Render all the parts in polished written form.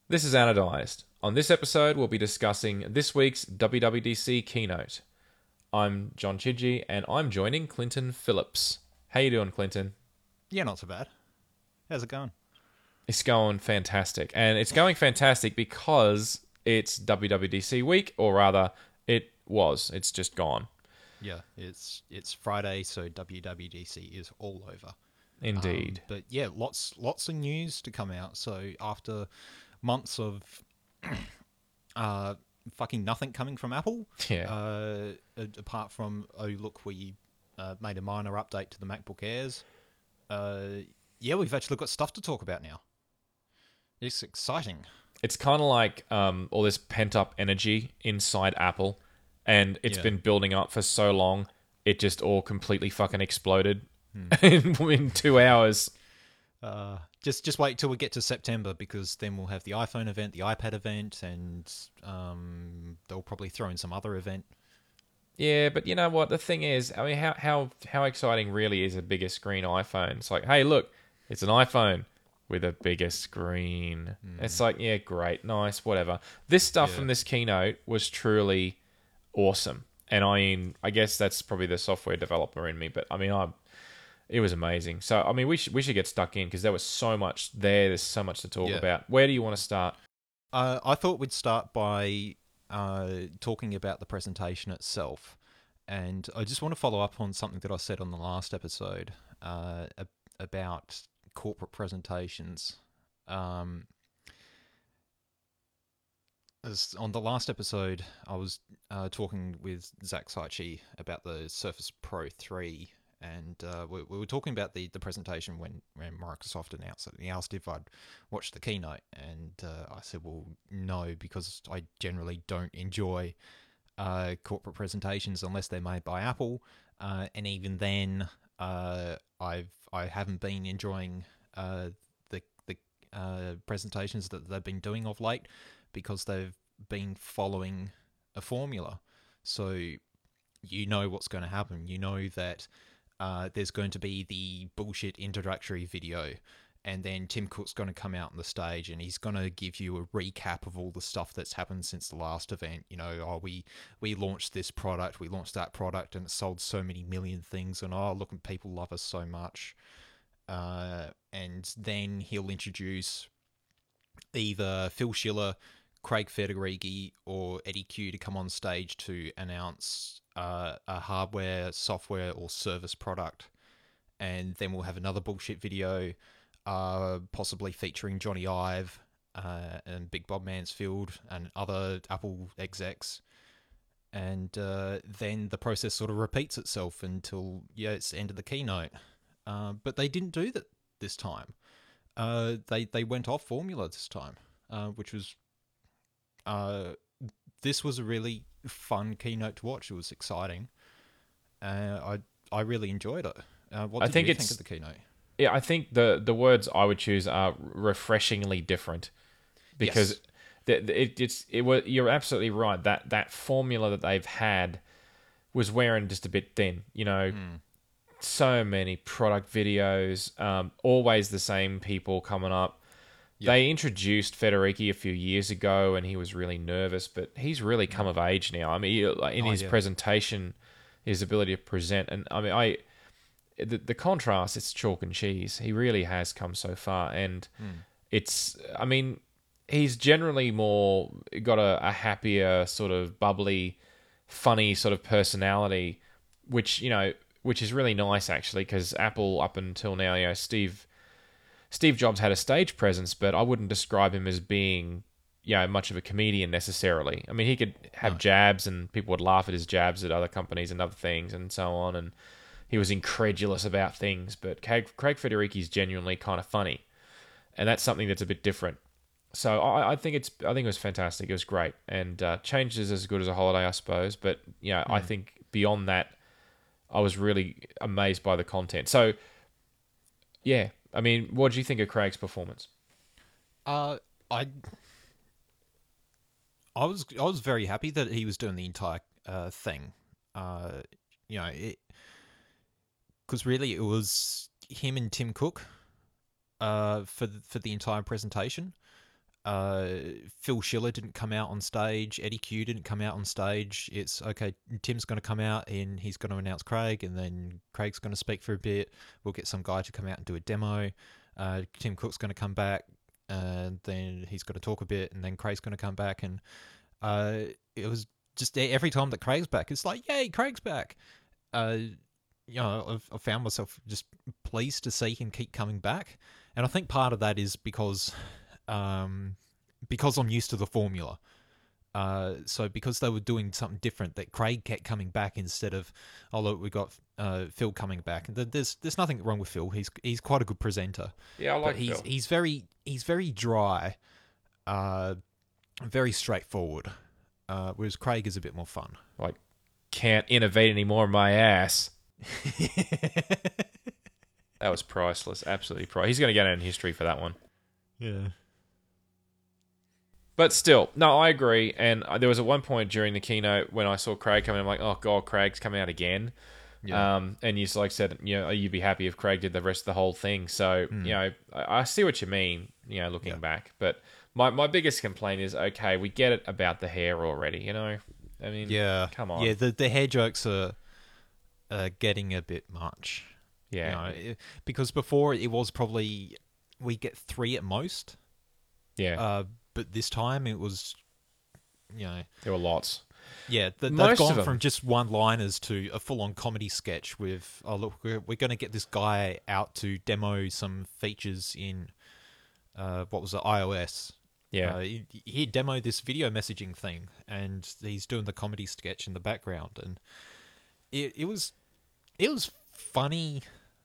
This is Anodized. On this episode, we'll be discussing this week's WWDC keynote. I'm John Chidgey, and I'm joining Clinton Phillips. How you doing, Clinton? Yeah, not so bad. How's it going? It's going fantastic, and it's going fantastic because it's WWDC week, or rather, it was. It's just gone. Yeah, it's Friday, so WWDC is all over. Indeed. But yeah, lots of news to come out. So after months of uh, fucking nothing coming from Apple, Yeah. apart from look, we made a minor update to the MacBook Airs. Yeah, we've actually got stuff to talk about now. It's exciting. It's kind of like all this pent-up energy inside Apple, and it's Yeah. been building up for so long, it just all completely fucking exploded in 2 hours. Just wait till we get to September, because then we'll have the iPhone event, the iPad event, and they'll probably throw in some other event. Yeah, but you know what? The thing is, I mean, how exciting really is a bigger screen iPhone? It's like, hey, look, it's an iPhone with a bigger screen. It's like, yeah, great, nice, whatever. This stuff Yeah. from this keynote was truly awesome, and I mean, I guess that's probably the software developer in me, but I mean, it was amazing. So, I mean, we should get stuck in because there was so much there. There's so much to talk Yeah. about. Where do you want to start? I thought we'd start by talking about the presentation itself, and I just want to follow up on something that I said on the last episode about corporate presentations. Um, on the last episode, I was talking with Zach Saichi about the Surface Pro 3, and we were talking about the presentation when Microsoft announced it. And he asked if I'd watched the keynote, and I said, well, no, because I generally don't enjoy corporate presentations unless they're made by Apple, and even then, I haven't been enjoying the presentations that they've been doing of late, because they've been following a formula. So you know what's going to happen. You know that there's going to be the bullshit introductory video, and then Tim Cook's going to come out on the stage and he's going to give you a recap of all the stuff that's happened since the last event. You know, oh, we launched this product, we launched that product, and it sold so many million things, and oh, look, people love us so much. And then he'll introduce either Phil Schiller, Craig Federighi, or Eddie Q to come on stage to announce a hardware, software, or service product. And then we'll have another bullshit video, possibly featuring Johnny Ive and Big Bob Mansfield and other Apple execs. And then the process sort of repeats itself until, yeah, it's the end of the keynote. But they didn't do that this time. They went off formula this time, which was this was a really fun keynote to watch. It was exciting. I really enjoyed it. What I did think you think it's of the keynote? Yeah, I think the words I would choose are refreshingly different because Yes. you're absolutely right that formula that they've had was wearing just a bit thin. You know, so many product videos, always the same people coming up. Yep. They introduced Federici a few years ago, and he was really nervous, but he's really come of age now. I mean, in Oh his yeah. presentation, his ability to present, and I mean, the contrast, it's chalk and cheese. He really has come so far, and I mean, he's generally more got a happier, sort of bubbly, funny sort of personality, which which is really nice actually, because Apple up until now, Steve Jobs had a stage presence, but I wouldn't describe him as being much of a comedian necessarily. I mean, he could have No. jabs, and people would laugh at his jabs at other companies and other things and so on, and he was incredulous about things. But Craig Federighi is genuinely kind of funny, and that's something that's a bit different. So I think it was fantastic. It was great, and change is as good as a holiday, I suppose. But I think beyond that, I was really amazed by the content. So yeah, I mean, what do you think of Craig's performance? Uh, I I was very happy that he was doing the entire thing. Uh, you know, because really it was him and Tim Cook for the entire presentation. Uh, Phil Schiller didn't come out on stage. Eddie Q didn't come out on stage. It's okay. Tim's going to come out and he's going to announce Craig, and then Craig's going to speak for a bit. We'll get some guy to come out and do a demo. Tim Cook's going to come back, and then he's going to talk a bit, and then Craig's going to come back. And it was just every time that Craig's back, it's like, yay, Craig's back. I've found myself just pleased to see him keep coming back, and I think part of that is because I'm used to the formula. So because they were doing something different, that Craig kept coming back instead of, oh look, we got Phil coming back. And there's nothing wrong with Phil. He's quite a good presenter. Yeah, I like Phil. Phil. He's very dry, very straightforward. Whereas Craig is a bit more fun. Like, can't innovate anymore, my ass. That was priceless. Absolutely priceless. He's going to get in history for that one. Yeah. But still, no, I agree. And there was at one point during the keynote when I saw Craig coming, I'm like, oh god, Craig's coming out again. Yeah. And you said, you'd be happy if Craig did the rest of the whole thing. So, I see what you mean, looking back. But my biggest complaint is, okay, we get it about the hair already, I mean, come on. Yeah, the hair jokes are getting a bit much. Yeah. Because before it was probably, we get 3 at most. Yeah. But this time it was, there were lots. Yeah, they've gone from just one-liners to a full-on comedy sketch with, oh look, we're going to get this guy out to demo some features in, what was it, iOS. Yeah. He demoed this video messaging thing, and he's doing the comedy sketch in the background, and it was funny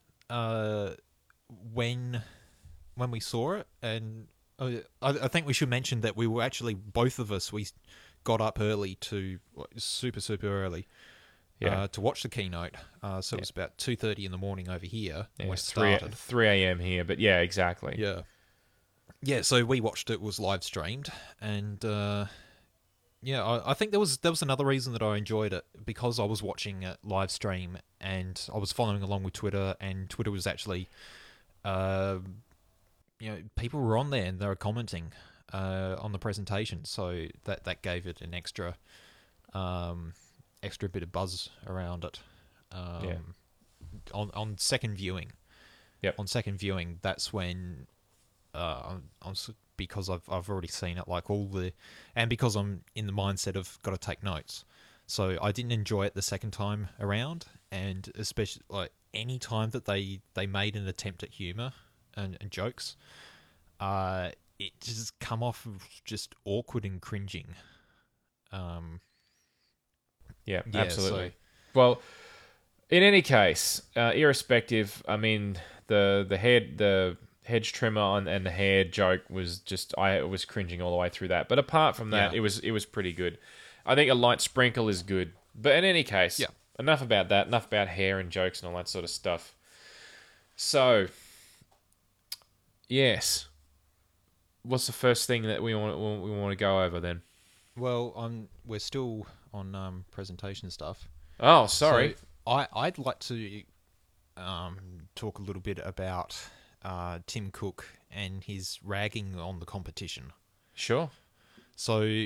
when we saw it, and I think we should mention that we were actually, both of us, we got up early super early to watch the keynote. So it was about 2:30 in the morning over here. Yeah, we started 3 a.m. here, but yeah, exactly. Yeah, so we watched it, was live streamed, and I think there was another reason that I enjoyed it, because I was watching it live stream and I was following along with Twitter, and Twitter was actually people were on there and they were commenting on the presentation, so that gave it an extra bit of buzz around it. On second viewing, that's when because I've already seen it, like and because I'm in the mindset of got to take notes, so I didn't enjoy it the second time around, and especially like any time that they made an attempt at humor and jokes, it just come off just awkward and cringing. Absolutely. So, well, in any case, irrespective, I mean, the hedge trimmer and the hair joke was just, I was cringing all the way through that. But apart from that, it was pretty good. I think a light sprinkle is good. But in any case, enough about that. Enough about hair and jokes and all that sort of stuff. So, yes. What's the first thing that we want to go over then? Well, we're still on presentation stuff. Oh, sorry. So I'd like to talk a little bit about Tim Cook and his ragging on the competition. Sure. So,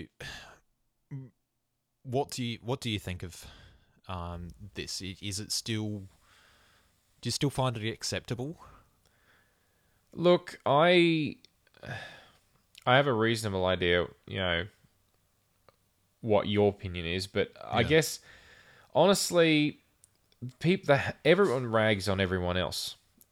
what do you think of this? Is it still? Do you still find it acceptable? Look, I have a reasonable idea, what your opinion is, but I guess honestly, everyone rags on everyone else.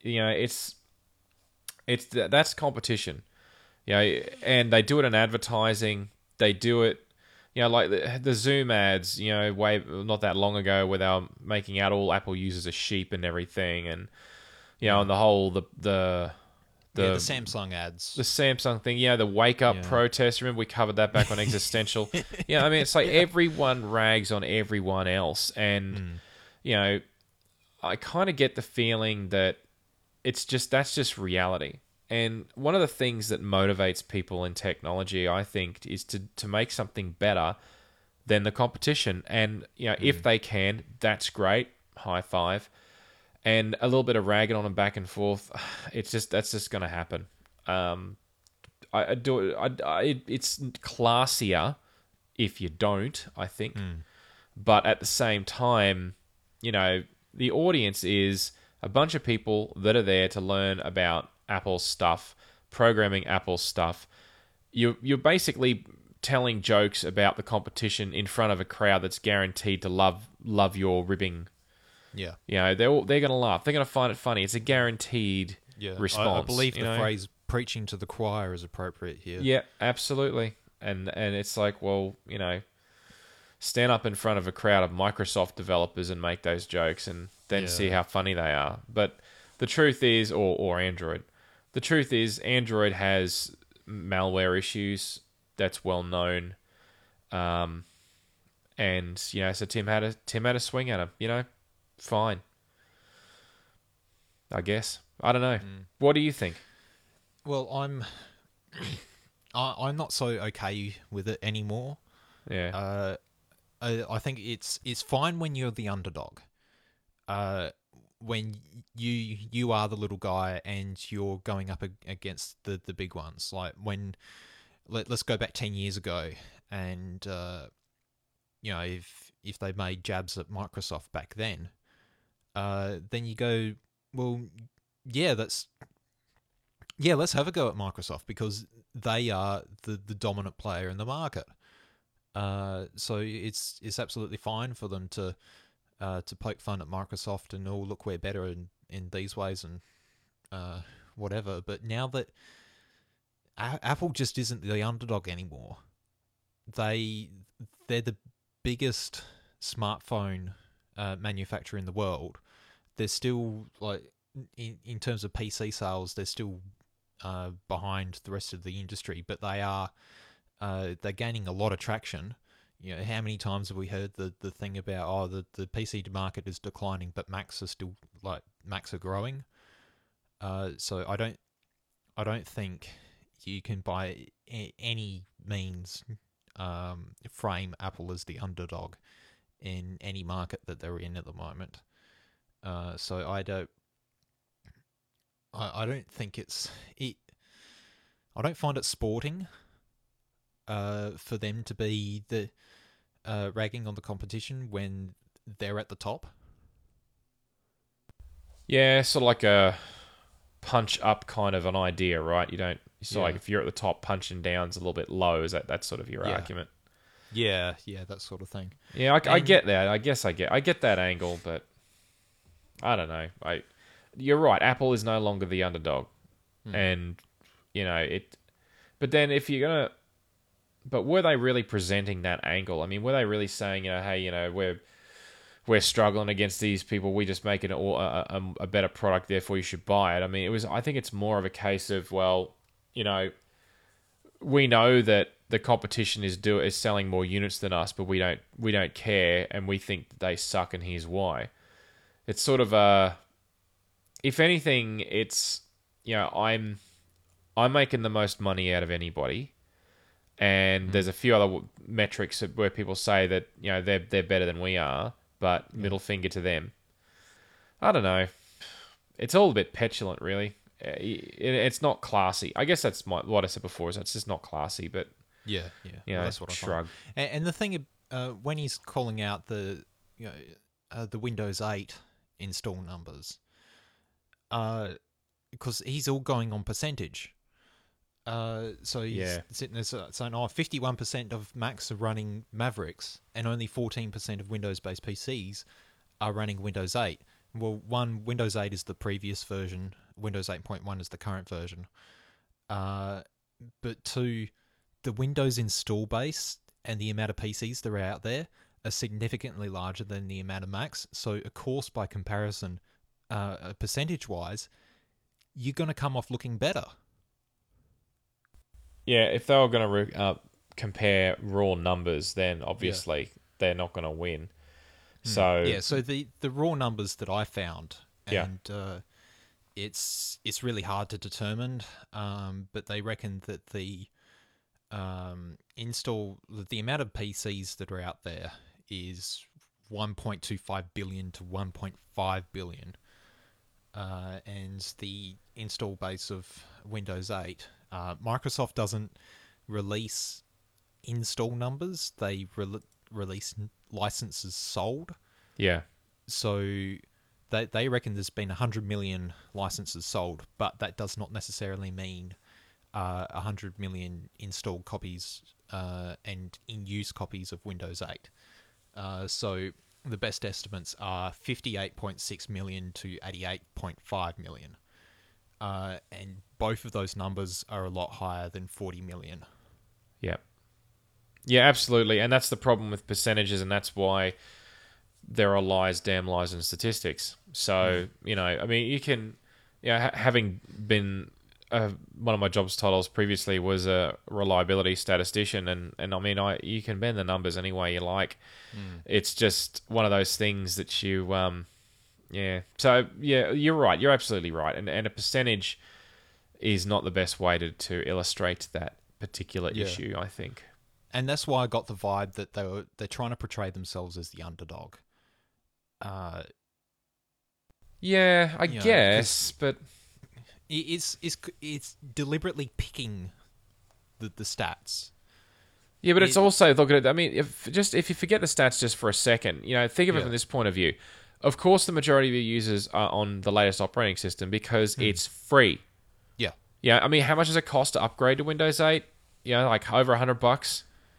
That's competition. And they do it in advertising. They do it, like the Zoom ads, not that long ago, where they were making out all Apple users as sheep and everything, and and the whole the Samsung ads. The Samsung thing, the wake up protest. Remember we covered that back on Existential. I mean, it's like everyone rags on everyone else, and I kind of get the feeling that that's just reality. And one of the things that motivates people in technology, I think, is to make something better than the competition. And if they can, that's great. High five. And a little bit of ragging on them back and forth, that's just going to happen. I do. It's classier if you don't, I think. But at the same time, the audience is a bunch of people that are there to learn about Apple stuff, programming Apple stuff. You're basically telling jokes about the competition in front of a crowd that's guaranteed to love your ribbing. Yeah. They're gonna laugh. They're gonna find it funny. It's a guaranteed response. I believe the phrase "preaching to the choir" is appropriate here. Yeah, absolutely. And it's like, well, stand up in front of a crowd of Microsoft developers and make those jokes, and then see how funny they are. But the truth is, or Android, the truth is, Android has malware issues. That's well known. And so Tim had a swing at him. Fine. I guess. I don't know. What do you think? Well, I'm not so okay with it anymore. Yeah. I think it's fine when you're the underdog. When you are the little guy and you're going up against the big ones. Like when let's go back 10 years ago, and if they made jabs at Microsoft back then you go, well, let's have a go at Microsoft because they are the dominant player in the market. So it's absolutely fine for them to poke fun at Microsoft and look, we're better in these ways and whatever. But now that Apple just isn't the underdog anymore, they're the biggest smartphone manufacturer in the world. They're still, like, in terms of PC sales, they're still behind the rest of the industry, but they're gaining a lot of traction. How many times have we heard the thing about the PC market is declining, but Macs are growing? So I don't think you can by any means frame Apple as the underdog in any market that they're in at the moment. So I don't think I don't find it sporting for them to be the ragging on the competition when they're at the top. Yeah, sort of like a punch up kind of an idea, right? Like if you're at the top, punching down's a little bit low. Is that's sort of your argument? Yeah, that sort of thing. Yeah, I get that. I guess I get that angle, but I don't know. You're right. Apple is no longer the underdog, and it. But then if you're gonna, but were they really presenting that angle? I mean, were they really saying, hey, we're struggling against these people. We just make it a better product, therefore you should buy it. I mean, I think it's more of a case of, well, we know that the competition is selling more units than us, but we don't care, and we think that they suck, and here's why. It's sort of if anything, it's I'm making the most money out of anybody, and there's a few other metrics where people say that they're better than we are, but middle finger to them. I don't know. It's all a bit petulant, really. It's not classy. I guess that's what I said before. Is it's just not classy, but well, that's what I shrug. And the thing, when he's calling out the Windows 8 install numbers, because he's all going on percentage. So he's sitting there saying, 51% of Macs are running Mavericks, and only 14% of Windows-based PCs are running Windows 8. Well, one, Windows 8 is the previous version. Windows 8.1 is the current version. But two, the Windows install base and the amount of PCs that are out there are significantly larger than the amount of Macs. So, of course, by comparison, percentage-wise, you're going to come off looking better. Yeah, if they were going to compare raw numbers, then obviously they're not going to win. So so the raw numbers that I found, and it's really hard to determine, but they reckon that the amount of PCs that are out there is 1.25 billion to 1.5 billion, and the install base of Windows 8 Microsoft doesn't release install numbers; they release licenses sold. Yeah. So they reckon there's been 100 million licenses sold, but that does not necessarily mean 100 million installed copies and in-use copies of Windows 8. So the best estimates are 58.6 million to 88.5 million. And both of those numbers are a lot higher than 40 million. Yeah. Yeah, absolutely. And that's the problem with percentages, and that's why there are lies, damn lies, and statistics. So, I mean, you can, having been one of my job's titles previously was a reliability statistician, and I mean, you can bend the numbers any way you like. It's just one of those things that you, yeah. So, yeah, you're right. You're absolutely right. And a percentage is not the best way to illustrate that particular issue, I think. And that's why I got the vibe that they're trying to portray themselves as the underdog. Yeah, I guess, but it's deliberately picking the stats. Yeah, but it's also look at it. I mean, if you forget the stats just for a second, think of it from this point of view. Of course, the majority of your users are on the latest operating system because it's free. Yeah. Yeah. I mean, how much does it cost to upgrade to Windows 8? Like over $100.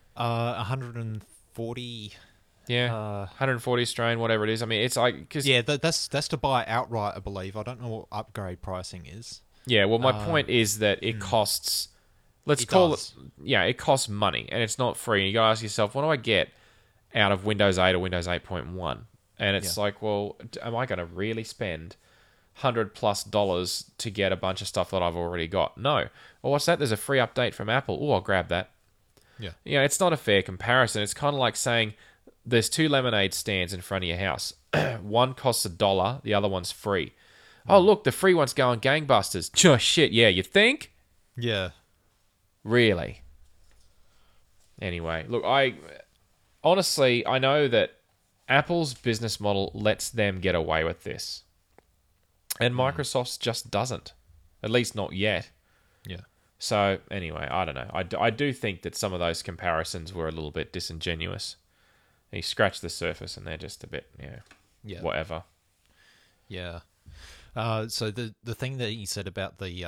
140. Yeah, 140 Australian, whatever it is. I mean, it's like that's to buy outright, I believe. I don't know what upgrade pricing is. Yeah, well, my point is that it costs. It costs money, and it's not free. And you got to ask yourself, what do I get out of Windows 8 or Windows 8.1? And it's like, well, am I going to really spend $100+ to get a bunch of stuff that I've already got? No. Well, what's that? There's a free update from Apple. Oh, I'll grab that. Yeah. It's not a fair comparison. It's kind of like saying there's 2 lemonade stands in front of your house. One costs $1, the other one's free. Oh, look, the free one's going gangbusters. Oh, shit, yeah, you think? Yeah. Really? Anyway, look, I know that Apple's business model lets them get away with this. And Microsoft's just doesn't. At least not yet. Yeah. So, anyway, I don't know. I do think that some of those comparisons were a little bit disingenuous. You scratch the surface and they're just a bit, whatever. Yeah. So the thing that he said about the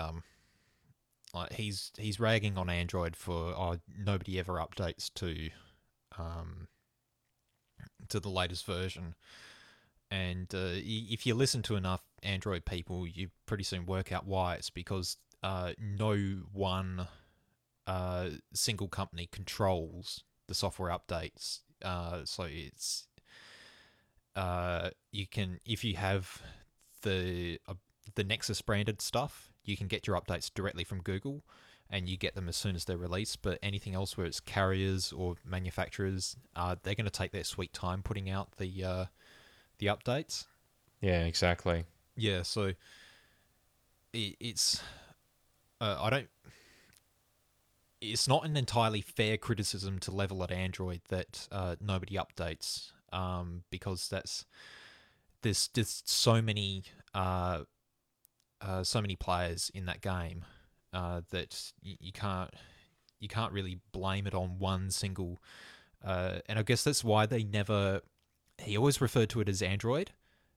he's ragging on Android for nobody ever updates to the latest version, and if you listen to enough Android people, you pretty soon work out why. It's because no one single company controls the software updates. So it's you can, if you have the Nexus branded stuff, you can get your updates directly from Google, and you get them as soon as they're released. But anything else where it's carriers or manufacturers, they're going to take their sweet time putting out the updates. Yeah, exactly. Yeah, so it's it's not an entirely fair criticism to level at Android that nobody updates, because there's so many players in that game that you can't really blame it on one single. And I guess that's why he always referred to it as Android.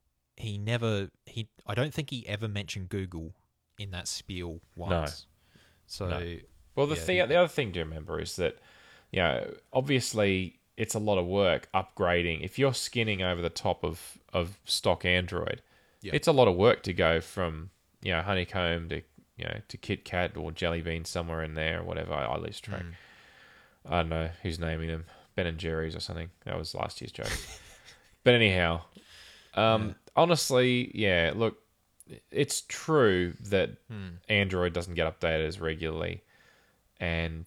I don't think he ever mentioned Google in that spiel once. No. So. No. Well, the other thing to remember is that, obviously it's a lot of work upgrading. If you're skinning over the top of stock Android, it's a lot of work to go from, Honeycomb to KitKat or Jelly Bean, somewhere in there or whatever. I lose track. I don't know who's naming them. Ben and Jerry's or something. That was last year's joke. But anyhow, honestly, look, it's true that Android doesn't get updated as regularly. And,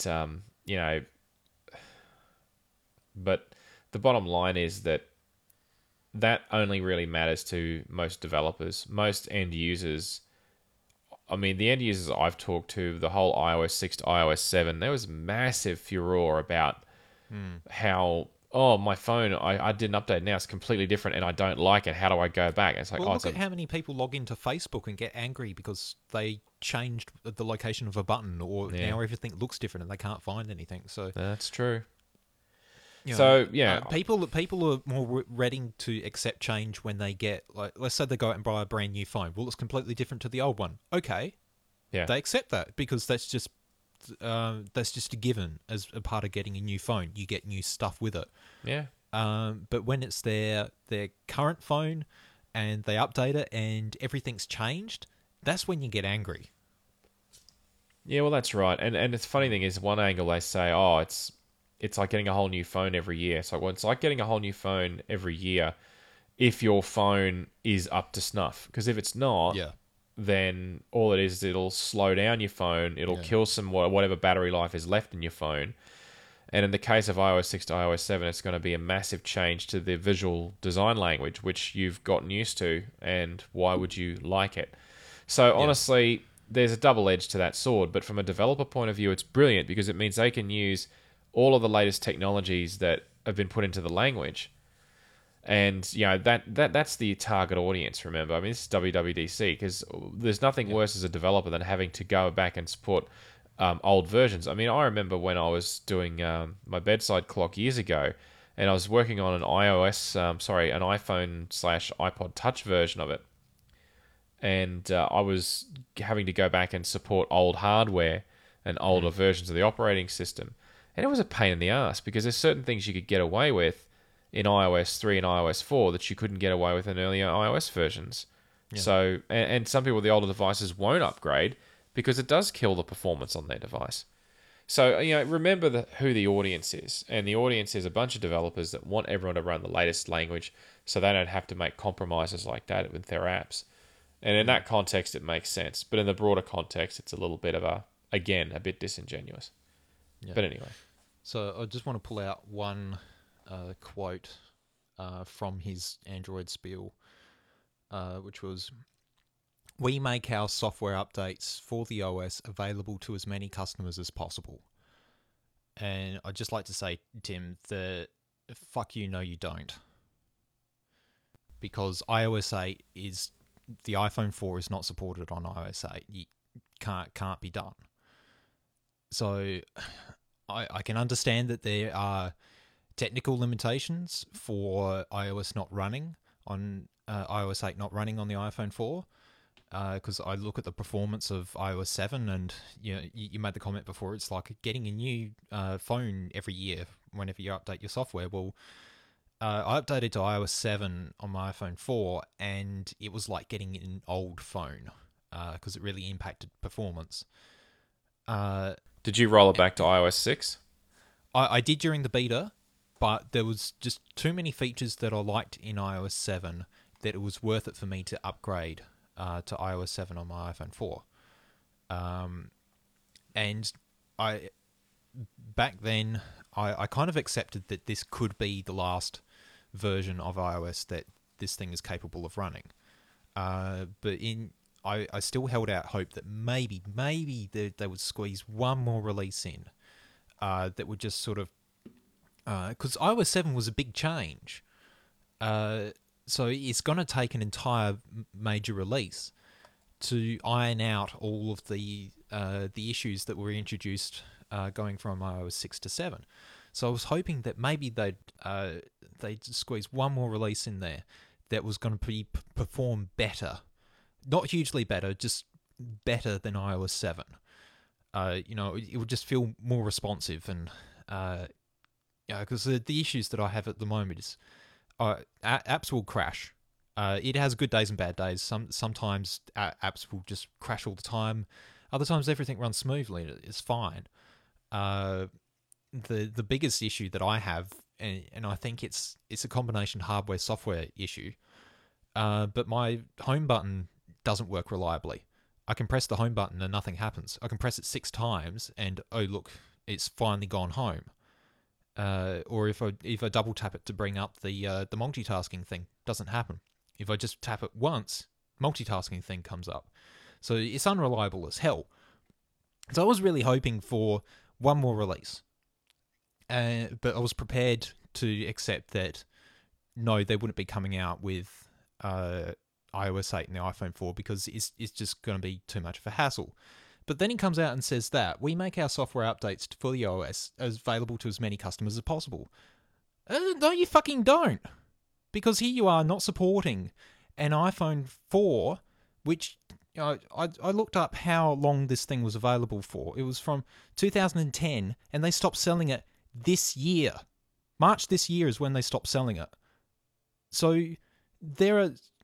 but the bottom line is that only really matters to most developers. Most end users, I mean, the end users I've talked to, the whole iOS 6 to iOS 7, there was massive furore about how oh, my phone, I did an update, now it's completely different and I don't like it. How do I go back? It's like, Well, oh, look at how many people log into Facebook and get angry because they changed the location of a button, or Yeah. now everything looks different and they can't find anything. So, that's true. you know, So, yeah. people are more ready to accept change when they get, like, let's say they go out and buy a brand new phone. Well, it's completely different to the old one. Okay, Yeah. they accept that because that's just a given as a part of getting a new phone. You get new stuff with it. Yeah. But when it's their current phone and they update it and everything's changed, that's when you get angry. Yeah, well, that's right. And the funny thing is, one angle they say, oh, it's like getting a whole new phone every year. So, well, it's like getting a whole new phone every year if your phone is up to snuff. Because if it's not, Yeah. then all it is it'll slow down your phone. It'll kill some whatever battery life is left in your phone. And in the case of iOS 6 to iOS 7, it's going to be a massive change to the visual design language, which you've gotten used to. And why would you like it? So, honestly, there's a double edge to that sword. But from a developer point of view, it's brilliant because it means they can use all of the latest technologies that have been put into the language. And, you know, that's the target audience, remember. I mean, this is WWDC, because there's nothing worse as a developer than having to go back and support old versions. I mean, I remember when I was doing my bedside clock years ago, and I was working on an an iPhone/iPod Touch version of it. And I was having to go back and support old hardware and older versions of the operating system. And it was a pain in the ass, because there's certain things you could get away with in iOS 3 and iOS 4 that you couldn't get away with in earlier iOS versions. Yeah. So, and some people with the older devices won't upgrade because it does kill the performance on their device. So, you know, remember who the audience is. And the audience is a bunch of developers that want everyone to run the latest language so they don't have to make compromises like that with their apps. And in that context, it makes sense. But in the broader context, it's a little bit of a bit disingenuous. Yeah. But anyway. So I just want to pull out one quote from his Android spiel, which was, "We make our software updates for the OS available to as many customers as possible." And I'd just like to say, Tim, fuck you, no you don't. Because iOS 8 is... the iPhone 4 is not supported on iOS 8. You can't be done. So I can understand that there are technical limitations for iOS not running on iOS 8 not running on the iPhone 4. Because I look at the performance of iOS 7, and you made the comment before, it's like getting a new phone every year whenever you update your software. Well, I updated to iOS 7 on my iPhone 4, and it was like getting an old phone because it really impacted performance. Did you roll it back to iOS 6? I did during the beta, but there was just too many features that I liked in iOS 7 that it was worth it for me to upgrade to iOS 7 on my iPhone 4. And back then, I kind of accepted that this could be the last version of iOS that this thing is capable of running. But I still held out hope that maybe they would squeeze one more release in that would just sort of... because iOS 7 was a big change. So it's going to take an entire major release to iron out all of the issues that were introduced going from iOS 6 to 7. So I was hoping that maybe they'd squeeze one more release in there that was going to perform better. Not hugely better, just better than iOS 7. It would just feel more responsive, and because the issues that I have at the moment is apps will crash. It has good days and bad days. Sometimes apps will just crash all the time. Other times everything runs smoothly. It's fine. The biggest issue that I have, and I think it's a combination hardware-software issue, but my home button doesn't work reliably. I can press the home button and nothing happens. I can press it 6 times and, oh look, it's finally gone home. Or if I double tap it to bring up the multitasking thing, doesn't happen. If I just tap it once, multitasking thing comes up. So it's unreliable as hell. So I was really hoping for one more release. But I was prepared to accept that no, they wouldn't be coming out with iOS 8 and the iPhone 4 because it's just going to be too much of a hassle. But then he comes out and says that we make our software updates for the OS as available to as many customers as possible. No, you fucking don't. Because here you are not supporting an iPhone 4, which I looked up how long this thing was available for. It was from 2010, and they stopped selling it this year. March this year is when they stopped selling it. So there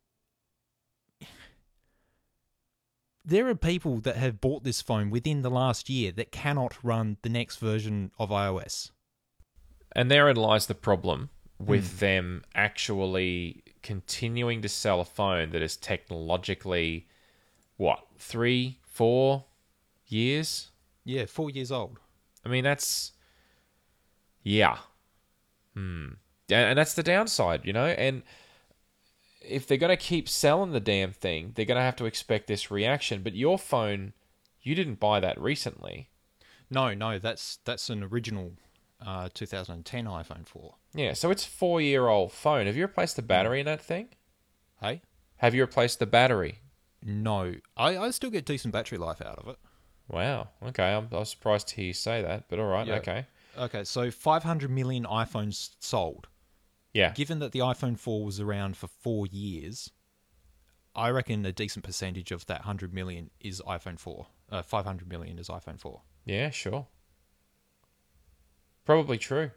are people that have bought this phone within the last year that cannot run the next version of iOS. And therein lies the problem with them actually continuing to sell a phone that is technologically, 3, 4 years? Yeah, 4 years old. I mean, that's... Yeah. And that's the downside, And if they're going to keep selling the damn thing, they're going to have to expect this reaction. But your phone, you didn't buy that recently. No, that's an original 2010 iPhone 4. Yeah, so it's a 4-year-old phone. Have you replaced the battery in that thing? Hey? Have you replaced the battery? No. I still get decent battery life out of it. Wow. Okay, I was surprised to hear you say that, but all right, Yeah. okay. Okay, so 500 million iPhones sold. Yeah. Given that the iPhone 4 was around for 4 years, I reckon a decent percentage of that 100 million is iPhone 4. 500 million is iPhone 4. Yeah, sure. Probably true.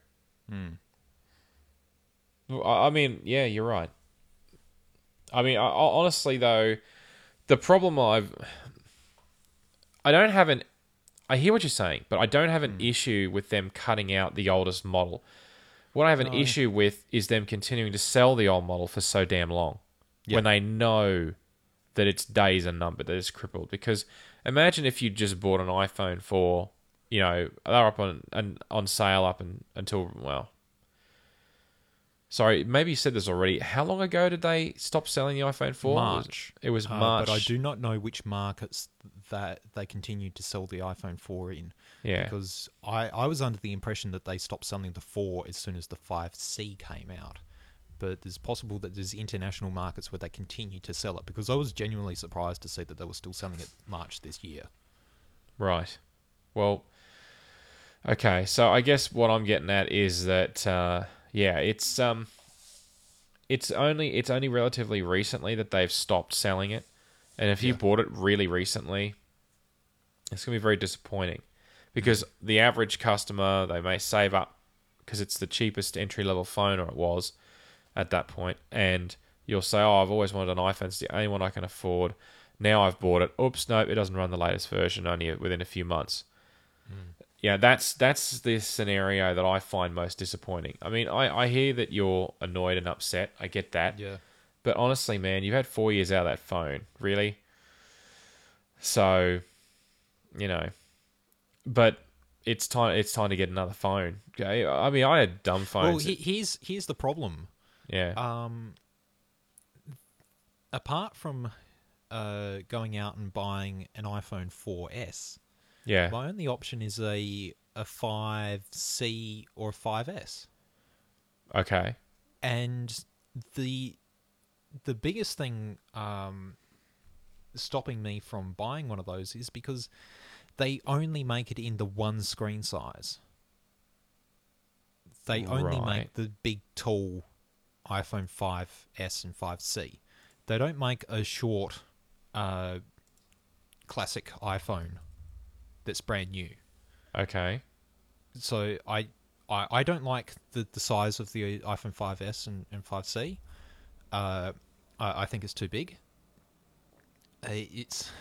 I mean, yeah, you're right. I mean, honestly, though, the problem I don't have an... I hear what you're saying, but I don't have an issue with them cutting out the oldest model. What I have an issue with is them continuing to sell the old model for so damn long when they know that its days are numbered, that it's crippled. Because imagine if you just bought an iPhone 4, they're up on sale until, well... Sorry, maybe you said this already. How long ago did they stop selling the iPhone 4? March. It was March. But I do not know which markets that they continued to sell the iPhone 4 in. Yeah. Because I was under the impression that they stopped selling the 4 as soon as the 5C came out. But it's possible that there's international markets where they continue to sell it, because I was genuinely surprised to see that they were still selling it March this year. Right. Well, okay. So I guess what I'm getting at is that... yeah, it's only relatively recently that they've stopped selling it, and if you bought it really recently, it's gonna be very disappointing, because the average customer, they may save up because it's the cheapest entry level phone, or it was at that point, and you'll say, "Oh, I've always wanted an iPhone; it's the only one I can afford. Now I've bought it. Oops, nope, it doesn't run the latest version. Only within a few months." Yeah, that's the scenario that I find most disappointing. I mean, I hear that you're annoyed and upset. I get that. Yeah. But honestly, man, you've had 4 years out of that phone. Really? So, but it's time to get another phone. Okay? I mean, I had dumb phones. Well, here's the problem. Yeah. Apart from going out and buying an iPhone 4S, Yeah. my only option is a 5C or a 5S. Okay. And the biggest thing stopping me from buying one of those is because they only make it in the one screen size. They only Right. make the big, tall iPhone 5S and 5C. They don't make a short classic iPhone that's brand new. Okay. So I don't like the size of the iPhone 5S and 5C. I think it's too big. It's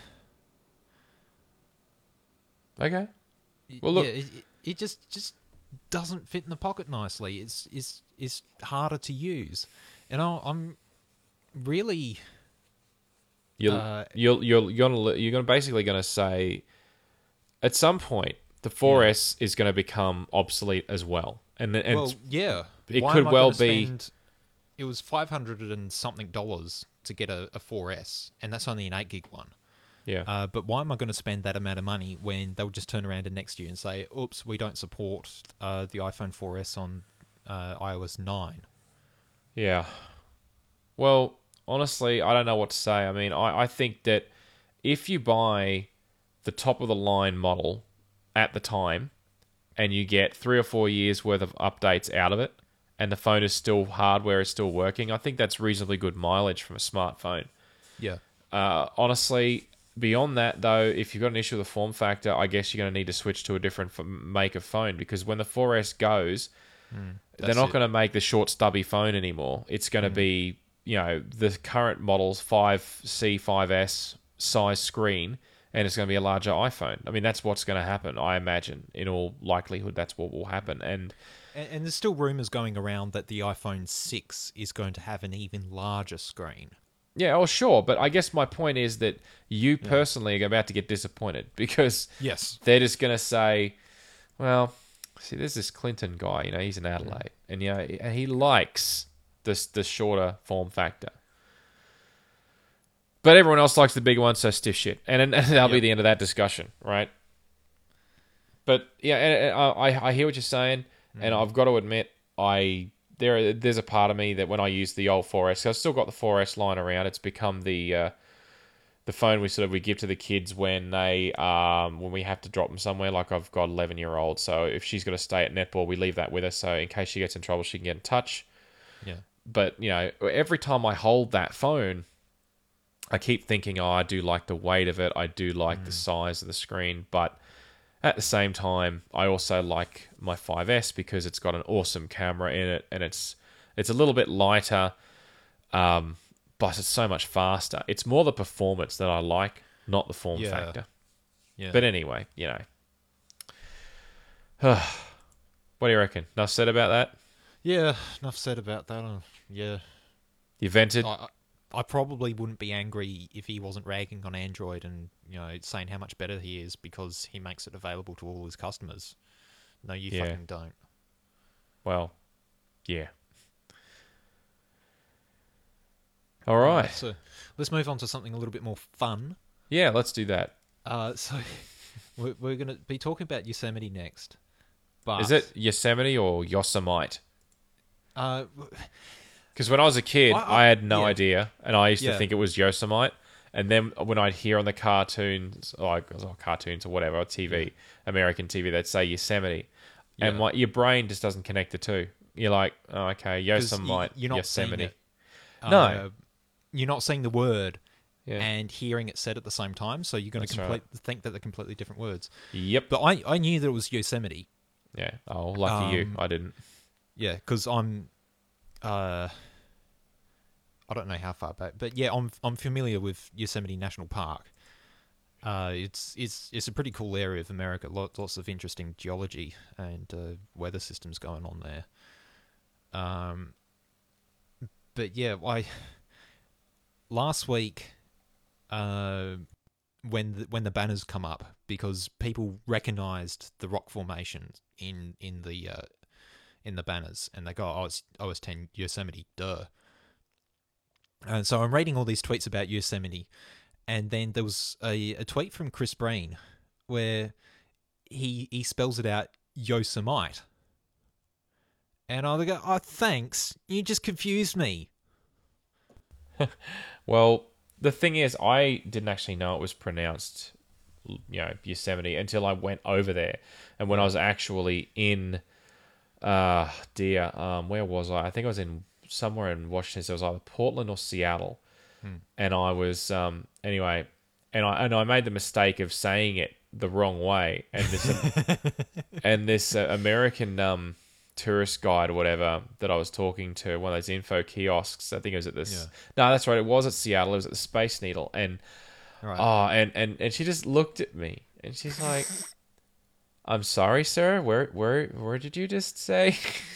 Okay. Well, look. yeah, it just doesn't fit in the pocket nicely. It's harder to use, and I'm really You're basically gonna say, at some point, the 4S is going to become obsolete as well, and well, yeah. it Why could am I well gonna be. spend- It was $500 and something to get a 4S, and that's only an 8 gig one. Yeah. But why am I going to spend that amount of money when they'll just turn around to next year and say, "Oops, we don't support the iPhone 4S on iOS 9. Yeah. Well, honestly, I don't know what to say. I mean, I think that if you buy the top of the line model at the time and you get 3 or 4 years worth of updates out of it and the phone is still, hardware is still working, I think that's reasonably good mileage from a smartphone. Yeah. Honestly, beyond that, though, if you've got an issue with the form factor, I guess you're going to need to switch to a different make of phone, because when the 4S goes, they're not going to make the short, stubby phone anymore. It's going to be, the current model's 5C, 5S size screen, and it's going to be a larger iPhone. I mean, that's what's going to happen, I imagine. In all likelihood, that's what will happen. And there's still rumors going around that the iPhone 6 is going to have an even larger screen. yeah, oh, sure. But I guess my point is that you personally are about to get disappointed, because Yes. they're just going to say, well, see, there's this Clinton guy, he's in Adelaide, and he likes the shorter form factor. But everyone else likes the bigger one, so stiff shit. And that'll be the end of that discussion, right? But yeah, I hear what you're saying, and I've got to admit, there's a part of me that when I use the old 4S, I've still got the 4S lying around. It's become the phone we give to the kids when we have to drop them somewhere. Like, I've got 11-year-old, so if she's got to stay at netball, we leave that with her, so in case she gets in trouble, she can get in touch. Yeah. But every time I hold that phone, I keep thinking, I do like the weight of it, I do like the size of the screen, but at the same time, I also like my 5S because it's got an awesome camera in it, and it's a little bit lighter, but it's so much faster. It's more the performance that I like, not the form factor. Yeah. But anyway, what do you reckon? Enough said about that? Yeah, enough said about that. Yeah. You vented? I probably wouldn't be angry if he wasn't ragging on Android and, saying how much better he is because he makes it available to all his customers. No, you fucking don't. Well, yeah. All right. So let's move on to something a little bit more fun. Yeah, let's do that. So we're going to be talking about Yosemite next. But Is it Yosemite or Yosemite? Uh, Because when I was a kid, I had no idea, and I used to Yeah. think it was Yosemite. And then when I'd hear on the cartoons, cartoons or whatever, TV, American TV, they'd say Yosemite. And your brain just doesn't connect the two. You're like, oh, okay, Yosemite, you're not seeing Yosemite. it. No. You're not seeing the word Yeah. and hearing it said at the same time, so you're going That's to think that they're completely different words. Yep. But I knew that it was Yosemite. Yeah. Oh, lucky you. I didn't. Yeah, because I'm, I don't know how far back, but yeah, I'm familiar with Yosemite National Park. It's a pretty cool area of America. Lots of interesting geology and weather systems going on there. But yeah, last week, when the banners come up, because people recognised the rock formations in the banners, and they go, "Oh, it's OS 10 Yosemite, duh." And so I'm reading all these tweets about Yosemite, and then there was a tweet from Chris Breen where he spells it out Yosemite. And I go, oh, thanks. You just confused me. Well, the thing is, I didn't actually know it was pronounced, Yosemite until I went over there. And when I was actually in, where was I? I think I was in somewhere in Washington. So it was either Portland or Seattle. And I was, anyway, and I made the mistake of saying it the wrong way. And this American tourist guide or whatever that I was talking to, one of those info kiosks, I think it was at this. Yeah. No, that's right. It was at Seattle. It was at the Space Needle. And and she just looked at me and she's like, "I'm sorry, sir. Where did you just say?"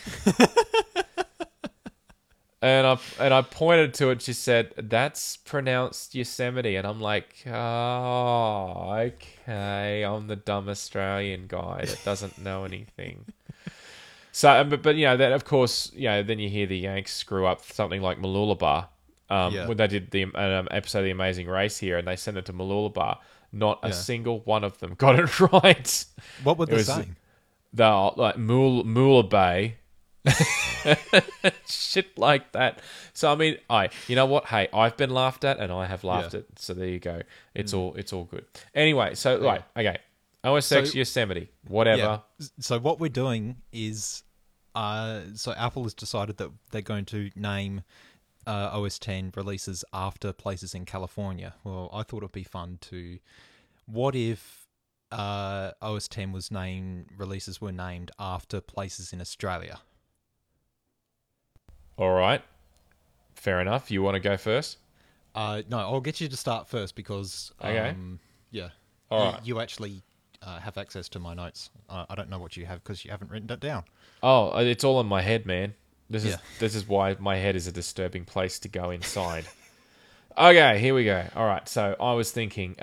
And I pointed to it. She said, "That's pronounced Yosemite." And I'm like, "Oh, okay. I'm the dumb Australian guy that doesn't know anything." So, but that of course, then you hear the Yanks screw up something like Mooloolaba. When they did the episode of The Amazing Race here, and they sent it to Mooloolaba, not a single one of them got it right. What were they saying? They're like Moola Bay. Shit like that. So I mean, you know what? Hey, I've been laughed at, and I have laughed Yeah. at. So there you go. It's all good. Anyway, so right, okay. OS X So- Yosemite, Yeah. whatever. So what we're doing is, so Apple has decided that they're going to name OS 10 releases after places in California. Well, I thought it'd be fun to. What if OS 10 was named releases were named after places in Australia? All right, fair enough. You want to go first? No, I'll get you to start first because Okay. yeah, All you, right. you actually have access to my notes. I don't know what you have because you haven't written it down. Oh, it's all in my head, man. This is Yeah. this is why my head is a disturbing place to go inside. Okay, here we go. All right, so I was thinking,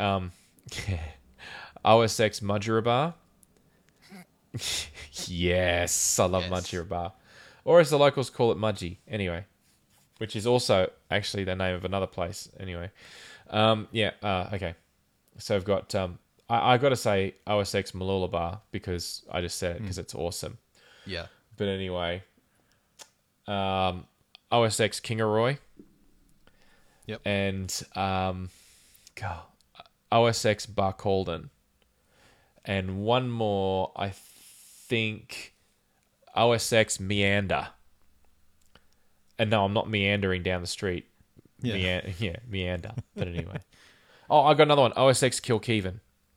OS X Mudgeeraba. Yes, I love Yes. Mudgeeraba. Or as the locals call it, Mudgee. Anyway, which is also actually the name of another place. Anyway, okay. So I've got I got to say OS X Mooloolaba because I just said it because it's awesome. Yeah. But anyway, OS X Kingaroy. Yep. And God, OS X Barcaldine. And one more, I think, OS X Meander. And no, I'm not meandering down the street. Yeah. Meander. But anyway. Oh, I got another one. OS X Kill Kevin.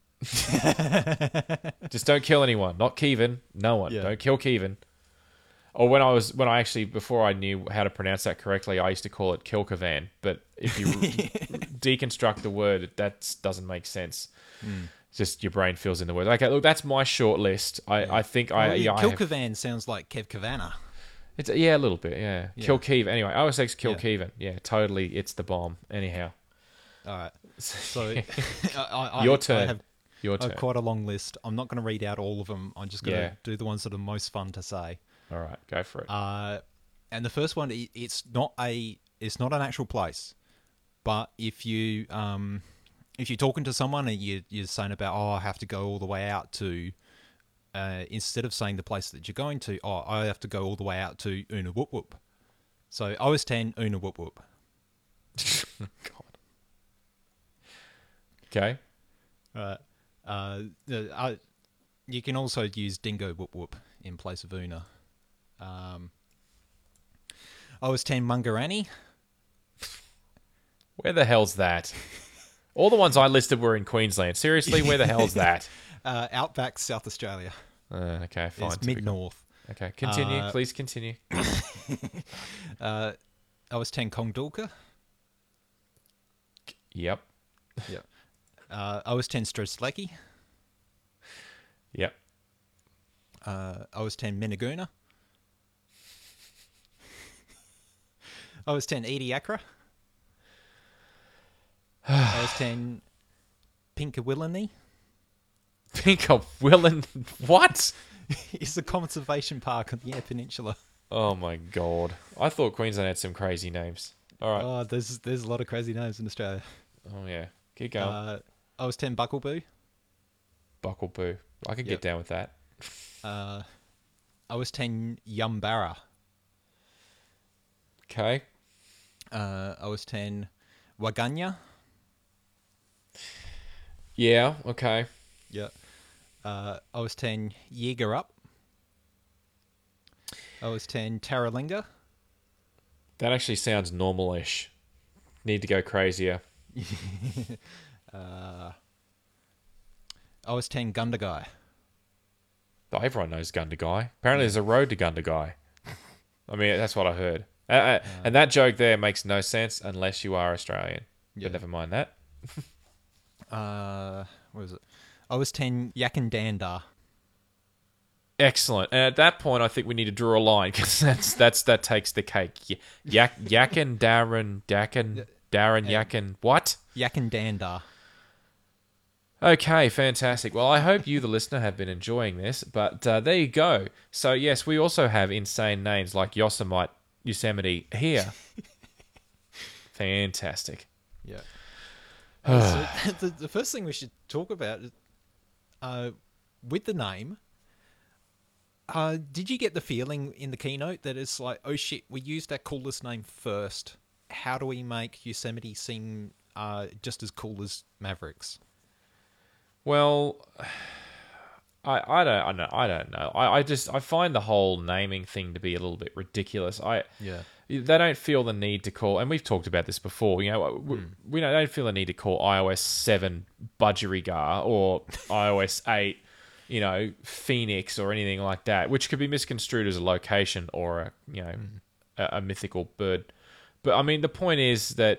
Just don't kill anyone. Not Kevin. No one. Yeah. Don't kill Kevin. Or before I knew how to pronounce that correctly, I used to call it Kilkavan. But if you deconstruct the word, that doesn't make sense. Just your brain fills in the words. Okay, look, that's my short list. I think I have, Kilkavan sounds like Kev Kavanagh. it's a little bit, yeah. Yeah. Kill Kevin. Anyway, OS X Kill Yeah. Kevin. Yeah, totally. It's the bomb. Anyhow, All right. So I your turn. I have Your turn. quite a long list. I'm not going to read out all of them. I'm just going to Yeah. do the ones that are most fun to say. All right, go for it. And the first one, it's not an actual place, but if you're talking to someone and you're saying about, oh, I have to go all the way out to, instead of saying the place that you're going to, oh, I have to go all the way out to Una Whoop Whoop. So OS 10 Una Whoop Whoop. God. Okay. You can also use Dingo Whoop Whoop in place of Una. OS 10 Mungarani. Where the hell's that? All the ones I listed were in Queensland. Seriously, where the hell's that? Outback, South Australia. Okay, fine. It's typical. mid-north. Okay, continue. Please continue. OS 10 Kongdulka. Yep. Yep. OS 10 Strzelecki. Yep. OS 10 Minaguna. OS 10 Edie Accra. OS 10 Pinkawillany. Think of Willen. What? It's a conservation park on the Eyre Peninsula. Oh my god. I thought Queensland had some crazy names. All right. Oh, there's a lot of crazy names in Australia. Oh yeah. Keep going. OS 10 Buckleboo. Buckleboo. I could Yep. get down with that. OS 10 Yumbara. Okay. OS 10 Waganya. Yeah. Okay. Yep. OS 10 Yeager Up. OS 10 Taralinga. That actually sounds normal-ish. Need to go crazier. OS 10 Gundagai. Oh, everyone knows Gundagai. Apparently, there's a road to Gundagai. I mean, that's what I heard. And that joke there makes no sense unless you are Australian. Yeah. But never mind that. What is it? OS 10 Yakandandar. Excellent. And at that point, I think we need to draw a line because that takes the cake. Yakin, Darren, Yakin, what? Yakandandar. Okay, fantastic. Well, I hope you, the listener, have been enjoying this. But there you go. So, yes, we also have insane names like Yosemite here. Fantastic. Yeah. So the first thing we should talk about is, with the name, Did you get the feeling in the keynote that it's like, oh shit, we used our coolest name first. How do we make Yosemite seem just as cool as Mavericks? Well, I don't know. I find the whole naming thing to be a little bit ridiculous. Yeah. They don't feel the need to call, and we've talked about this before. We don't feel the need to call iOS 7 Budgerigar or iOS 8, Phoenix or anything like that, which could be misconstrued as a location or a mythical bird. But I mean, the point is that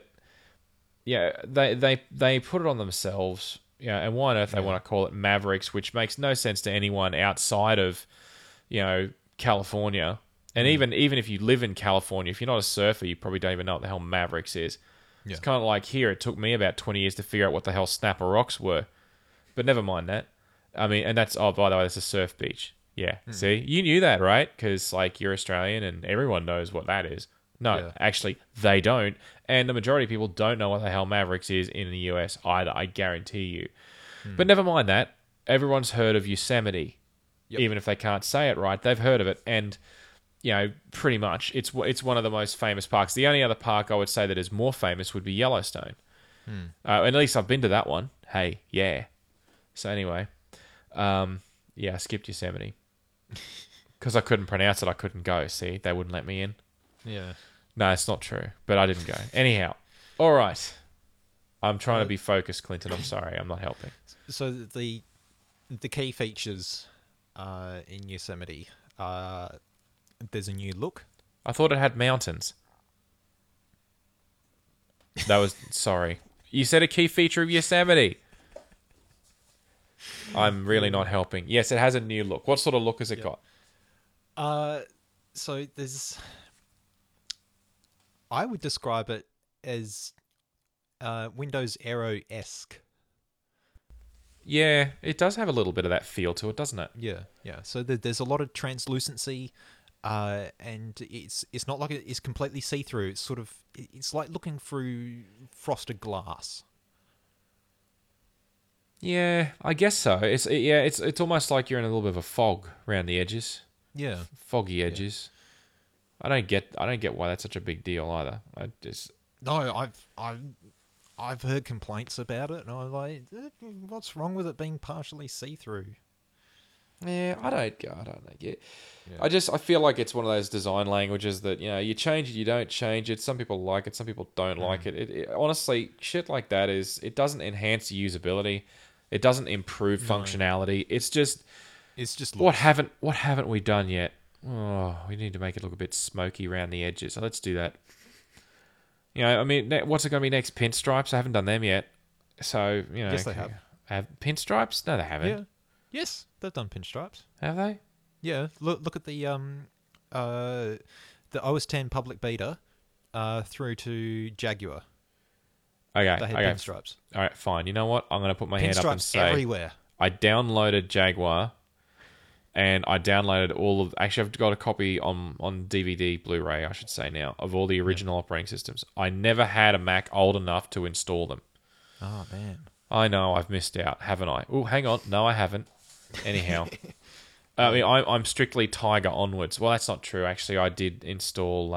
they put it on themselves. Yeah, and why on earth they want to call it Mavericks, which makes no sense to anyone outside of, California. And even if you live in California, if you're not a surfer, you probably don't even know what the hell Mavericks is. Yeah. It's kind of like here, it took me about 20 years to figure out what the hell Snapper Rocks were. But never mind that. I mean, and that's, by the way, that's a surf beach. Yeah, see? You knew that, right? Because, you're Australian and everyone knows what that is. No, actually, they don't. And the majority of people don't know what the hell Mavericks is in the US either, I guarantee you. But never mind that. Everyone's heard of Yosemite. Yep. Even if they can't say it right, they've heard of it. And, pretty much, it's one of the most famous parks. The only other park I would say that is more famous would be Yellowstone. And at least I've been to that one. Hey, yeah. So anyway, I skipped Yosemite. Because I couldn't pronounce it, I couldn't go. See, they wouldn't let me in. Yeah. No, it's not true. But I didn't go. Anyhow. All right. I'm trying to be focused, Clinton. I'm sorry. I'm not helping. So the key features in Yosemite, there's a new look. I thought it had mountains. That was... Sorry. You said a key feature of Yosemite. I'm really not helping. Yes, it has a new look. What sort of look has it got? So there's... I would describe it as Windows Aero-esque. Yeah, it does have a little bit of that feel to it, doesn't it? Yeah. So there's a lot of translucency, and it's not like it's completely see-through. It's like looking through frosted glass. Yeah, I guess so. It's almost like you're in a little bit of a fog around the edges. Yeah, foggy edges. Yeah. I don't get why that's such a big deal either. I've heard complaints about it, and I'm like, what's wrong with it being partially see-through? Yeah, I don't get. Yeah. I feel like it's one of those design languages that you change it, you don't change it. Some people like it, some people don't like it. It. Honestly, shit like that it doesn't enhance usability. It doesn't improve functionality. It's just what haven't we done yet? Oh, we need to make it look a bit smoky around the edges. So let's do that. I mean, what's it going to be next? Pinstripes? I haven't done them yet. So, Yes, they have. Have pinstripes? No, they haven't. Yeah. Yes, they've done pinstripes. Have they? Yeah. Look at the OS 10 public beta through to Jaguar. Okay. They had pinstripes. All right, fine. You know what? I'm going to put my hand up and say... everywhere. I downloaded Jaguar, and I downloaded all of... Actually, I've got a copy on DVD, Blu-ray, I should say now, of all the original operating systems. I never had a Mac old enough to install them. Oh, man. I know, I've missed out, haven't I? Oh, hang on. No, I haven't. Anyhow. I mean, I'm strictly Tiger onwards. Well, that's not true, actually. I did install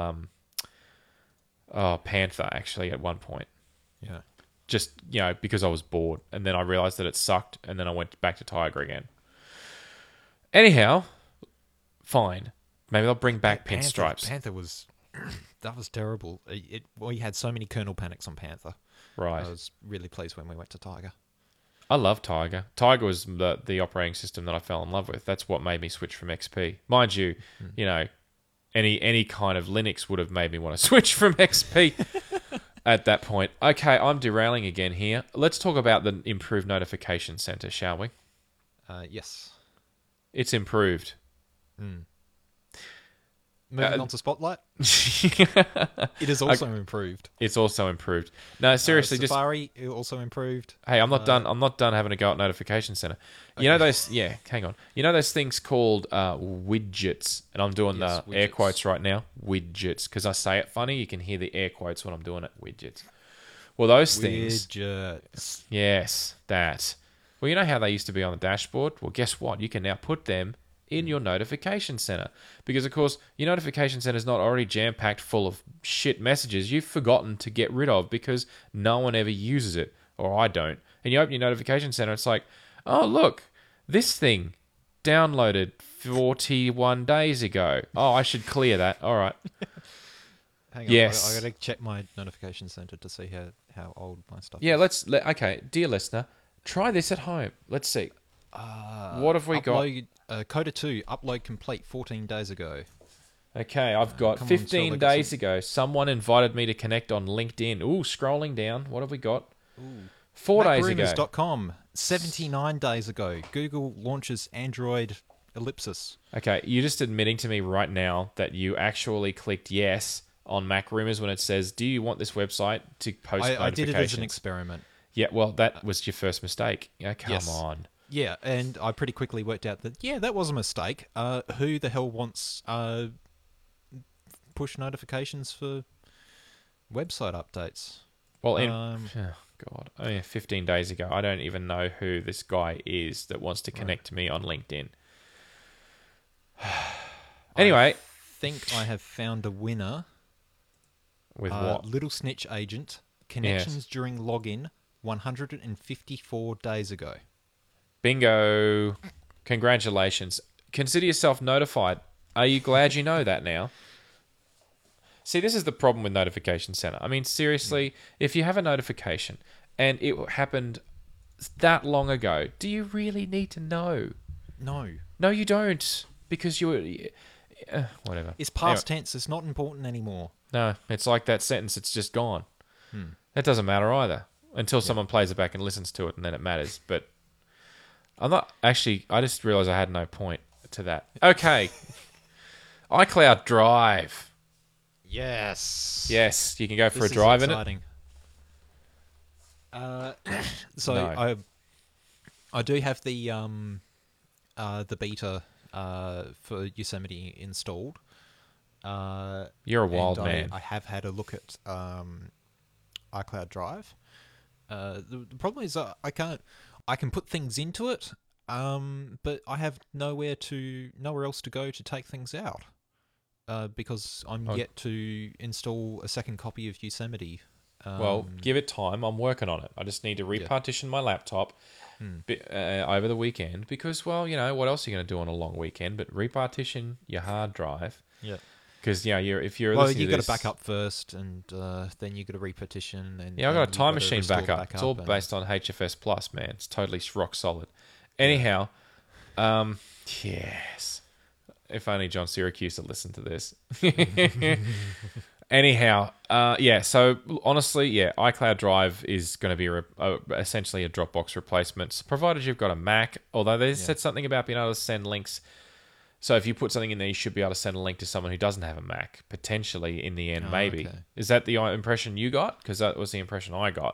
Panther, actually, at one point. Yeah. Just, because I was bored. And then I realised that it sucked, and then I went back to Tiger again. Anyhow, fine. Maybe they'll bring back pinstripes. Panther was... that was terrible. We had so many kernel panics on Panther. Right. I was really pleased when we went to Tiger. I love Tiger. Tiger was the operating system that I fell in love with. That's what made me switch from XP. Mind you, any kind of Linux would have made me want to switch from XP at that point. Okay, I'm derailing again here. Let's talk about the improved notification center, shall we? Yes. It's improved. Moving on to Spotlight. It is also improved. It's also improved. No, seriously, Safari also improved. Hey, I'm not done. I'm not done having a go at Notification Center. Okay. You know those? Yeah, hang on. You know those things called widgets, and I'm doing the air quotes right now. Widgets, because I say it funny. You can hear the air quotes when I'm doing it. Widgets. Well, those things. Widgets. Yes, that. Well, you know how they used to be on the dashboard? Well, guess what? You can now put them in your notification center. Because, of course, your notification center is not already jam-packed full of shit messages you've forgotten to get rid of because no one ever uses it, or I don't. And you open your notification center, it's like, oh, look, this thing downloaded 41 days ago. Oh, I should clear that. All right. Hang on, Yes. I got to check my notification center to see how old my stuff Yeah, is. okay, dear listener, try this at home. Let's see. What have we got? Coda 2, upload complete 14 days ago. Okay, I've got come on, 15 Phil, days ago. Someone invited me to connect on LinkedIn. Ooh, scrolling down. What have we got? 4 days ago. MacRumors.com, 79 days ago. Google launches Android ellipsis. Okay, you're just admitting to me right now that you actually clicked yes on Mac Rumors when it says, do you want this website to post notifications? I did it as an experiment. Yeah, well, that was your first mistake. Yeah, come Yes. on. Yeah, and I pretty quickly worked out that, yeah, that was a mistake. Who the hell wants push notifications for website updates? Well, oh, God. I mean, 15 days ago, I don't even know who this guy is that wants to connect to me on LinkedIn. Anyway. I think I have found a winner. With what? Little Snitch Agent. Connections during login 154 days ago. Bingo. Congratulations. Consider yourself notified. Are you glad you know that now? See, this is the problem with Notification Center. I mean, seriously, if you have a notification and it happened that long ago, do you really need to know? No. No, you don't. Because whatever. It's past tense. It's not important anymore. No, it's like that sentence. It's just gone. That doesn't matter either. Until someone plays it back and listens to it, and then it matters. But I'm not... Actually, I just realised I had no point to that. Okay. iCloud Drive. Yes. Yes, you can go for This a drive is in it. exciting. So No. I do have the beta for Yosemite installed. You're a wild and man. I have had a look at iCloud Drive. The problem is I can put things into it, but I have nowhere else to go to take things out. Because I'm yet to install a second copy of Yosemite. Well, give it time. I'm working on it. I just need to repartition my laptop over the weekend because, well, you know, what else are you going to do on a long weekend but repartition your hard drive? Yeah. Because, yeah, if you're Well, listening you to got this... to back up first, and then you got to repartition. And Yeah, I've then got a you time gotta machine restore backup. It's all based on HFS Plus, man. It's totally rock solid. Anyhow, yes. If only John Syracuse had listened to this. Anyhow, yeah, so honestly, yeah, iCloud Drive is going to be essentially a Dropbox replacement, provided you've got a Mac, although they said something about being able to send links. So if you put something in there, you should be able to send a link to someone who doesn't have a Mac, potentially in the end, maybe. Okay. Is that the impression you got? Because that was the impression I got.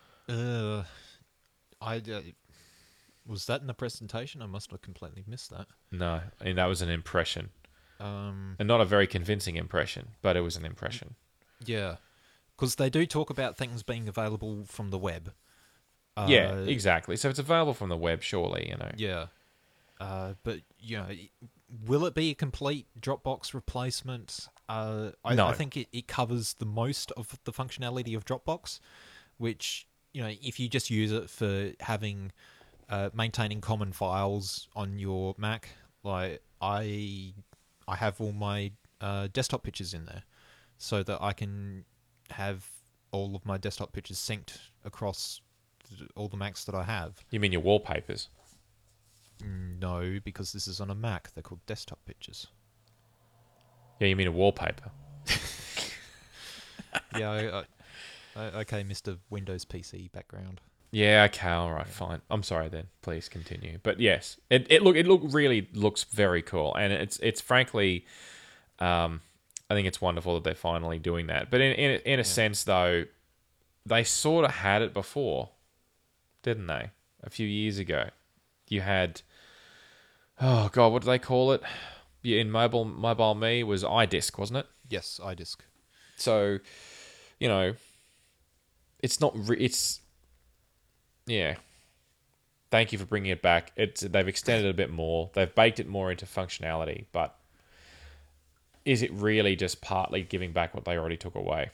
Was that in the presentation? I must have completely missed that. No, I mean, that was an impression. Um, And not a very convincing impression, but it was an impression. yeah, because they do talk about things being available from the web. Yeah, exactly. So it's available from the web, surely, you know. Yeah, but you know, will it be a complete Dropbox replacement? No. I think it covers the most of the functionality of Dropbox, which, you know, if you just use it for having maintaining common files on your Mac, like I have all my desktop pictures in there, so that I can have all of my desktop pictures synced across all the Macs that I have. You mean your wallpapers? No, because this is on a Mac. They're called desktop pictures. Yeah, you mean a wallpaper. Yeah, okay, Mr. Windows PC background. Yeah, okay, all right, fine. I'm sorry then. Please continue. But yes, it really looks very cool, and it's frankly, I think it's wonderful that they're finally doing that. But in a sense, though, they sort of had it before, didn't they? A few years ago, you had, oh god, what do they call it? Yeah, in Mobile Me was iDisk, wasn't it? Yes, iDisk. So, you know, it's not. It's yeah. Thank you for bringing it back. They've extended it a bit more. They've baked it more into functionality, but is it really just partly giving back what they already took away?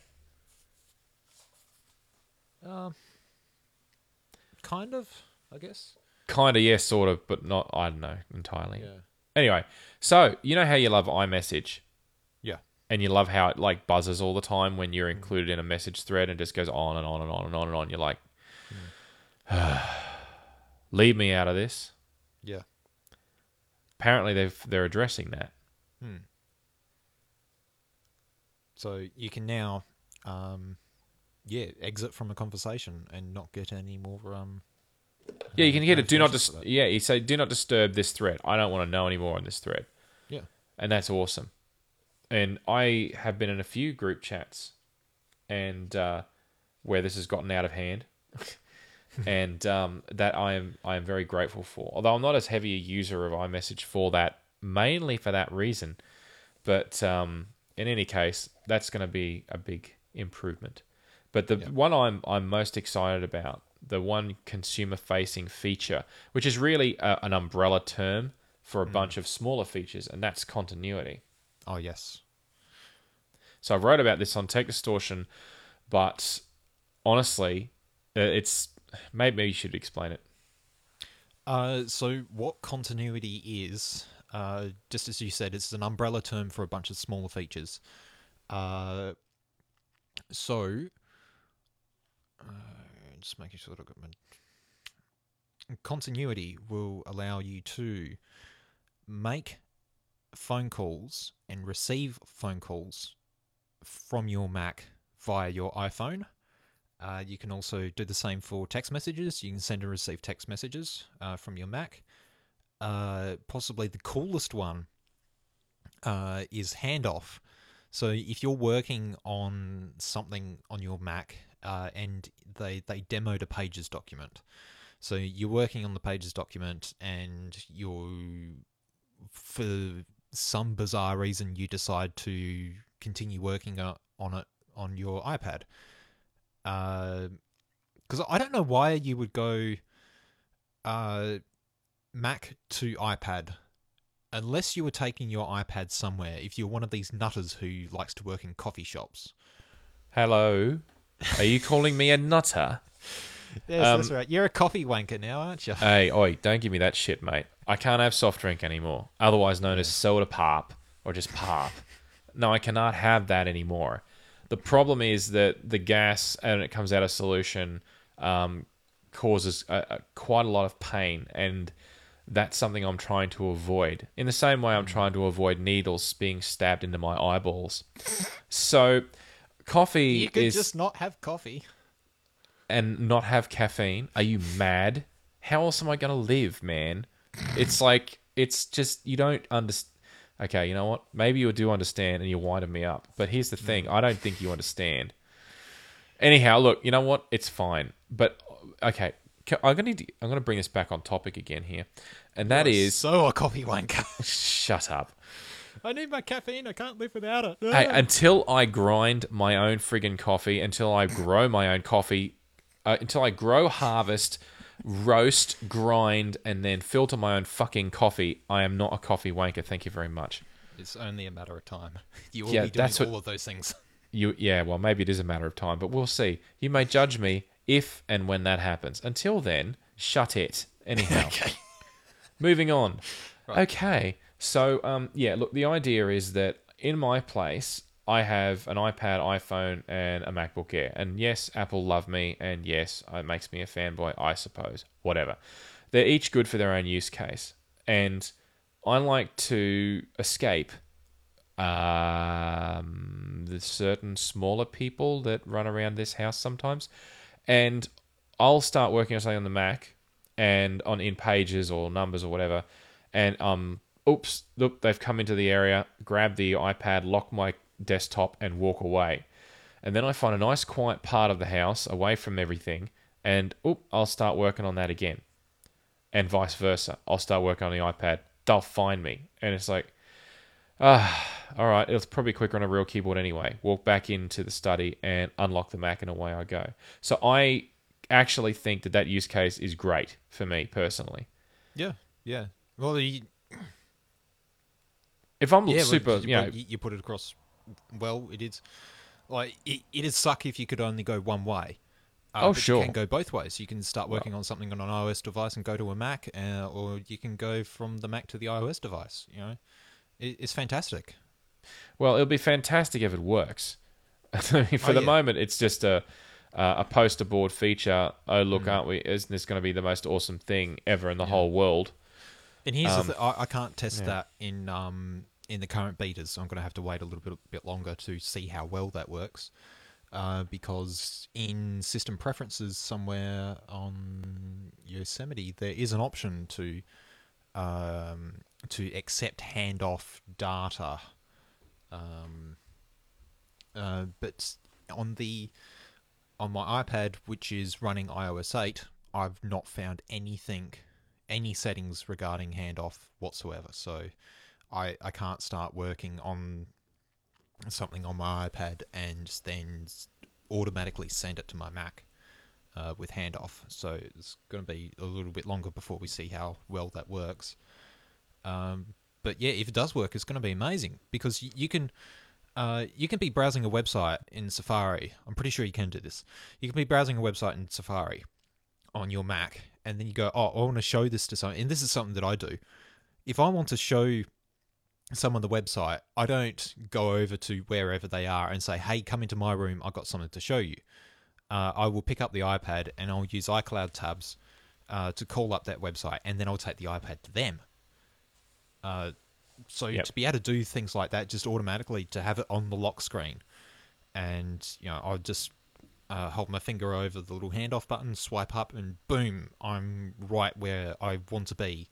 Kind of, I guess. Kind of, yes, sort of, but not, I don't know, entirely. Yeah. Anyway, so you know how you love iMessage? Yeah. And you love how it like buzzes all the time when you're included in a message thread and just goes on and on and on and on and on. You're like, leave me out of this. Yeah. Apparently they're addressing that. So you can now, exit from a conversation and not get any more. Yeah, you can hit it. Do not notifications for that. Yeah, you say do not disturb this thread. I don't want to know any more on this thread, Yeah. and that's awesome. And I have been in a few group chats, and where this has gotten out of hand, and that I am very grateful for. Although I'm not as heavy a user of iMessage for that, mainly for that reason. But in any case, that's going to be a big improvement. But the one I'm most excited about, the one consumer-facing feature, which is really an umbrella term for a bunch of smaller features, and that's continuity. Oh, yes. So I wrote about this on Tech Distortion, but honestly, it's maybe you should explain it. So what continuity is, just as you said, it's an umbrella term for a bunch of smaller features. Just making sure that I've got my... Continuity will allow you to make phone calls and receive phone calls from your Mac via your iPhone. You can also do the same for text messages. You can send and receive text messages from your Mac. Possibly the coolest one is handoff. So if you're working on something on your Mac and they demoed a Pages document, so you're working on the Pages document and for some bizarre reason you decide to continue working on it on your iPad. Because I don't know why you would go Mac to iPad unless you were taking your iPad somewhere, if you're one of these nutters who likes to work in coffee shops. Hello? Are you calling me a nutter? Yes, that's right. You're a coffee wanker now, aren't you? Hey, oi, don't give me that shit, mate. I can't have soft drink anymore, otherwise known as soda pop or just pop. No, I cannot have that anymore. The problem is that the gas, and it comes out of solution, causes quite a lot of pain, and that's something I'm trying to avoid. In the same way I'm trying to avoid needles being stabbed into my eyeballs. So, coffee You could is... just not have coffee. And not have caffeine? Are you mad? How else am I going to live, man? It's like, it's just, you don't understand. Okay, you know what? Maybe you do understand and you're winding me up. But here's the thing. I don't think you understand. Anyhow, look, you know what? It's fine. But, okay, I'm going to bring this back on topic again here. And that is... So a coffee wanker. Shut up. I need my caffeine. I can't live without it. Hey, until I grind my own friggin' coffee, until I grow my own coffee, until I grow, harvest, roast, grind, and then filter my own fucking coffee, I am not a coffee wanker. Thank you very much. It's only a matter of time. You will be doing all of those things. Well, maybe it is a matter of time, but we'll see. You may judge me if and when that happens. Until then, shut it. Anyhow. Okay. Moving on. Right. Okay. So, look, the idea is that in my place, I have an iPad, iPhone, and a MacBook Air. And yes, Apple love me, and yes, it makes me a fanboy, I suppose. Whatever. They're each good for their own use case. And I like to escape the certain smaller people that run around this house sometimes. And I'll start working on something on the Mac and in Pages or Numbers or whatever. And, oops, look, they've come into the area, grab the iPad, lock my desktop and walk away. And then I find a nice quiet part of the house away from everything and I'll start working on that again. And vice versa. I'll start working on the iPad. They'll find me. And it's like, all right, it's probably quicker on a real keyboard anyway. Walk back into the study and unlock the Mac and away I go. So I actually think that use case is great for me personally. Yeah, yeah. Well, If I'm yeah, super, but you put it across well. It is like it'd suck if you could only go one way. oh But you sure, can go both ways. You can start well, working on something on an iOS device and go to a Mac, or you can go from the Mac to the iOS device. You know, it's fantastic. well, it'll be fantastic if it works. I mean, for Oh the yeah. moment, it's just a poster board feature. Oh look, aren't we? Isn't this going to be the most awesome thing ever in the Yeah. whole world? And here's the I can't test yeah. that in the current betas, so I'm going to have to wait a little bit longer to see how well that works. Because in system preferences somewhere on Yosemite, there is an option to accept handoff data. But on my iPad, which is running iOS 8, I've not found any settings regarding handoff whatsoever. So I can't start working on something on my iPad and then automatically send it to my Mac with handoff. So it's going to be a little bit longer before we see how well that works. But yeah, if it does work, it's going to be amazing because you can be browsing a website in Safari. I'm pretty sure you can do this. You can be browsing a website in Safari on your Mac, and then you go, oh, I want to show this to someone. And this is something that I do. If I want to show someone the website, I don't go over to wherever they are and say, hey, come into my room, I've got something to show you. I will pick up the iPad and I'll use iCloud tabs to call up that website, and then I'll take the iPad to them. So Yep. to be able to do things like that just automatically, to have it on the lock screen, and I'll just hold my finger over the little handoff button, swipe up, and boom, I'm right where I want to be.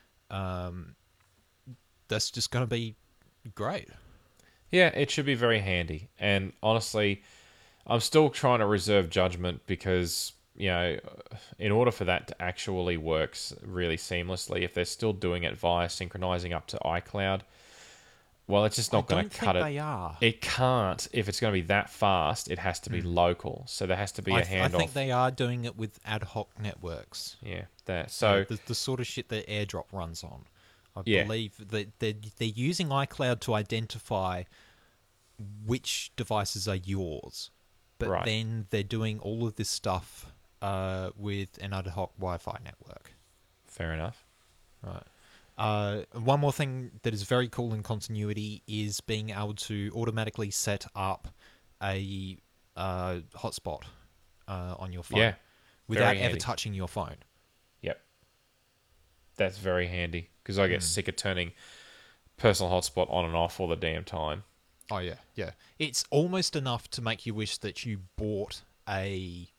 That's just going to be great. Yeah, it should be very handy. And honestly, I'm still trying to reserve judgment because, in order for that to actually work really seamlessly, if they're still doing it via synchronizing up to iCloud, well, it's just not going to cut it. They are. It can't. If it's going to be that fast, it has to be local. So there has to be a handoff. I think they are doing it with ad hoc networks. Yeah, that. So the sort of shit that AirDrop runs on. I Yeah. believe that they're using iCloud to identify which devices are yours, but Right. then they're doing all of this stuff with an ad hoc Wi-Fi network. fair enough. Right. One more thing that is very cool in continuity is being able to automatically set up a hotspot on your phone Yeah, without very ever handy. touching your phone. Yep. That's very handy because I get sick of turning personal hotspot on and off all the damn time. Oh yeah, yeah. It's almost enough to make you wish that you bought a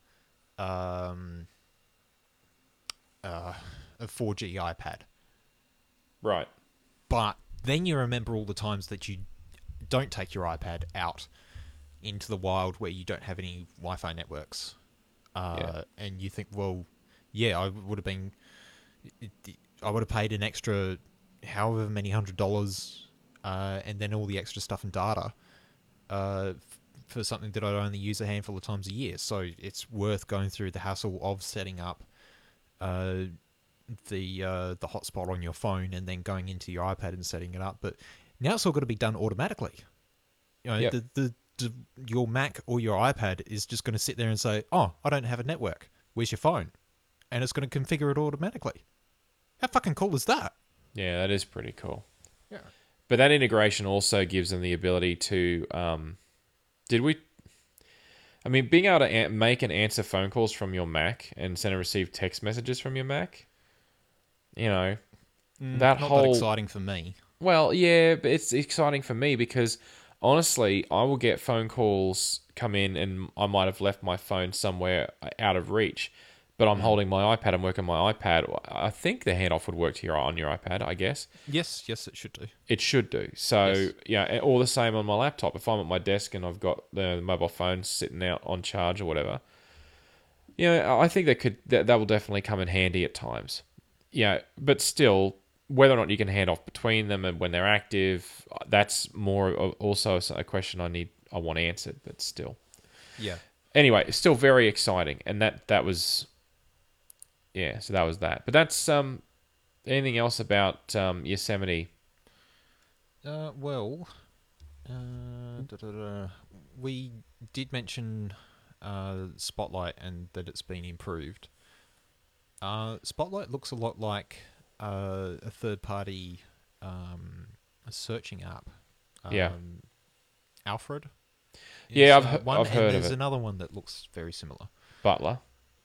4G iPad. Right. But then you remember all the times that you don't take your iPad out into the wild where you don't have any Wi-Fi networks. And you think, well, yeah, I would have paid an extra however many $100 and then all the extra stuff and data for something that I'd only use a handful of times a year. So it's worth going through the hassle of setting up the hotspot on your phone and then going into your iPad and setting it up. But now it's all got to be done automatically. Yep. Your Mac or your iPad is just going to sit there and say, "Oh, I don't have a network. Where's your phone?" And it's going to configure it automatically. How fucking cool is that? Yeah, that is pretty cool. Yeah. But that integration also gives them the ability to, being able to make and answer phone calls from your Mac and send and receive text messages from your Mac, that Not whole... that exciting for me. Well, yeah, but it's exciting for me because, honestly, I will get phone calls come in and I might have left my phone somewhere out of reach, but I'm holding my iPad and working my iPad. I think the handoff would work on your iPad, I guess. Yes, it should do. It should do. So, Yes. yeah, all the same on my laptop. If I'm at my desk and I've got the mobile phone sitting out on charge or whatever, I think that will definitely come in handy at times. Yeah, but still, whether or not you can hand off between them and when they're active, that's more also a question I want answered, but still. Yeah. Anyway, it's still very exciting, and that was yeah. So that was that. But that's anything else about Yosemite? Well, we did mention Spotlight and that it's been improved. Spotlight looks a lot like a third-party searching app. Yeah, Alfred. yeah. One, I've and heard of there's it. another one that looks very similar. Butler.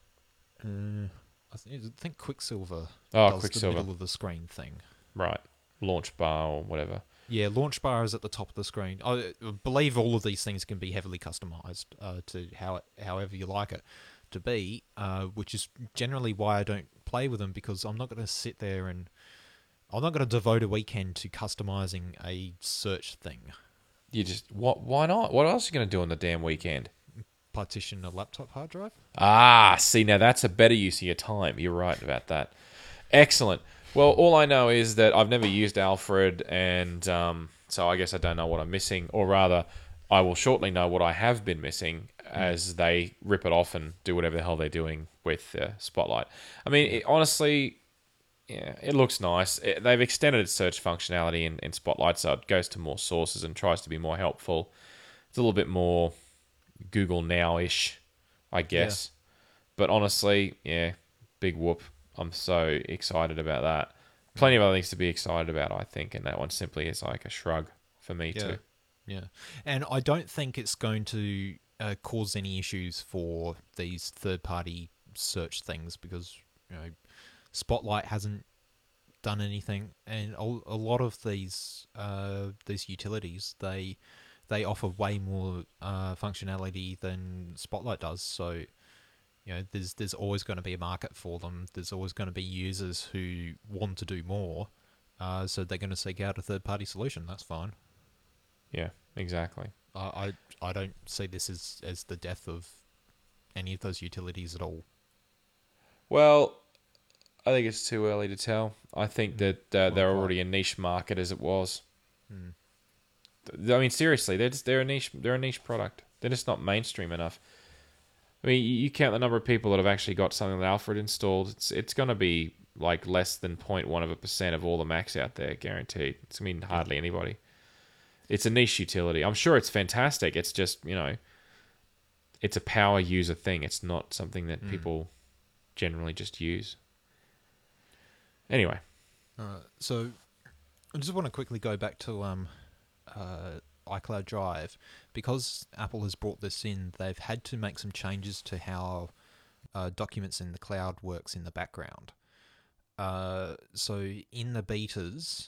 I think Quicksilver Oh, does Quicksilver. the middle of the screen thing. Right. Launch bar or whatever. Yeah, launch bar is at the top of the screen. I believe all of these things can be heavily customized to however you like it to be, which is generally why I don't play with them, because I'm not going to sit there and I'm not going to devote a weekend to customizing a search thing. You just what? Why not? What else are you going to do on the damn weekend? Partition a laptop hard drive? Ah, see, now that's a better use of your time. You're right about that. Excellent. Well, all I know is that I've never used Alfred, and so I guess I don't know what I'm missing, or rather, I will shortly know what I have been missing as they rip it off and do whatever the hell they're doing with Spotlight. I mean, honestly, yeah, it looks nice. They've extended its search functionality in Spotlight, so it goes to more sources and tries to be more helpful. It's a little bit more Google Now-ish, I guess. But honestly, yeah, big whoop. I'm so excited about that. Plenty of other things to be excited about, I think, and that one simply is like a shrug for me too. Yeah, and I don't think it's going to cause any issues for these third-party search things, because Spotlight hasn't done anything, and a lot of these utilities they offer way more functionality than Spotlight does. So there's always going to be a market for them. There's always going to be users who want to do more. So they're going to seek out a third-party solution. That's fine. Yeah, exactly. I don't see this as the death of any of those utilities at all. Well, I think it's too early to tell. I think that they're already a niche market as it was. I mean, seriously, they're a niche. They're a niche product. They're just not mainstream enough. I mean, you count the number of people that have actually got something like Alfred installed. It's going to be like less than 0.1% of all the Macs out there, guaranteed. It's hardly anybody. It's a niche utility. I'm sure it's fantastic. It's just it's a power user thing. It's not something that people generally just use. Anyway, so I just want to quickly go back to iCloud Drive. Because Apple has brought this in, they've had to make some changes to how documents in the cloud works in the background. So in the betas,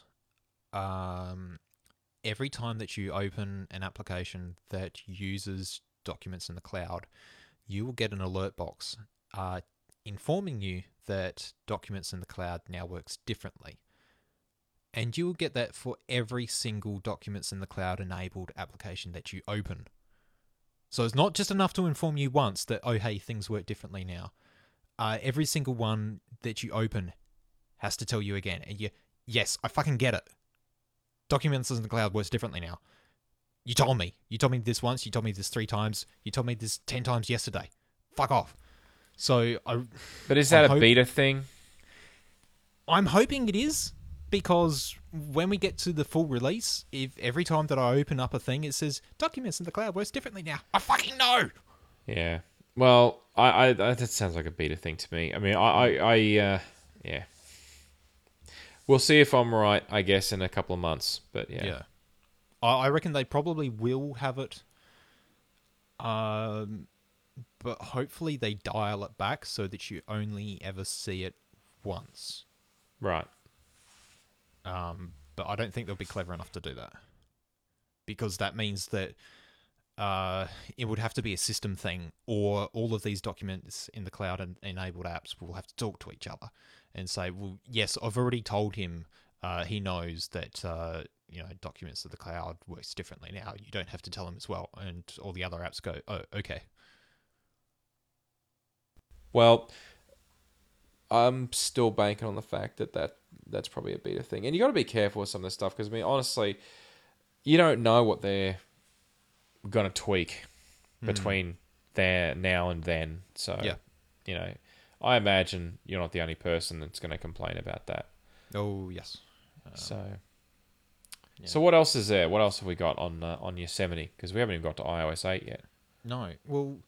every time that you open an application that uses documents in the cloud, you will get an alert box informing you that documents in the cloud now works differently. And you will get that for every single documents in the cloud enabled application that you open. So it's not just enough to inform you once that, oh, hey, things work differently now. Every single one that you open has to tell you again. And yes, I fucking get it. Documents in the cloud works differently now. You told me. You told me this once. You told me this 3 times. You told me this 10 times yesterday. Fuck off. So but is that a beta thing? I'm hoping it is. Because when we get to the full release, if every time that I open up a thing, it says documents in the cloud works differently now, I fucking know. Yeah. Well, I that sounds like a beta thing to me. I mean, yeah. We'll see if I'm right, I guess, in a couple of months. But yeah. I reckon they probably will have it. But hopefully they dial it back so that you only ever see it once. Right. But I don't think they'll be clever enough to do that, because that means that it would have to be a system thing, or all of these documents in the cloud and enabled apps will have to talk to each other and say, well, yes, I've already told him he knows that documents of the cloud works differently now. You don't have to tell him as well. And all the other apps go, oh, okay. Well, I'm still banking on the fact that's probably a beta thing. And you got to be careful with some of this stuff, because, I mean, honestly, you don't know what they're going to tweak between there now and then. So, Yeah. you know, I imagine you're not the only person that's going to complain about that. Oh, yes. So, yeah. so what else is there? What else have we got on Yosemite? Because we haven't even got to iOS 8 yet. No. Well,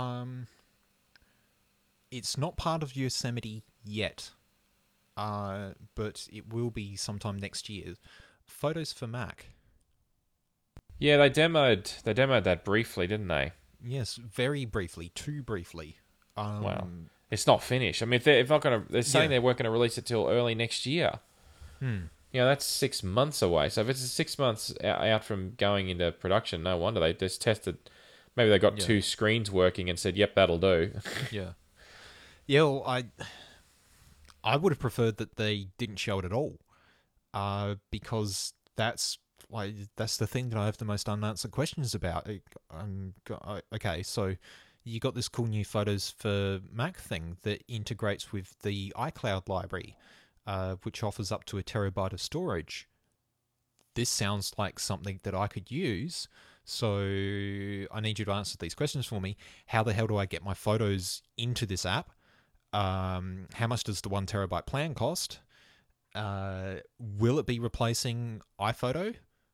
it's not part of Yosemite yet, but it will be sometime next year. Photos for Mac. Yeah, they demoed that briefly, didn't they? Yes, very briefly, too briefly. Well, it's not finished. I mean, if not going to, they're saying Yeah. they weren't going to release it till early next year. You know, that's 6 months away. So if it's 6 months out from going into production, no wonder they just tested. Maybe they got two screens working and said, "Yep, that'll do." Yeah. Yeah, well, I would have preferred that they didn't show it at all, because that's the thing that I have the most unanswered questions about. Okay, so you got this cool new Photos for Mac thing that integrates with the iCloud library, which offers up to 1 terabyte of storage. This sounds like something that I could use. So I need you to answer these questions for me. How the hell do I get my photos into this app? How much does the 1 terabyte plan cost? Will it be replacing iPhoto?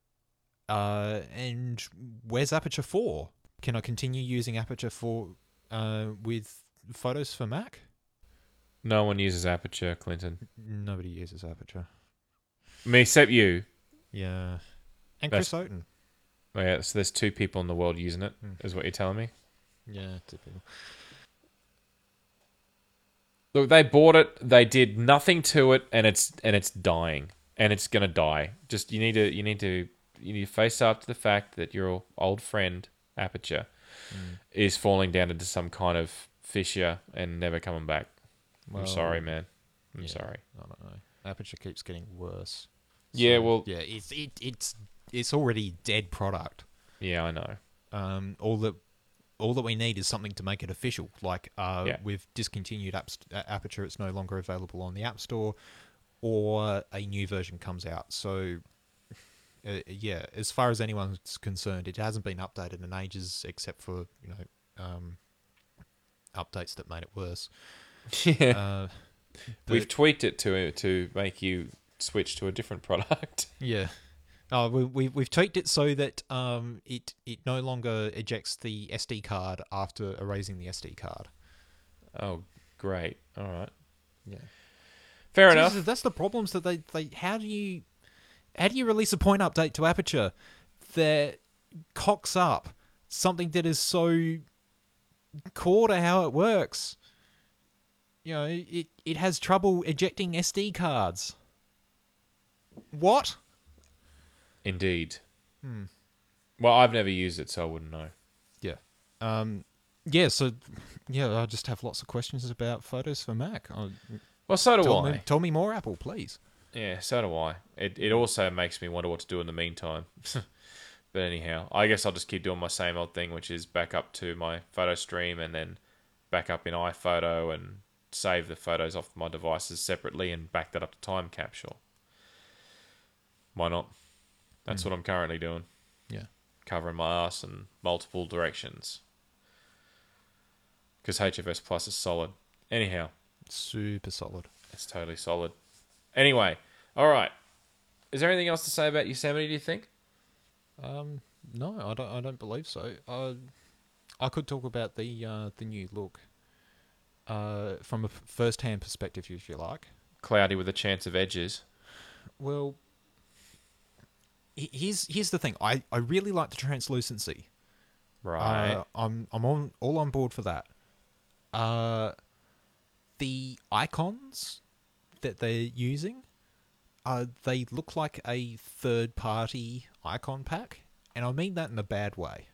And where's Aperture 4? Can I continue using Aperture 4 with Photos for Mac? No one uses Aperture, Clinton. Nobody uses Aperture. Me, except you. Yeah. And Chris Oaten. Oh, yeah, so there's 2 people in the world using it, is what you're telling me? Yeah, 2 people. Look, they bought it, they did nothing to it, and it's dying. And it's gonna die. Just you need to face up to the fact that your old friend, Aperture, is falling down into some kind of fissure and never coming back. Well, I'm sorry, man. I'm sorry. I don't know. Aperture keeps getting worse. Yeah, well, yeah, it's already dead product. Yeah, I know. All that we need is something to make it official. Like with discontinued Aperture, it's no longer available on the App Store, or a new version comes out. So, yeah, as far as anyone's concerned, it hasn't been updated in ages, except for updates that made it worse. Yeah, we've tweaked it to make you switch to a different product. Yeah. We've tweaked it so that it no longer ejects the SD card after erasing the SD card. Oh, great! All right. Yeah. Fair enough. That's the problems that they. How do you release a point update to Aperture that cocks up something that is so core to how it works? It has trouble ejecting SD cards. What? Indeed. Well, I've never used it, so I wouldn't know. Yeah. I just have lots of questions about Photos for Mac. Well, so do I. Tell me more, Apple, please. Yeah, so do I. It also makes me wonder what to do in the meantime. But anyhow, I guess I'll just keep doing my same old thing, which is back up to my photo stream and then back up in iPhoto and save the photos off my devices separately and back that up to Time Capsule. Why not? That's what I'm currently doing. Yeah. Covering my ass in multiple directions. Because HFS Plus is solid. Anyhow. Super solid. It's totally solid. Anyway. Alright. Is there anything else to say about Yosemite, do you think? No, I don't believe so. I could talk about the new look. From a first-hand perspective, if you like. Cloudy with a chance of edges. Well, here's the thing. I really like the translucency. Right. I'm on board for that. The icons that they're using, they look like a third-party icon pack, and I mean that in a bad way.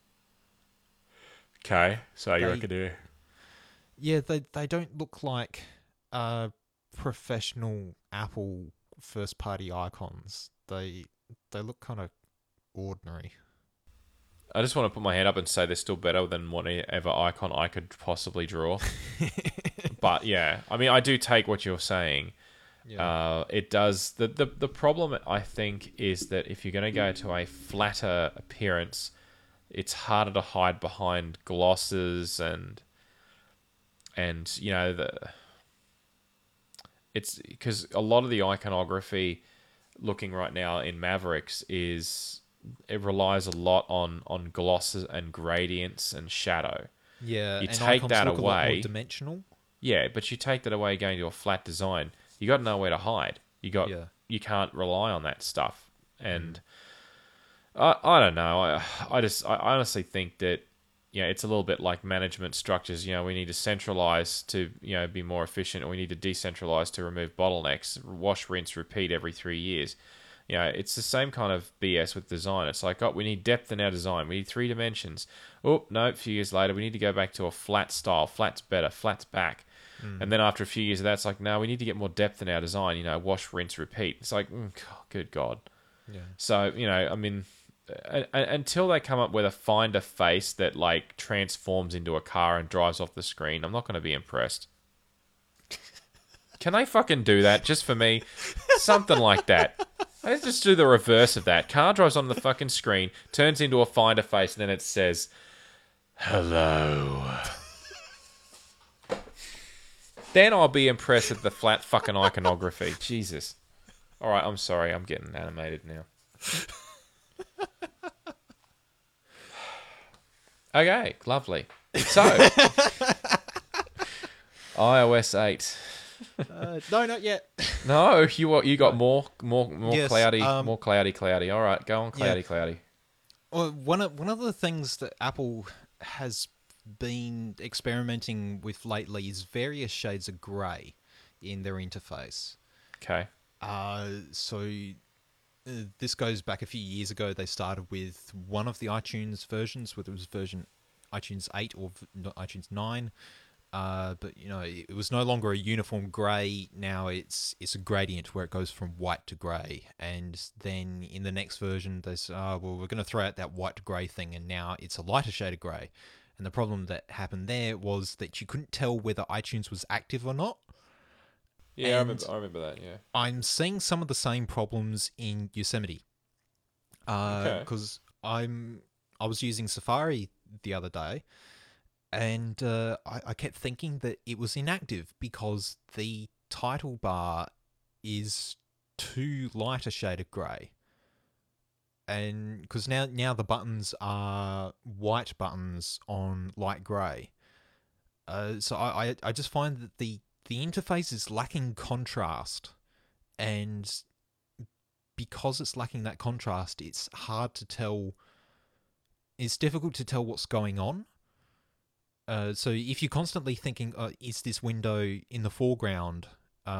Okay, so you reckon? Yeah, they don't look like professional Apple first-party icons. They look kind of ordinary. I just want to put my hand up and say they're still better than whatever icon I could possibly draw. But yeah, I mean, I do take what you're saying. Yeah. It does. The problem, I think, is that if you're going to go to a flatter appearance, it's harder to hide behind glosses and it's because a lot of the iconography looking right now in Mavericks is it relies a lot on glosses and gradients and shadow. Yeah, You and take icons that look a lot more away, dimensional. yeah, but you take that away going to a flat design, you got nowhere to hide. Yeah. You can't rely on that stuff. And I don't know. I honestly think that it's a little bit like management structures. We need to centralize to be more efficient, or we need to decentralize to remove bottlenecks. Wash, rinse, repeat every 3 years. It's the same kind of BS with design. It's like, oh, we need depth in our design. We need 3 dimensions. Oh, no, a few years later, we need to go back to a flat style. Flat's better. Flat's back. And then after a few years of that, it's like, no, we need to get more depth in our design. Wash, rinse, repeat. It's like, good God. Yeah. So, I mean, until they come up with a finder face that like transforms into a car and drives off the screen, I'm not going to be impressed. Can they fucking do that just for me? Something like that. Let's just do the reverse of that. Car drives on the fucking screen, turns into a finder face, and then it says, "Hello." Then I'll be impressed at the flat fucking iconography. Jesus. All right, I'm sorry. I'm getting animated now. Okay, lovely. So, iOS 8. No, not yet. No, you got more Yes, cloudy, more cloudy. All right, go on, cloudy. Well, one of the things that Apple has been experimenting with lately is various shades of grey in their interface. Okay. This goes back a few years ago. They started with one of the iTunes versions, whether it was version iTunes 8 or iTunes 9. But it was no longer a uniform grey. Now it's a gradient where it goes from white to grey. And then in the next version, they say, well, we're going to throw out that white to grey thing, and now it's a lighter shade of grey. And the problem that happened there was that you couldn't tell whether iTunes was active or not. Yeah, I remember that, yeah. I'm seeing some of the same problems in Yosemite. Because I was using Safari the other day, and I kept thinking that it was inactive because the title bar is too light a shade of grey. And because now the buttons are white buttons on light grey. So I just find that the interface is lacking contrast, and because it's lacking that contrast, it's hard to tell. It's difficult to tell what's going on. So if you're constantly thinking, is this window in the foreground?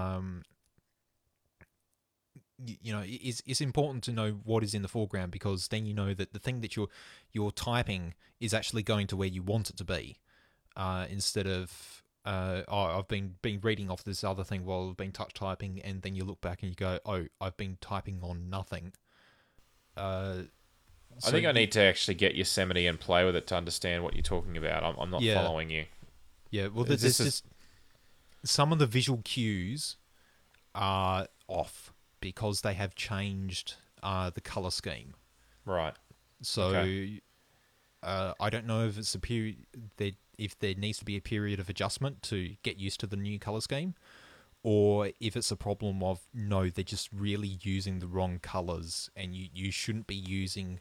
It's important to know what is in the foreground, because then you know that the thing that you're typing is actually going to where you want it to be, instead of I've been reading off this other thing while I've been touch typing, and then you look back and you go, oh, I've been typing on nothing. I think I need to actually get Yosemite and play with it to understand what you're talking about. I'm not following you. Yeah, well, there's just some of the visual cues are off because they have changed the color scheme. Right. So I don't know if it's a period if there needs to be a period of adjustment to get used to the new color scheme, or if it's a problem of no, they're just really using the wrong colors, and you shouldn't be using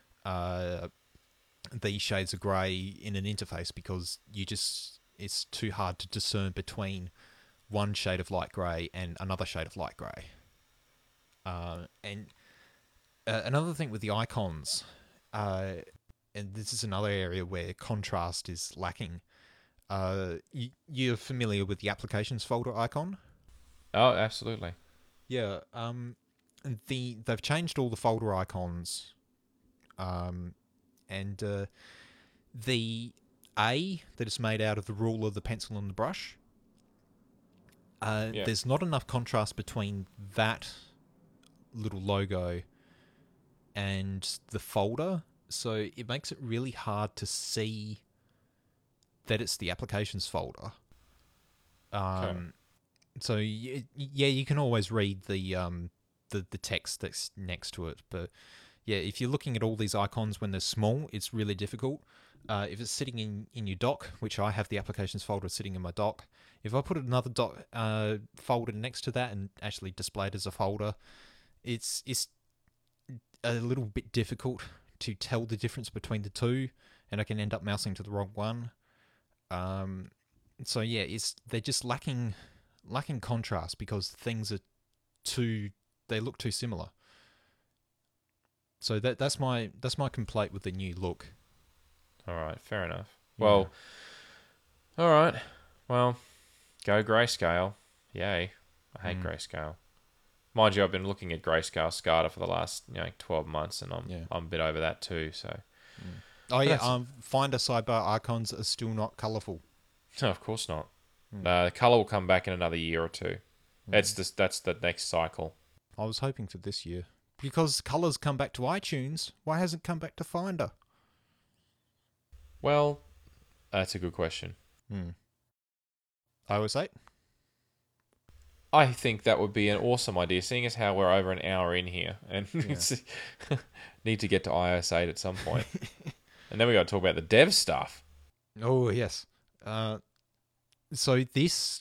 these shades of grey in an interface because it's too hard to discern between one shade of light grey and another shade of light grey. And another thing with the icons, and this is another area where contrast is lacking. You're familiar with the applications folder icon? Oh, absolutely. Yeah. They've changed all the folder icons. And the A that is made out of the ruler, the pencil, and the brush. There's not enough contrast between that little logo and the folder, so it makes it really hard to see that it's the applications folder. So you can always read the text that's next to it, but yeah, if you're looking at all these icons when they're small, it's really difficult. If it's sitting in your dock, which I have the applications folder sitting in my dock, if I put another dock folder next to that and actually display it as a folder, it's a little bit difficult to tell the difference between the two, and I can end up mousing to the wrong one. So yeah, they're just lacking contrast because things are they look too similar. So that's my complaint with the new look. All right, fair enough. Well, all right. Well, go grayscale. Yay. I hate grayscale. Mind you, I've been looking at grayscale SCADA for the last 12 months, and I'm a bit over that too. So. Oh yeah, Finder sidebar icons are still not colourful. No, of course not. The colour will come back in another year or two. That's the next cycle. I was hoping for this year. Because colours come back to iTunes, why hasn't it come back to Finder? Well, that's a good question. iOS 8? I think that would be an awesome idea, seeing as how we're over an hour in here and need to get to iOS 8 at some point. And then we got to talk about the dev stuff. Oh, yes. So this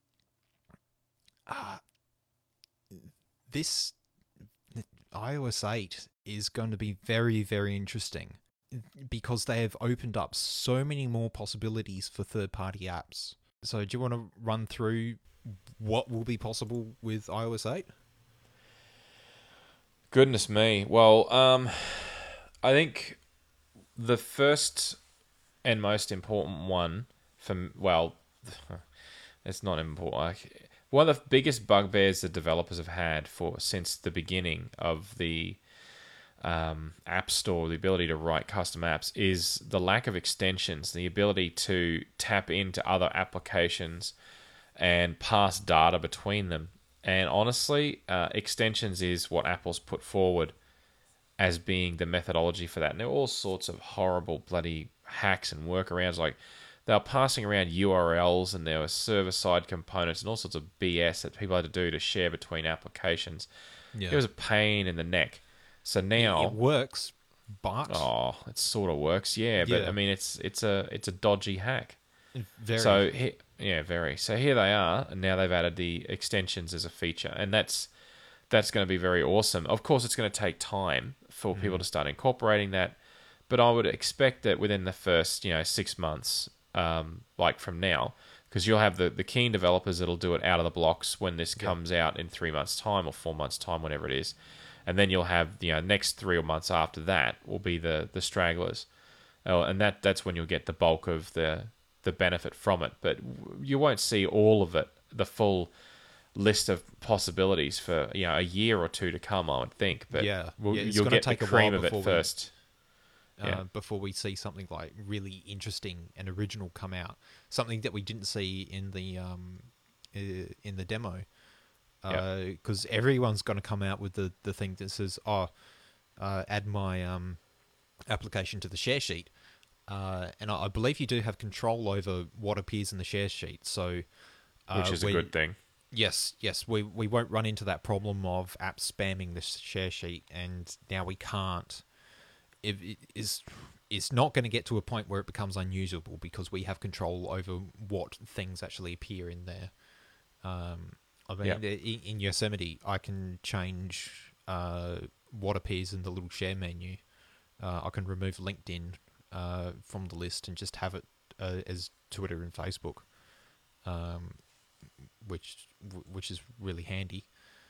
iOS 8 is going to be very, very interesting because they have opened up so many more possibilities for third-party apps. So do you want to run through what will be possible with iOS 8? Goodness me. Well, I think the first and most important one it's not important. One of the biggest bugbears that developers have had since the beginning of the App Store, the ability to write custom apps, is the lack of extensions, the ability to tap into other applications and pass data between them. And honestly, extensions is what Apple's put forward as being the methodology for that. And there are all sorts of horrible bloody hacks and workarounds, like they were passing around URLs and there were server-side components and all sorts of BS that people had to do to share between applications. Yeah. It was a pain in the neck. So now it works, but it sort of works, yeah. But I mean, it's a dodgy hack. Very. So very. So here they are, and now they've added the extensions as a feature, and that's going to be very awesome. Of course, it's going to take time for people to start incorporating that, but I would expect that within the first 6 months. Like from now, because you'll have the keen developers that'll do it out of the blocks when this comes out in 3 months' time or 4 months' time, whenever it is, and then you'll have next 3 months after that will be the stragglers, and that's when you'll get the bulk of the benefit from it. But you won't see all of it, the full list of possibilities for a year or two to come, I would think. But you'll get the cream of it first. Before we see something like really interesting and original come out, something that we didn't see in the demo, because everyone's going to come out with the thing that says, add my application to the share sheet, and I believe you do have control over what appears in the share sheet, so which is a good thing. Yes, we won't run into that problem of apps spamming the share sheet, and now we can't. It's not going to get to a point where it becomes unusable because we have control over what things actually appear in there. In Yosemite, I can change what appears in the little share menu. I can remove LinkedIn from the list and just have it as Twitter and Facebook, which is really handy.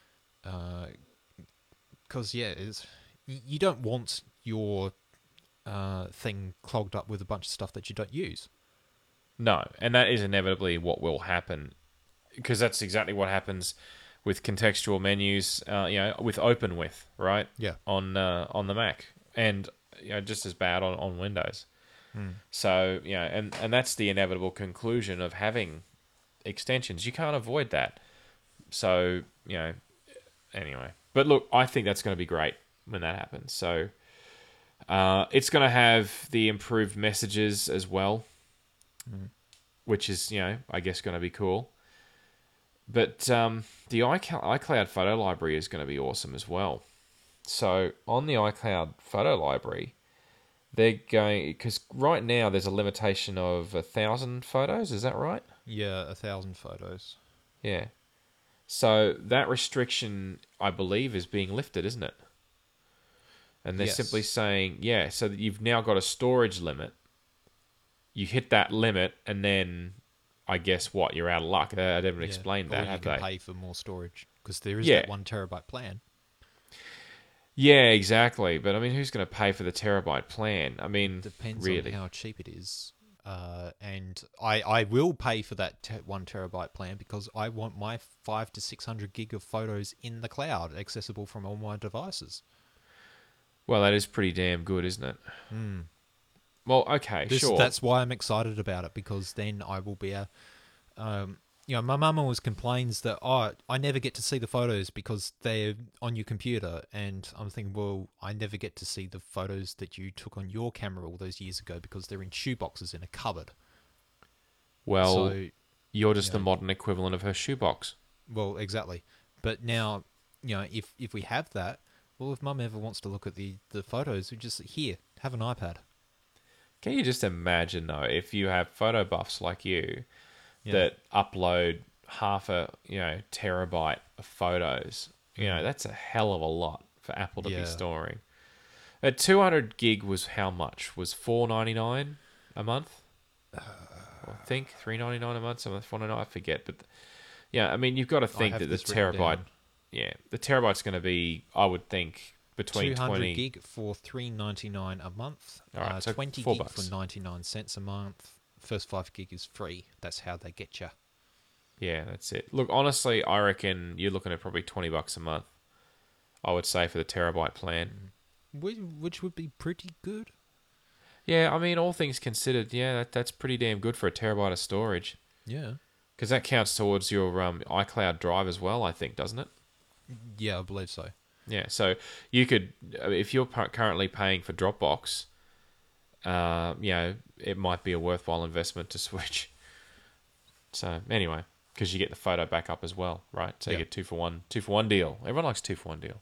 Because you don't want your thing clogged up with a bunch of stuff that you don't use. No, and that is inevitably what will happen, because that's exactly what happens with contextual menus, with OpenWith, right? Yeah. On the Mac, and just as bad on Windows. So and that's the inevitable conclusion of having extensions. You can't avoid that. So anyway, but look, I think that's going to be great when that happens. So it's going to have the improved messages as well, which is I guess going to be cool. But the iCloud photo library is going to be awesome as well. So on the iCloud photo library, they're going, because right now there's a limitation of 1,000 photos. Is that right? Yeah, 1,000 photos. Yeah. So that restriction, I believe, is being lifted, isn't it? And they're simply Yes. saying, yeah, so that you've now got a storage limit. You hit that limit, and then I guess what? You're out of luck. They haven't Yeah. explained Or that, you have can they? pay for more storage because there is Yeah. that 1 terabyte plan. Yeah, exactly. But I mean, who's going to pay for the terabyte plan? I mean, Depends on really? how cheap it is. And I will pay for that 1 terabyte plan because I want my 500 to 600 gig of photos in the cloud, accessible from all my devices. Well, that is pretty damn good, isn't it? Hmm. Well, okay, sure. That's why I'm excited about it, because then I will be my mum always complains that I never get to see the photos because they're on your computer, and I'm thinking, well, I never get to see the photos that you took on your camera all those years ago because they're in shoeboxes in a cupboard. Well, So, you're just you the know, modern equivalent of her shoebox. well, exactly. But now, if we have that, well, if mum ever wants to look at the photos, we just here have an iPad. Can you just imagine, though, if you have photo buffs like you Yeah. that upload half a, terabyte of photos? Mm. That's a hell of a lot for Apple to be Yeah. storing. At 200 gig was how much? Was $4.99 a month? I think $3.99 a month. Something $4.99. I forget, but yeah, I mean, you've got to I think have that the this written terabyte, down. the terabyte's going to be, I would think, between 200 20. gig for $3.99 a month. All right, so 20 $4. gig for 99 cents a month. First 5 gig is free. That's how they get you. Yeah, that's it. Look, honestly, I reckon you're looking at probably $20 a month. I would say for the terabyte plan. Which would be pretty good. Yeah, I mean, all things considered, yeah, that's pretty damn good for a terabyte of storage. Yeah. Because that counts towards your iCloud drive as well, I think, doesn't it? Yeah, I believe so. Yeah, so you could, if you're currently paying for Dropbox, it might be a worthwhile investment to switch. So anyway, because you get the photo backup as well, right? So you Yeah. get two for one deal. Everyone likes 2-for-1 deal.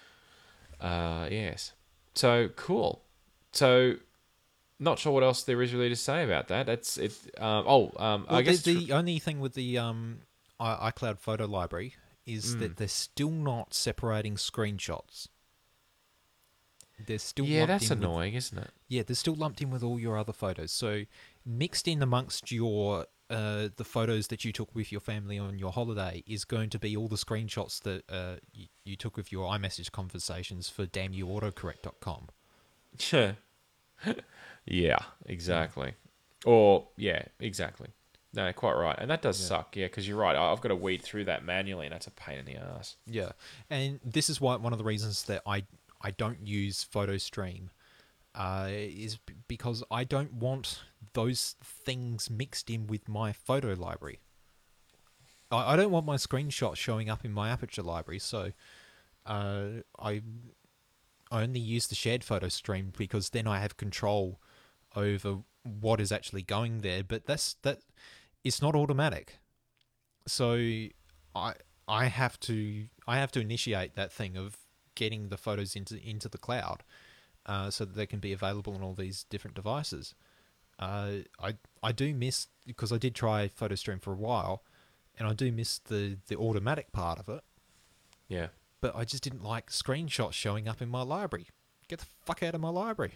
Yes. So cool. So not sure what else there is really to say about that. That's it. I guess the only thing with the iCloud photo library is that they're still not separating screenshots. They're still yeah, lumped that's in with, annoying, isn't it? yeah, they're still lumped in with all your other photos. So mixed in amongst your the photos that you took with your family on your holiday is going to be all the screenshots that you took with your iMessage conversations for damnyouautocorrect.com. Sure. Yeah, exactly. Or yeah, exactly. No, quite right. And that does Yeah. suck. Yeah, because you're right. I've got to weed through that manually, and that's a pain in the ass. Yeah, and this is why one of the reasons that I don't use PhotoStream is because I don't want those things mixed in with my photo library. I don't want my screenshots showing up in my Aperture library, so I only use the shared photo stream because then I have control over what is actually going there. But that it's not automatic, so I I have to initiate that thing of getting the photos into the cloud, so that they can be available on all these different devices. I do miss, because I did try PhotoStream for a while, and I do miss the automatic part of it. Yeah. But I just didn't like screenshots showing up in my library. Get the fuck out of my library.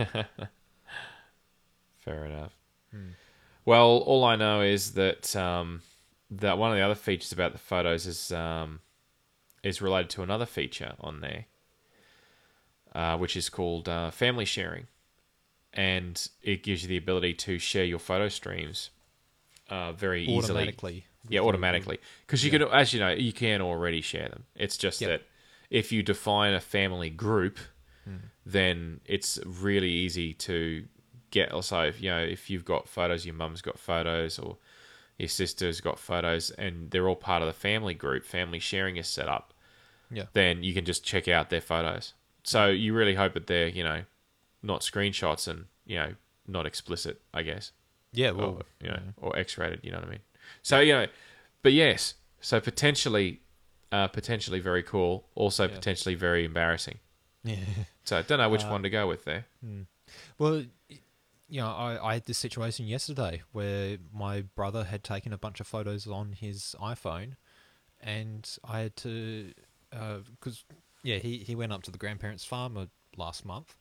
Fair enough. Well, all I know is that that one of the other features about the photos is related to another feature on there, which is called family sharing, and it gives you the ability to share your photo streams very easily. Automatically. Yeah, automatically. Because you Yeah. can, as you know, you can already share them. It's just Yep. that if you define a family group, then it's really easy to get. Also, if you've got photos, your mum's got photos, or your sister's got photos, and they're all part of the family group, family sharing is set up, Yeah. then you can just check out their photos. So you really hope that they're, not screenshots and, not explicit, I guess. Yeah, well, Or X-rated, you know what I mean? So, but yes, so potentially potentially very cool, also Yeah. potentially very embarrassing. Yeah. So I don't know which one to go with there. Well, I had this situation yesterday where my brother had taken a bunch of photos on his iPhone, and I had to, because he went up to the grandparents' farm last month,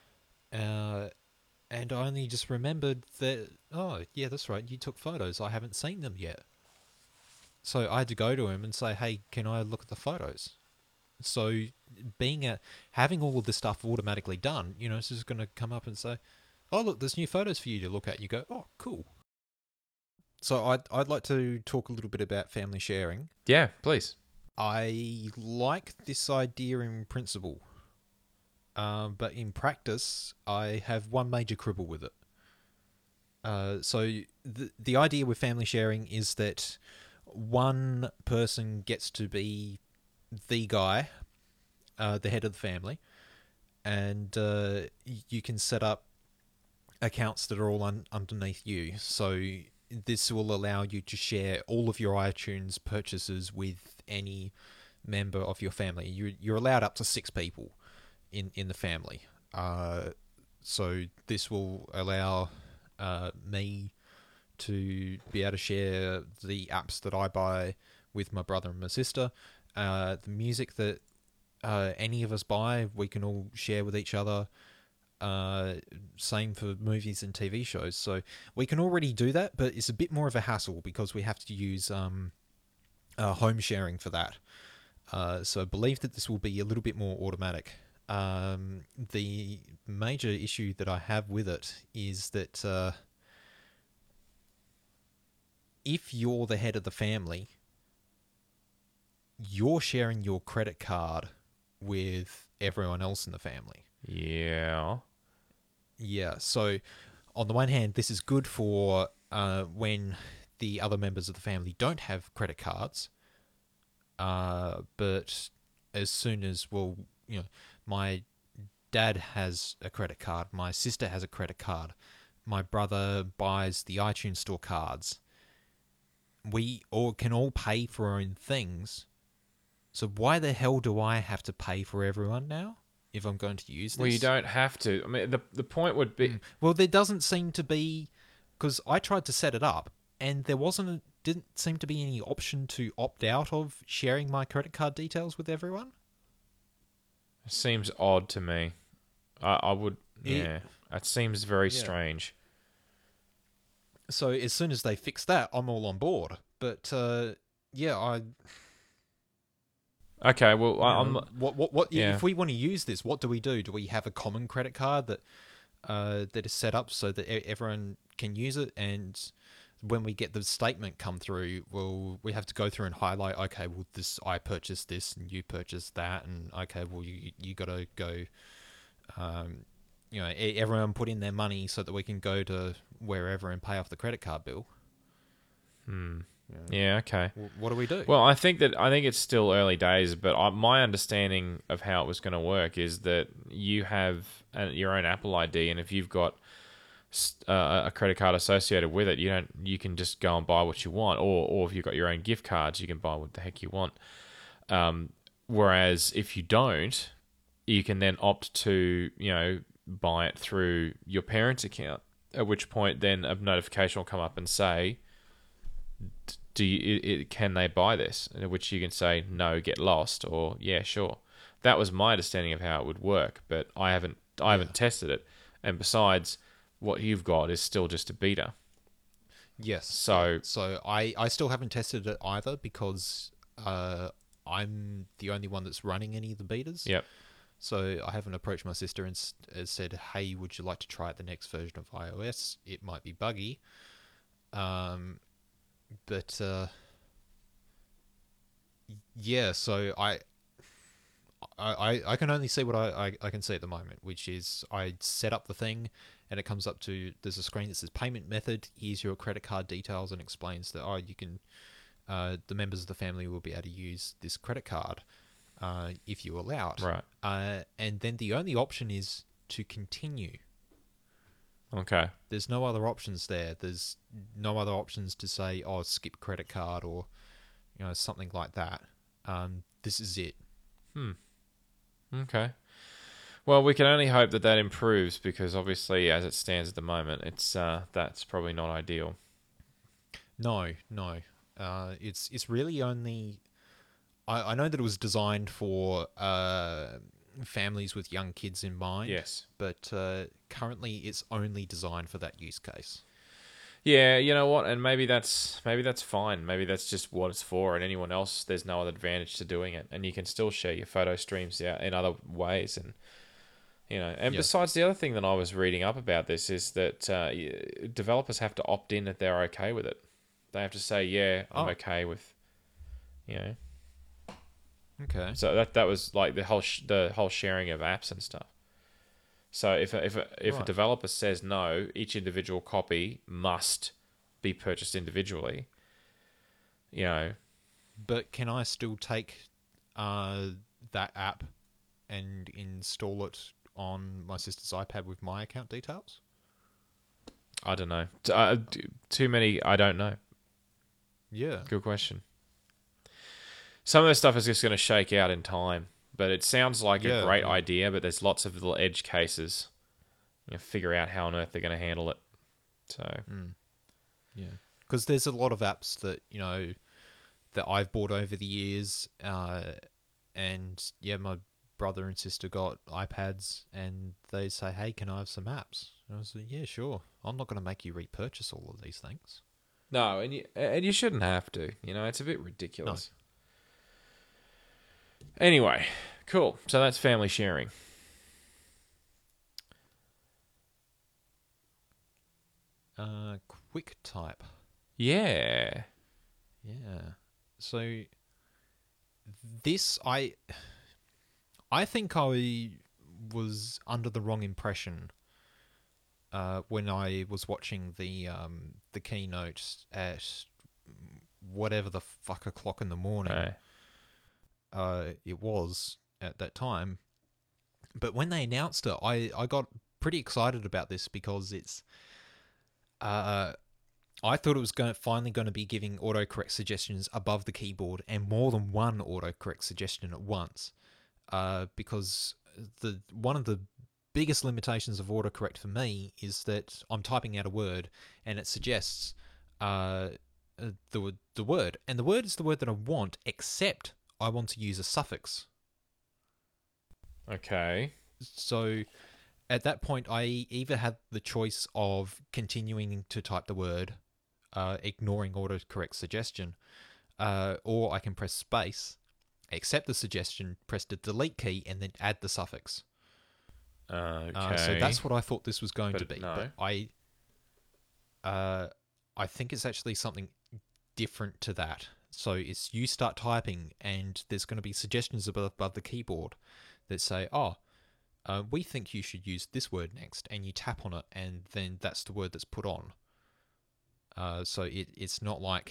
and I only just remembered that. Oh, yeah, that's right. You took photos. I haven't seen them yet. So I had to go to him and say, "Hey, can I look at the photos?" So having all of this stuff automatically done, it's just going to come up and say, "Oh, look, there's new photos for you to look at." You go, "Oh, cool." So I'd like to talk a little bit about family sharing. Yeah, please. I like this idea in principle, but in practice, I have one major quibble with it. So the idea with family sharing is that one person gets to be the guy, the head of the family, and you can set up accounts that are all underneath you. So this will allow you to share all of your iTunes purchases with any member of your family. You're allowed up to 6 people in the family. So this will allow me to be able to share the apps that I buy with my brother and my sister. The music that any of us buy, we can all share with each other. Same for movies and TV shows. So we can already do that, but it's a bit more of a hassle because we have to use home sharing for that. So I believe that this will be a little bit more automatic. The major issue that I have with it is that if you're the head of the family, you're sharing your credit card with everyone else in the family. Yeah. Yeah, so on the one hand, this is good for when the other members of the family don't have credit cards. But as soon as, my dad has a credit card, my sister has a credit card, my brother buys the iTunes Store cards, we all can all pay for our own things. So why the hell do I have to pay for everyone now if I'm going to use this? Well, you don't have to. I mean, the point would be... Well, there doesn't seem to be... Because I tried to set it up, and there didn't seem to be any option to opt out of sharing my credit card details with everyone. It seems odd to me. I would... Yeah. It seems very strange. So as soon as they fix that, I'm all on board. But, Okay, well, What? Yeah. If we want to use this, what do we do? Do we have a common credit card that is set up so that everyone can use it? And when we get the statement come through, we have to go through and highlight. Okay, well, I purchased this, and you purchased that, and okay, well, you got to go. Everyone put in their money so that we can go to wherever and pay off the credit card bill. Yeah, okay. What do we do? Well, I think it's still early days, but my understanding of how it was going to work is that you have your own Apple ID, and if you've got a credit card associated with it, you can just go and buy what you want, or if you've got your own gift cards, you can buy what the heck you want. Whereas if you don't, you can then opt to buy it through your parents' account. At which point, then a notification will come up and say, can they buy this? In which you can say no, get lost, or yeah, sure. That was my understanding of how it would work, but I haven't tested it. And besides, what you've got is still just a beta. Yes. So I still haven't tested it either because I'm the only one that's running any of the betas. Yep. So I haven't approached my sister and said, "Hey, would you like to try out the next version of iOS? It might be buggy." But yeah, so I can only see what I can see at the moment, which is I set up the thing and it comes up to, there's a screen that says payment method, here's your credit card details, and explains that you can the members of the family will be able to use this credit card if you allow it. Right. And then the only option is to continue. Okay. There's no other options there. There's no other options to say, skip credit card or something like that. this is it. Okay. Well, we can only hope that that improves because obviously, as it stands at the moment, it's that's probably not ideal. No, no. It's really only. I know that it was designed for families with young kids in mind. Yes. But currently, it's only designed for that use case. Yeah, you know what, and maybe that's fine. Maybe that's just what it's for, and anyone else, there's no other advantage to doing it, and you can still share your photo streams out in other ways, and And Yeah. besides, the other thing that I was reading up about this is that developers have to opt in that they're okay with it. They have to say, yeah, I'm okay with, you know. Okay. So that was like the whole sharing of apps and stuff. So if a developer says no, each individual copy must be purchased individually. But can I still take that app and install it on my sister's iPad with my account details? I don't know. Too many. I don't know. Yeah. Good question. Some of the stuff is just going to shake out in time, but it sounds like a great idea. But there's lots of little edge cases. Figure out how on earth they're going to handle it. So, yeah, because there's a lot of apps that that I've bought over the years, and yeah, my brother and sister got iPads, and they say, "Hey, can I have some apps?" And I was like, "Yeah, sure. I'm not going to make you repurchase all of these things." No, and you shouldn't have to. It's a bit ridiculous. No. Anyway, cool. So that's family sharing. QuickType. Yeah. So this, I think I was under the wrong impression when I was watching the keynote at whatever the fuck o'clock in the morning it was at that time. But when they announced it, I got pretty excited about this because it's I thought it was finally going to be giving autocorrect suggestions above the keyboard and more than one autocorrect suggestion at once. Because one of the biggest limitations of autocorrect for me is that I'm typing out a word and it suggests the word, and the word is the word that I want, except I want to use a suffix. Okay. So at that point, I either had the choice of continuing to type the word, ignoring autocorrect suggestion, or I can press space, accept the suggestion, press the delete key, and then add the suffix. Okay. So that's what I thought this was going to be. No. But I think it's actually something different to that. So it's you start typing, and there's going to be suggestions above the keyboard that say, we think you should use this word next, and you tap on it, and then that's the word that's put on. So it's not like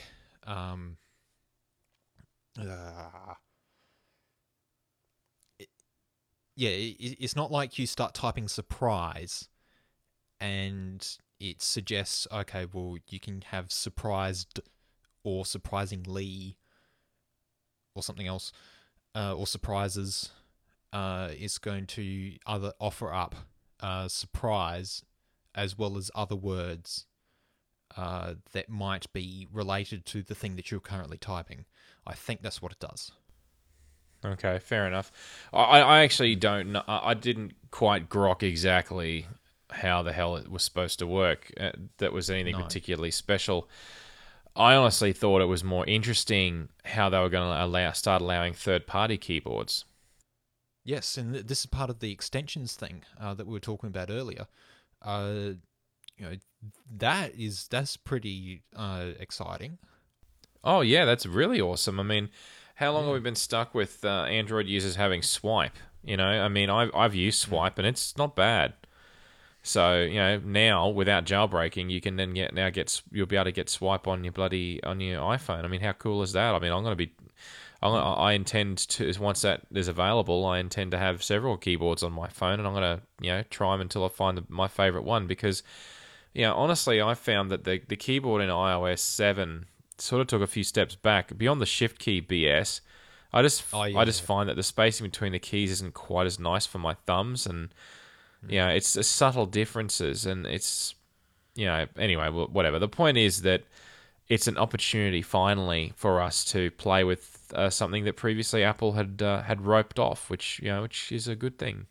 it's not like you start typing surprise, and it suggests, okay, well, you can have surprised or surprisingly or something else, or surprises. Is going to offer up surprise as well as other words that might be related to the thing that you're currently typing. I think that's what it does. Okay, fair enough. I actually don't know. I didn't quite grok exactly how the hell it was supposed to work. That was anything particularly special. I honestly thought it was more interesting how they were going to start allowing third-party keyboards. Yes, and this is part of the extensions thing that we were talking about earlier. That's pretty exciting. Oh yeah, that's really awesome. I mean, how long have we been stuck with Android users having Swipe? I mean, I've used Swipe and it's not bad. So now without jailbreaking, you can then you'll be able to get Swipe on your iPhone. I mean, how cool is that? I mean, I intend to, once that is available, I intend to have several keyboards on my phone, and I'm going to, try them until I find my favorite one. Because, honestly, I found that the keyboard in iOS 7 sort of took a few steps back. Beyond the Shift key BS, I just find that the spacing between the keys isn't quite as nice for my thumbs, and it's subtle differences, and it's anyway, whatever. The point is that it's an opportunity finally for us to play with something that previously Apple had roped off, which is a good thing.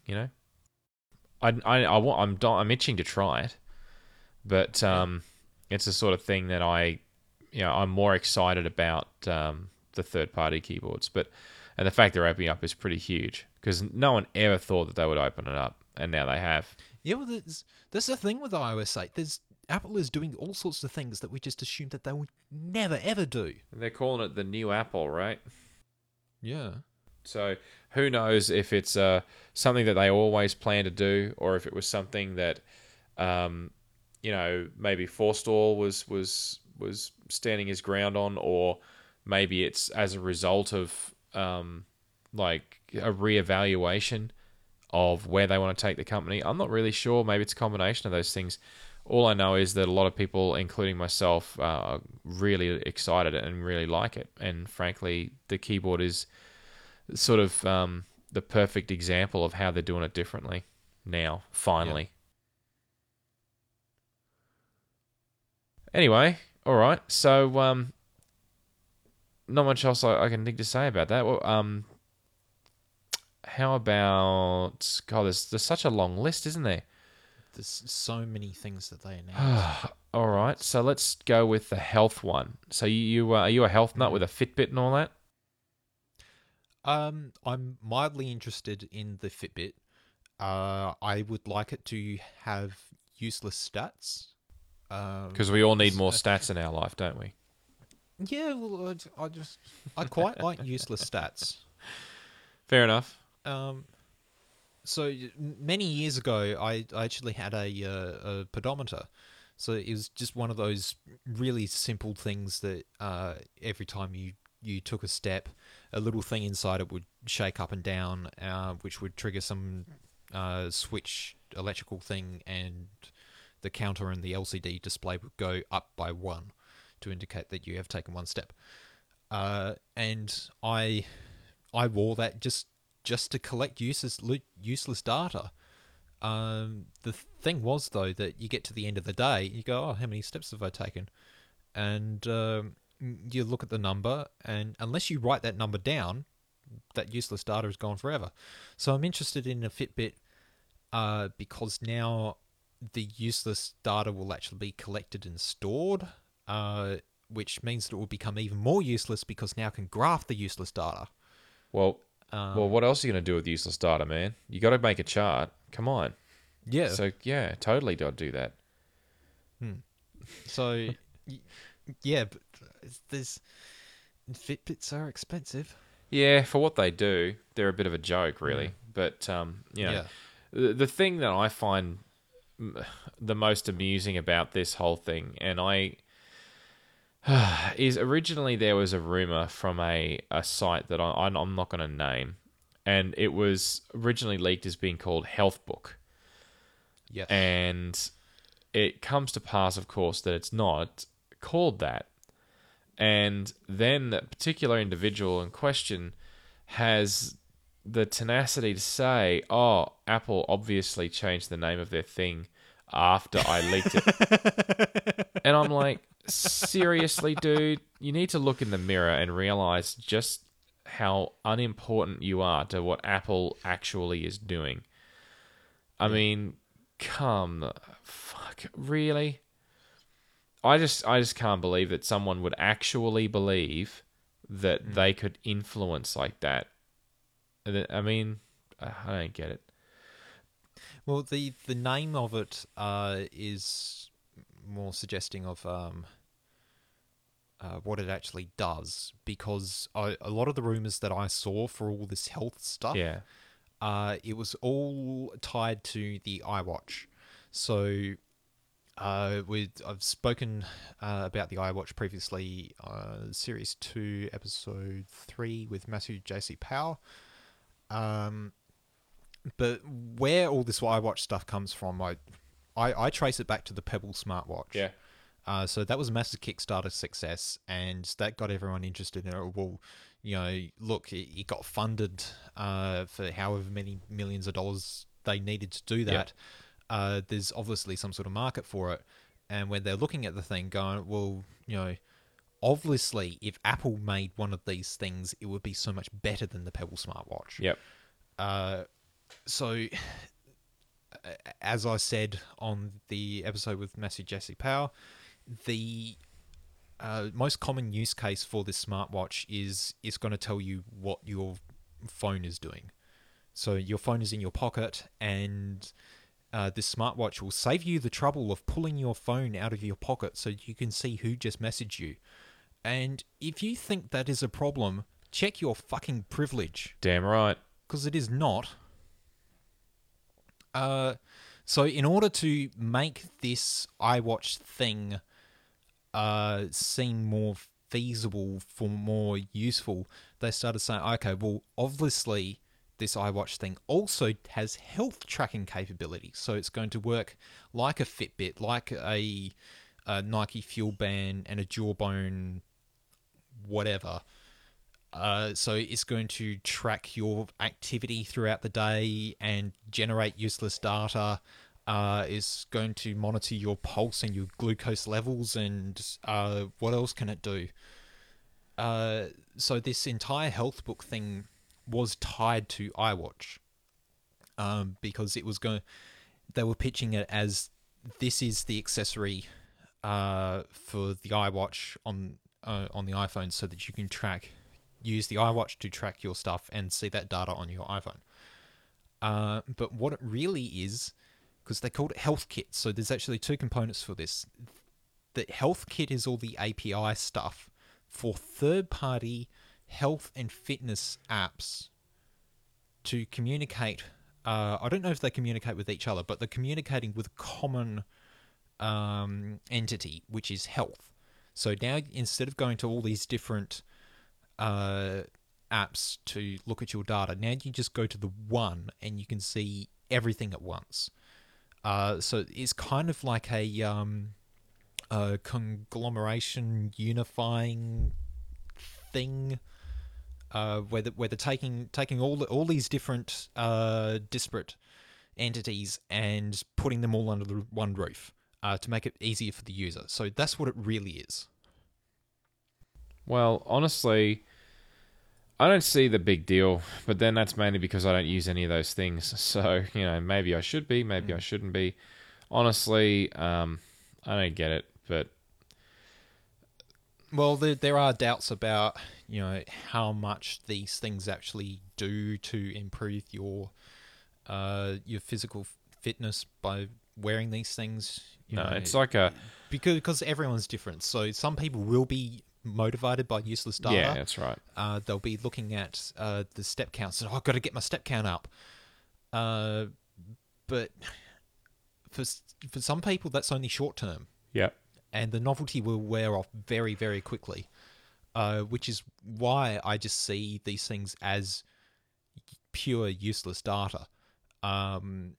I'm itching to try it, but it's the sort of thing that I'm more excited about the third-party keyboards, and the fact they're opening up is pretty huge because no one ever thought that they would open it up, and now they have. Yeah, well, that's the thing with iOS 8. Apple is doing all sorts of things that we just assumed that they would never ever do. They're calling it the new Apple, right? Yeah. So who knows if it's something that they always plan to do, or if it was something that maybe Forstall was standing his ground on, or maybe it's as a result of like a reevaluation of where they want to take the company. I'm not really sure. Maybe it's a combination of those things. All I know is that a lot of people, including myself, are really excited and really like it. And frankly, the keyboard is sort of the perfect example of how they're doing it differently now, finally. Yeah. Anyway, all right. So, not much else I can think to say about that. Well, how about... God, there's such a long list, isn't there? There's so many things that they announced. All right, so let's go with the health one. So are you a health nut with a Fitbit and all that? I'm mildly interested in the Fitbit. I would like it to have useless stats. Because we all need more stats in our life, don't we? Yeah, well, I quite like useless stats. Fair enough. So many years ago, I actually had a pedometer. So it was just one of those really simple things that every time you took a step, a little thing inside it would shake up and down, which would trigger some switch electrical thing, and the counter and the LCD display would go up by 1 to indicate that you have taken 1 step. And I wore that just to collect useless data. The thing was, though, that you get to the end of the day, you go, oh, how many steps have I taken? And you look at the number, and unless you write that number down, that useless data is gone forever. So I'm interested in a Fitbit because now the useless data will actually be collected and stored, which means that it will become even more useless because now I can graph the useless data. Well, what else are you going to do with useless data, man? You got to make a chart. Come on. Yeah. So, yeah, totally got to do that. So, yeah, but Fitbits are expensive. Yeah, for what they do, they're a bit of a joke, really. But, the thing that I find the most amusing about this whole thing, and is originally there was a rumor from a site that I'm not going to name, and it was originally leaked as being called HealthBook. Yes. And it comes to pass, of course, that it's not called that. And then that particular individual in question has the tenacity to say, oh, Apple obviously changed the name of their thing after I leaked it. And I'm like, seriously, dude, you need to look in the mirror and realize just how unimportant you are to what Apple actually is doing. I mean, come the fuck, really? I just can't believe that someone would actually believe that they could influence like that. I mean, I don't get it. Well, the name of it is more suggesting of what it actually does, because a lot of the rumors that I saw for all this health stuff, it was all tied to the iWatch. So I've spoken about the iWatch previously, Series 2, Episode 3 with Matthew J.C. Powell. But where all this iWatch stuff comes from, I trace it back to the Pebble smartwatch. Yeah. So that was a massive Kickstarter success, and that got everyone interested in it. Well, look, it got funded for however many millions of dollars they needed to do that. There's obviously some sort of market for it. And when they're looking at the thing going, well, obviously if Apple made one of these things, it would be so much better than the Pebble smartwatch. Yep. So, as I said on the episode with Master Jesse Power, the most common use case for this smartwatch is it's going to tell you what your phone is doing. So your phone is in your pocket, and this smartwatch will save you the trouble of pulling your phone out of your pocket so you can see who just messaged you. And if you think that is a problem, check your fucking privilege. Damn right. Because it is not. So in order to make this iWatch thing seem more feasible, for more useful, they started saying, okay, well, obviously this iWatch thing also has health tracking capability. So it's going to work like a Fitbit, like a Nike Fuel Band and a Jawbone, whatever. So it's going to track your activity throughout the day and generate useless data. Is going to monitor your pulse and your glucose levels, and what else can it do? So this entire health book thing was tied to iWatch, because it was they were pitching it as this is the accessory for the iWatch on the iPhone, so that you can use the iWatch to track your stuff and see that data on your iPhone. But what it really is, because they called it Health Kit, so there's actually two components for this. The Health Kit is all the API stuff for third-party health and fitness apps to communicate. I don't know if they communicate with each other, but they're communicating with a common entity, which is health. So now, instead of going to all these different apps to look at your data, now you just go to the one and you can see everything at once. So it's kind of like a conglomeration unifying thing, where they're taking all these different disparate entities and putting them all under the one roof to make it easier for the user. So that's what it really is. Well, honestly, I don't see the big deal, but then that's mainly because I don't use any of those things. So, maybe I should be, maybe I shouldn't be. Honestly, I don't get it, but... Well, there are doubts about, how much these things actually do to improve your physical fitness by wearing these things. It's like a... Because everyone's different. So some people will be motivated by useless data. Yeah, that's right. They'll be looking at the step count. So I've got to get my step count up. But for some people, that's only short term. Yeah. And the novelty will wear off very, very quickly. Which is why I just see these things as pure useless data. I'm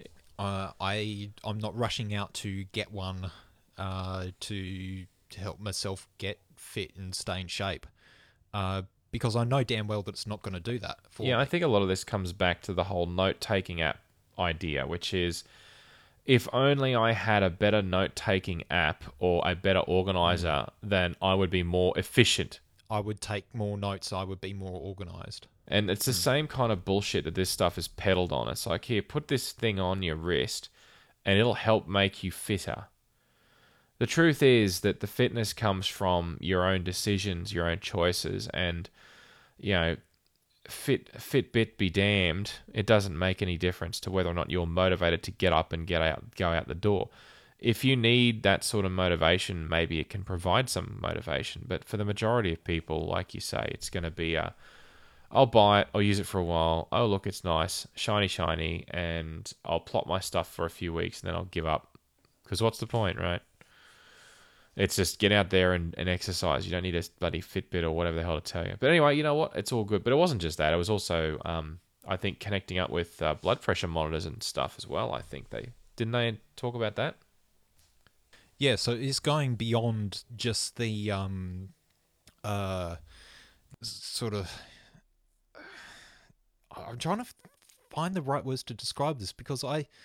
not rushing out to get one to help myself get fit and stay in shape, because I know damn well that it's not going to do that for me. I think a lot of this comes back to the whole note-taking app idea, which is, if only I had a better note-taking app or a better organizer, then I would be more efficient. I would take more notes. I would be more organized. And it's the same kind of bullshit that this stuff is peddled on. It's like, here, put this thing on your wrist and it'll help make you fitter. The truth is that the fitness comes from your own decisions, your own choices, and, Fitbit be damned, it doesn't make any difference to whether or not you're motivated to get up and go out the door. If you need that sort of motivation, maybe it can provide some motivation. But for the majority of people, like you say, it's going to be I'll buy it, I'll use it for a while, oh look, it's nice, shiny, and I'll plot my stuff for a few weeks and then I'll give up. Because what's the point, right? It's just get out there and exercise. You don't need a bloody Fitbit or whatever the hell to tell you. But anyway, you know what? It's all good. But it wasn't just that. It was also, I think, connecting up with blood pressure monitors and stuff as well. I think didn't they talk about that? Yeah, so it's going beyond just the sort of. I'm trying to find the right words to describe this because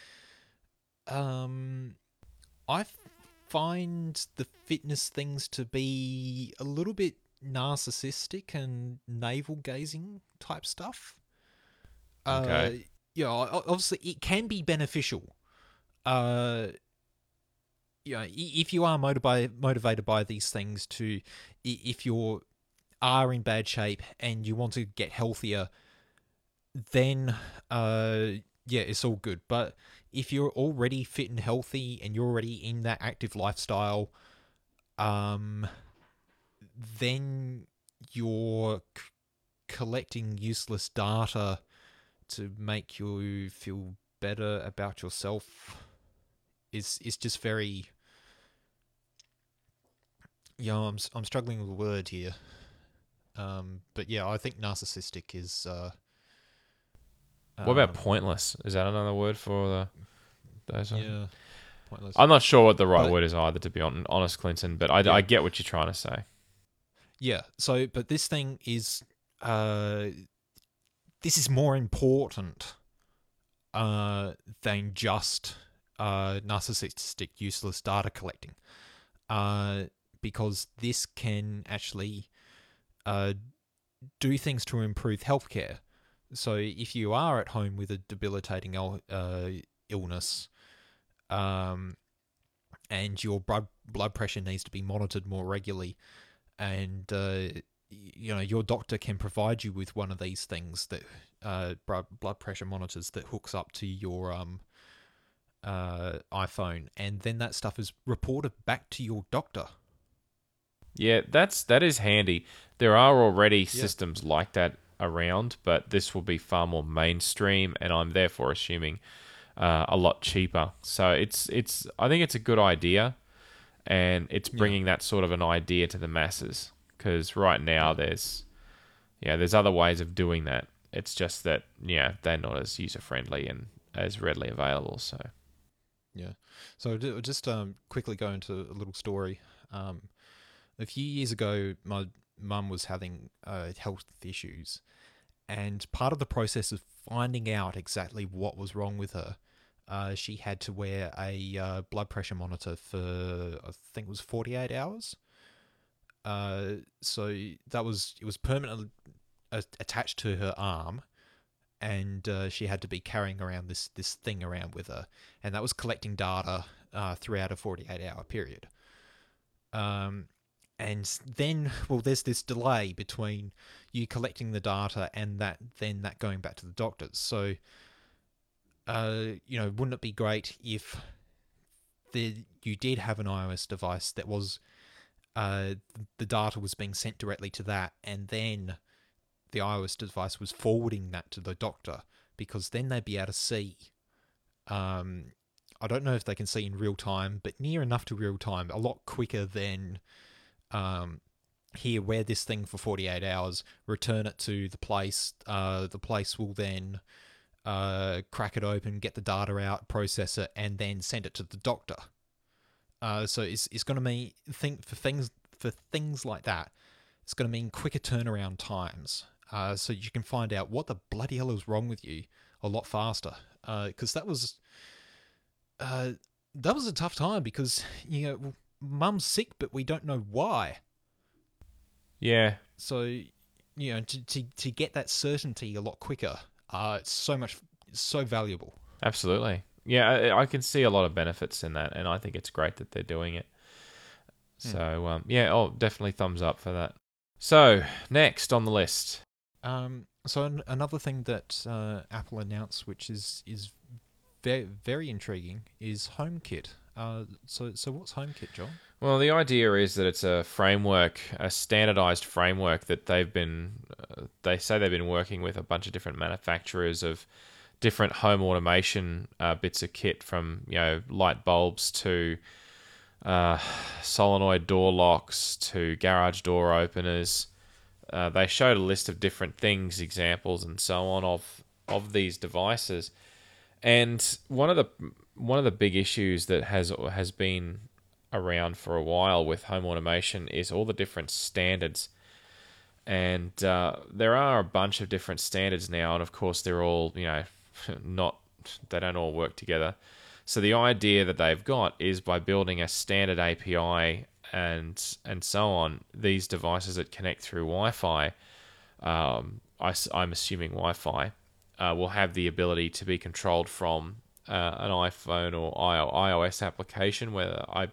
I find the fitness things to be a little bit narcissistic and navel gazing type stuff. Okay. Obviously it can be beneficial. If you are motivated by these things if you are in bad shape and you want to get healthier, then it's all good. But if you're already fit and healthy and you're already in that active lifestyle, then you're collecting useless data to make you feel better about yourself is just very. I'm struggling with a word here. But yeah, I think narcissistic is. What about pointless? Is that another word for those? Yeah, pointless. I'm not sure what the right word is either, to be honest, Clinton. But I get what you're trying to say. Yeah. So, but this thing is, this is more important, than just narcissistic, useless data collecting, because this can actually do things to improve healthcare. So if you are at home with a debilitating illness, and your blood pressure needs to be monitored more regularly, and your doctor can provide you with one of these things that blood pressure monitors that hooks up to your iPhone, and then that stuff is reported back to your doctor. Yeah, that is handy. There are already systems like that around, but this will be far more mainstream, and I'm therefore assuming a lot cheaper. So I think it's a good idea, and it's bringing that sort of an idea to the masses, because right now there's other ways of doing that. It's just that they're not as user friendly and as readily available. So just quickly go into a little story. A few years ago, my mum was having health issues, and part of the process of finding out exactly what was wrong with her, she had to wear a blood pressure monitor for, I think it was 48 hours. So it was permanently attached to her arm, and she had to be carrying around this thing around with her, and that was collecting data throughout a 48-hour period. And then, there's this delay between you collecting the data and that going back to the doctors. So, wouldn't it be great if you did have an iOS device that was the data was being sent directly to that, and then the iOS device was forwarding that to the doctor, because then they'd be able to see. I don't know if they can see in real time, but near enough to real time, a lot quicker than. Here, wear this thing for 48 hours, return it to the place. The place will then crack it open, get the data out, process it, and then send it to the doctor. So it's going to mean for things like that. It's going to mean quicker turnaround times. So you can find out what the bloody hell is wrong with you a lot faster. Because that was a tough time, because Mum's sick, but we don't know why. Yeah. So, to get that certainty a lot quicker, it's so valuable. Absolutely. Yeah, I can see a lot of benefits in that, and I think it's great that they're doing it. So, definitely thumbs up for that. So, next on the list. So another thing that Apple announced, which is very, very intriguing, is HomeKit. So what's HomeKit, John? Well, the idea is that it's a framework, a standardized framework that they say they've been working with a bunch of different manufacturers of different home automation bits of kit, from light bulbs to solenoid door locks to garage door openers. They showed a list of different things, examples, and so on of these devices. And one of the big issues that has been around for a while with home automation is all the different standards. And there are a bunch of different standards now, and of course they're all, not, they don't all work together. So the idea that they've got is by building a standard API and so on, these devices that connect through Wi-Fi, I'm assuming Wi-Fi, will have the ability to be controlled from an iPhone or iOS application, whether I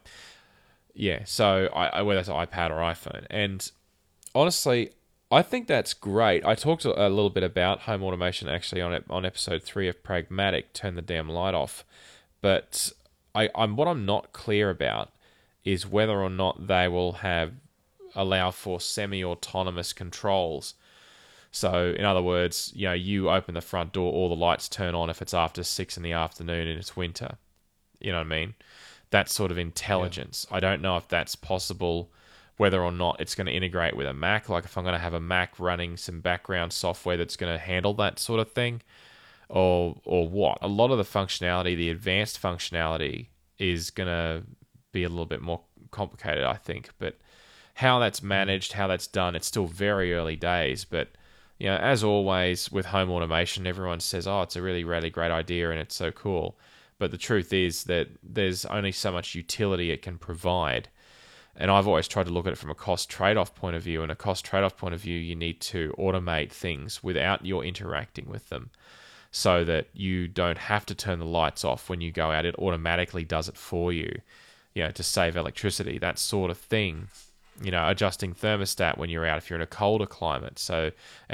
whether it's iPad or iPhone. And honestly, I think that's great. I talked a little bit about home automation actually on episode 3 of Pragmatic, Turn the Damn Light Off. But what I'm not clear about is whether or not they will allow for semi-autonomous controls. So, in other words, you open the front door, all the lights turn on if it's after 6 in the afternoon and it's winter. You know what I mean? That sort of intelligence. Yeah. I don't know if that's possible, whether or not it's going to integrate with a Mac. Like if I'm going to have a Mac running some background software that's going to handle that sort of thing, or what. A lot of the functionality, the advanced functionality, is going to be a little bit more complicated, I think. But how that's managed, how that's done, it's still very early days. But as always with home automation, everyone says, "Oh, it's a really, really great idea and it's so cool." But the truth is that there's only so much utility it can provide. And I've always tried to look at it from a cost trade-off point of view. And a cost trade-off point of view, you need to automate things without you interacting with them, so that you don't have to turn the lights off when you go out. It automatically does it for you, to save electricity, that sort of thing. Adjusting thermostat when you're out if you're in a colder climate. So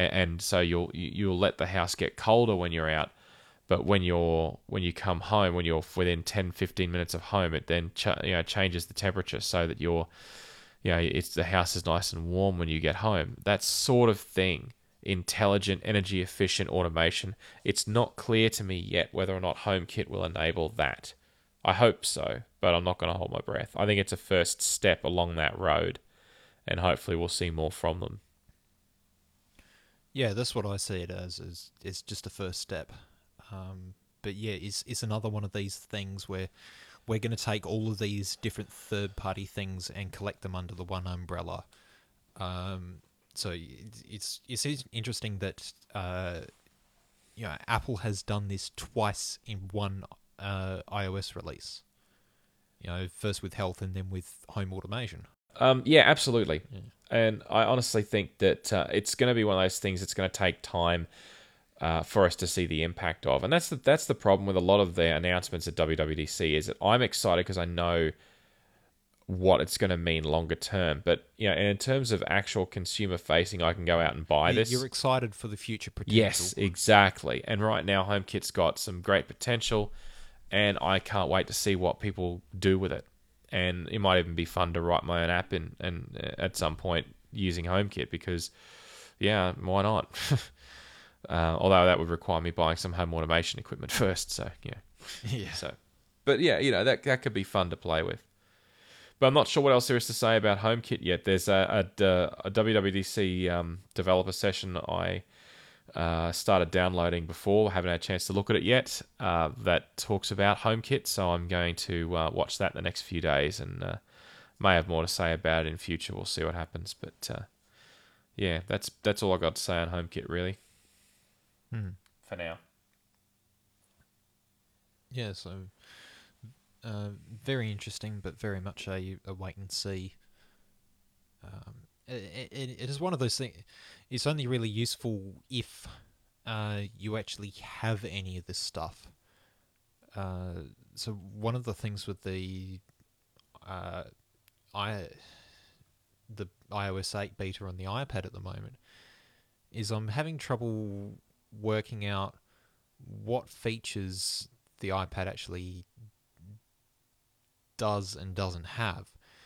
you'll let the house get colder when you're out, but when you come home, when you're within 10-15 minutes of home, it then changes the temperature so that the house is nice and warm when you get home. That sort of thing. Intelligent, energy efficient automation. It's not clear to me yet whether or not HomeKit will enable that. I hope so, but I'm not going to hold my breath. I think it's a first step along that road, and hopefully we'll see more from them. Yeah, that's what I see it as. Is just a first step. But yeah, it's another one of these things where we're going to take all of these different third-party things and collect them under the one umbrella. So it's interesting that Apple has done this twice in one iOS release. First with health and then with home automation. Yeah, absolutely. Yeah. And I honestly think that it's going to be one of those things that's going to take time for us to see the impact of. And that's the problem with a lot of the announcements at WWDC, is that I'm excited because I know what it's going to mean longer term. But in terms of actual consumer facing, I can go out and buy this. You're excited for the future potential. Yes, exactly. And right now, HomeKit's got some great potential, and I can't wait to see what people do with it. And it might even be fun to write my own app and at some point using HomeKit, because why not? Although that would require me buying some home automation equipment first. So yeah. But that could be fun to play with. But I'm not sure what else there is to say about HomeKit yet. There's a WWDC developer session I started downloading before. Haven't had a chance to look at it yet. That talks about HomeKit, so I'm going to watch that in the next few days, and may have more to say about it in future. We'll see what happens. But that's all I got to say on HomeKit, really. For now. Yeah, so very interesting, but very much a wait and see. It is one of those things. It's only really useful if you actually have any of this stuff. So one of the things with the iOS 8 beta on the iPad at the moment is I'm having trouble working out what features the iPad actually does and doesn't have,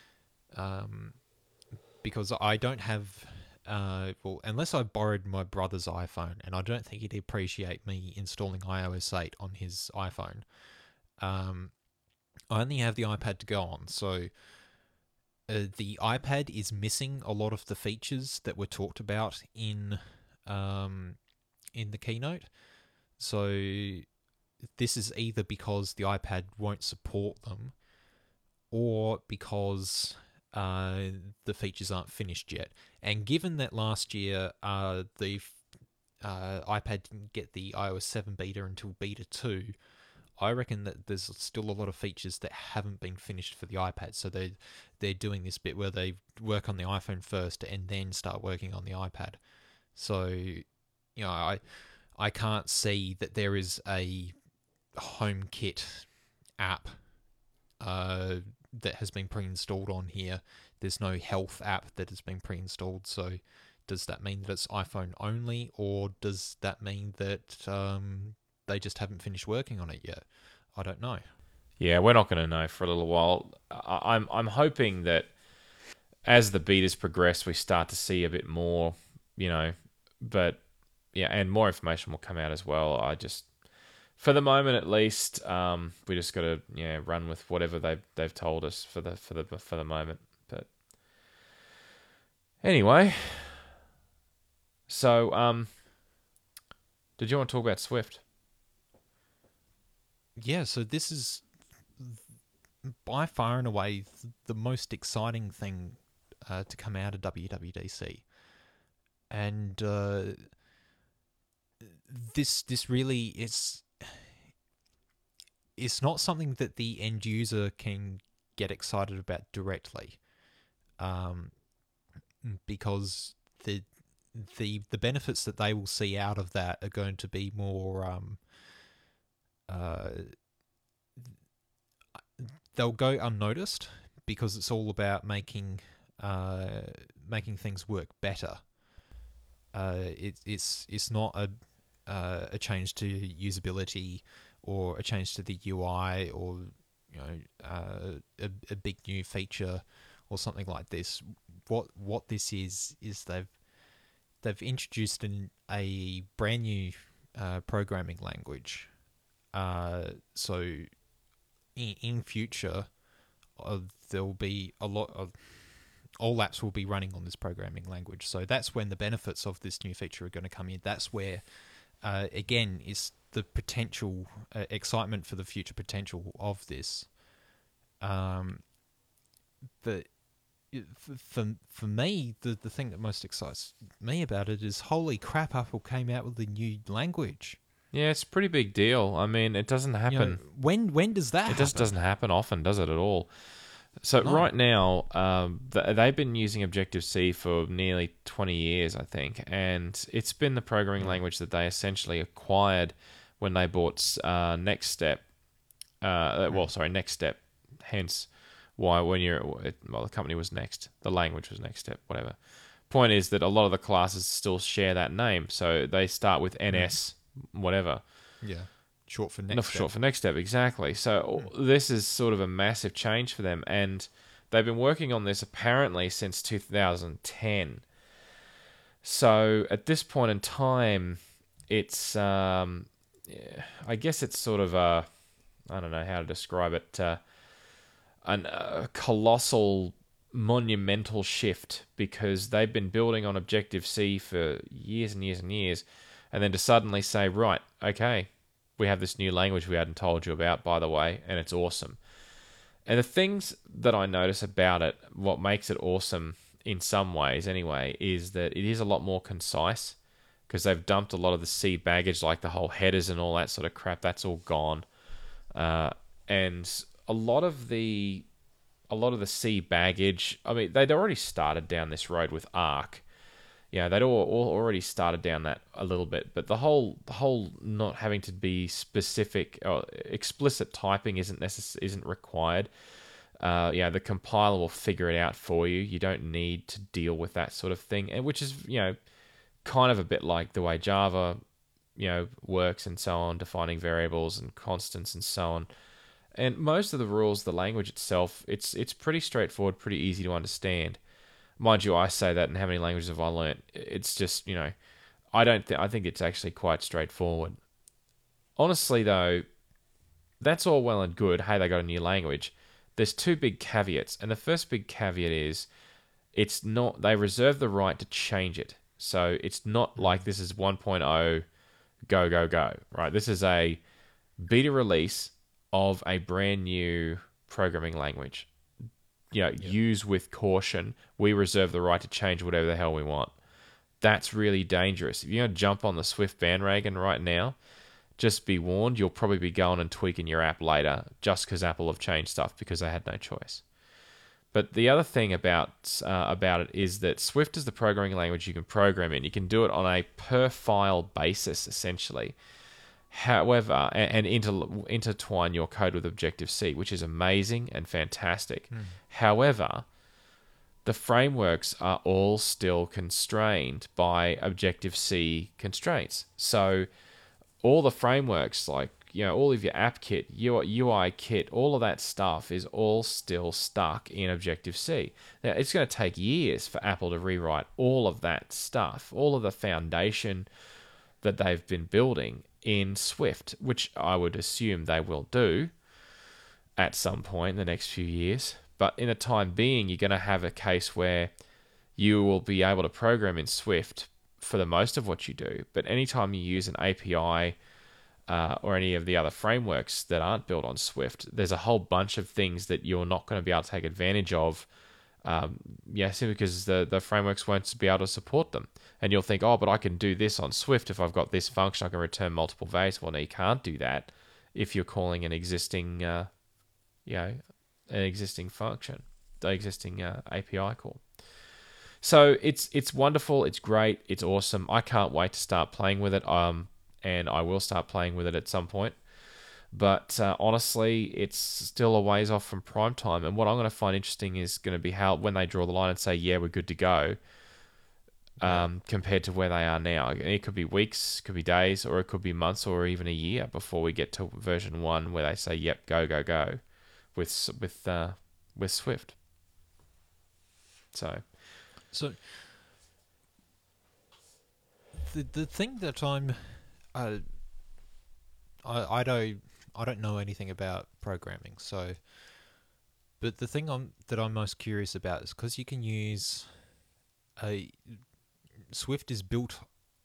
because I don't have unless I borrowed my brother's iPhone, and I don't think he'd appreciate me installing iOS 8 on his iPhone. I only have the iPad to go on, so the iPad is missing a lot of the features that were talked about in the keynote. So this is either because the iPad won't support them, or because the features aren't finished yet. And given that last year the iPad didn't get the iOS 7 beta until beta 2, I reckon that there's still a lot of features that haven't been finished for the iPad. So they're doing this bit where they work on the iPhone first and then start working on the iPad. So, I can't see that there is a HomeKit app that has been pre-installed on here. There's no health app that has been pre-installed. So does that mean that it's iPhone only, or does that mean that they just haven't finished working on it yet? I don't know. Yeah, we're not going to know for a little while. I'm hoping that as the betas progress, we start to see a bit more, but yeah, and more information will come out as well. For the moment at least, we just got to run with whatever they've told us for the moment. But anyway, so did you want to talk about Swift? Yeah, so this is by far and away the most exciting thing to come out of WWDC, and this really is. It's not something that the end user can get excited about directly, because the benefits that they will see out of that are going to be more. They'll go unnoticed because it's all about making things work better. It's not a change to usability or a change to the UI or a big new feature or something like this. What this is they've introduced a brand new programming language. So in future, there'll be a lot of all apps will be running on this programming language. So that's when the benefits of this new feature are going to come in. That's where, again, is the potential excitement for the future potential of this. But for me, the thing that most excites me about it is, holy crap, Apple came out with a new language. Yeah, it's a pretty big deal. I mean, it doesn't happen. When does that happen? It just doesn't happen often, does it at all? So right now, they've been using Objective-C for nearly 20 years, I think, and it's been the programming language that they essentially acquired when they bought NextStep. NextStep. Hence, why the company was Next, the language was NextStep, whatever. Point is that a lot of the classes still share that name, so they start with NS, whatever. Yeah. Short for next step, exactly. So this is sort of a massive change for them, and they've been working on this apparently since 2010. So at this point in time, it's I guess it's sort of I don't know how to describe it, a colossal, monumental shift, because they've been building on Objective-C for years and years and years, and then to suddenly say, right, okay, we have this new language we hadn't told you about, by the way, and it's awesome. And the things that I notice about it, what makes it awesome in some ways anyway, is that it is a lot more concise, because they've dumped a lot of the C baggage, like the whole headers and all that sort of crap. That's all gone. And a lot of the C baggage, I mean, they'd already started down this road with Arc. Yeah, they'd all already started down that a little bit, but the whole not having to be specific or explicit typing isn't required. The compiler will figure it out for you. You don't need to deal with that sort of thing, and which is kind of a bit like the way Java works and so on, defining variables and constants and so on. And most of the rules, the language itself, it's pretty straightforward, pretty easy to understand. Mind you, I say that, and how many languages have I learnt? It's just, I think it's actually quite straightforward. Honestly, though, that's all well and good. Hey, they got a new language. There's two big caveats, and the first big caveat is they reserve the right to change it. So it's not like this is 1.0 go, right? This is a beta release of a brand new programming language. use with caution. We reserve the right to change whatever the hell we want. That's really dangerous. If you're going to jump on the Swift bandwagon right now, just be warned, you'll probably be going and tweaking your app later just because Apple have changed stuff because they had no choice. But the other thing about it is that Swift is the programming language you can program in. You can do it on a per file basis, essentially. However, and intertwine your code with Objective-C, which is amazing and fantastic. However, the frameworks are all still constrained by Objective-C constraints. So all the frameworks, like all of your app kit, UI kit, all of that stuff is all still stuck in Objective-C. Now, it's going to take years for Apple to rewrite all of that stuff, all of the foundation that they've been building in Swift, which I would assume they will do at some point in the next few years. But in the time being, you're going to have a case where you will be able to program in Swift for the most of what you do. But anytime you use an API or any of the other frameworks that aren't built on Swift, there's a whole bunch of things that you're not going to be able to take advantage of. Simply because the frameworks won't be able to support them. And you'll think, oh, but I can do this on Swift. If I've got this function, I can return multiple values. Well, no, you can't do that if you're calling an existing, function, the existing API call. So it's wonderful. It's great. It's awesome. I can't wait to start playing with it. And I will start playing with it at some point. But honestly, it's still a ways off from prime time. And what I'm going to find interesting is going to be how when they draw the line and say, yeah, we're good to go, compared to where they are now. It could be weeks, could be days, or it could be months or even a year before we get to version 1 where they say, yep, go with Swift. So the thing that I don't know anything about programming, but the thing that I'm most curious about is because you can use Swift is built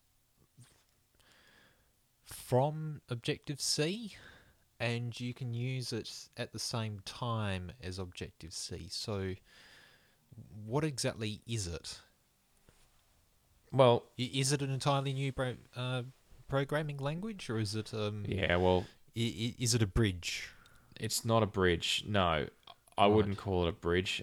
from Objective-C, and you can use it at the same time as Objective-C. So, what exactly is it? Well, is it an entirely new programming language, or is it? Is it a bridge? It's not a bridge. No, I wouldn't call it a bridge.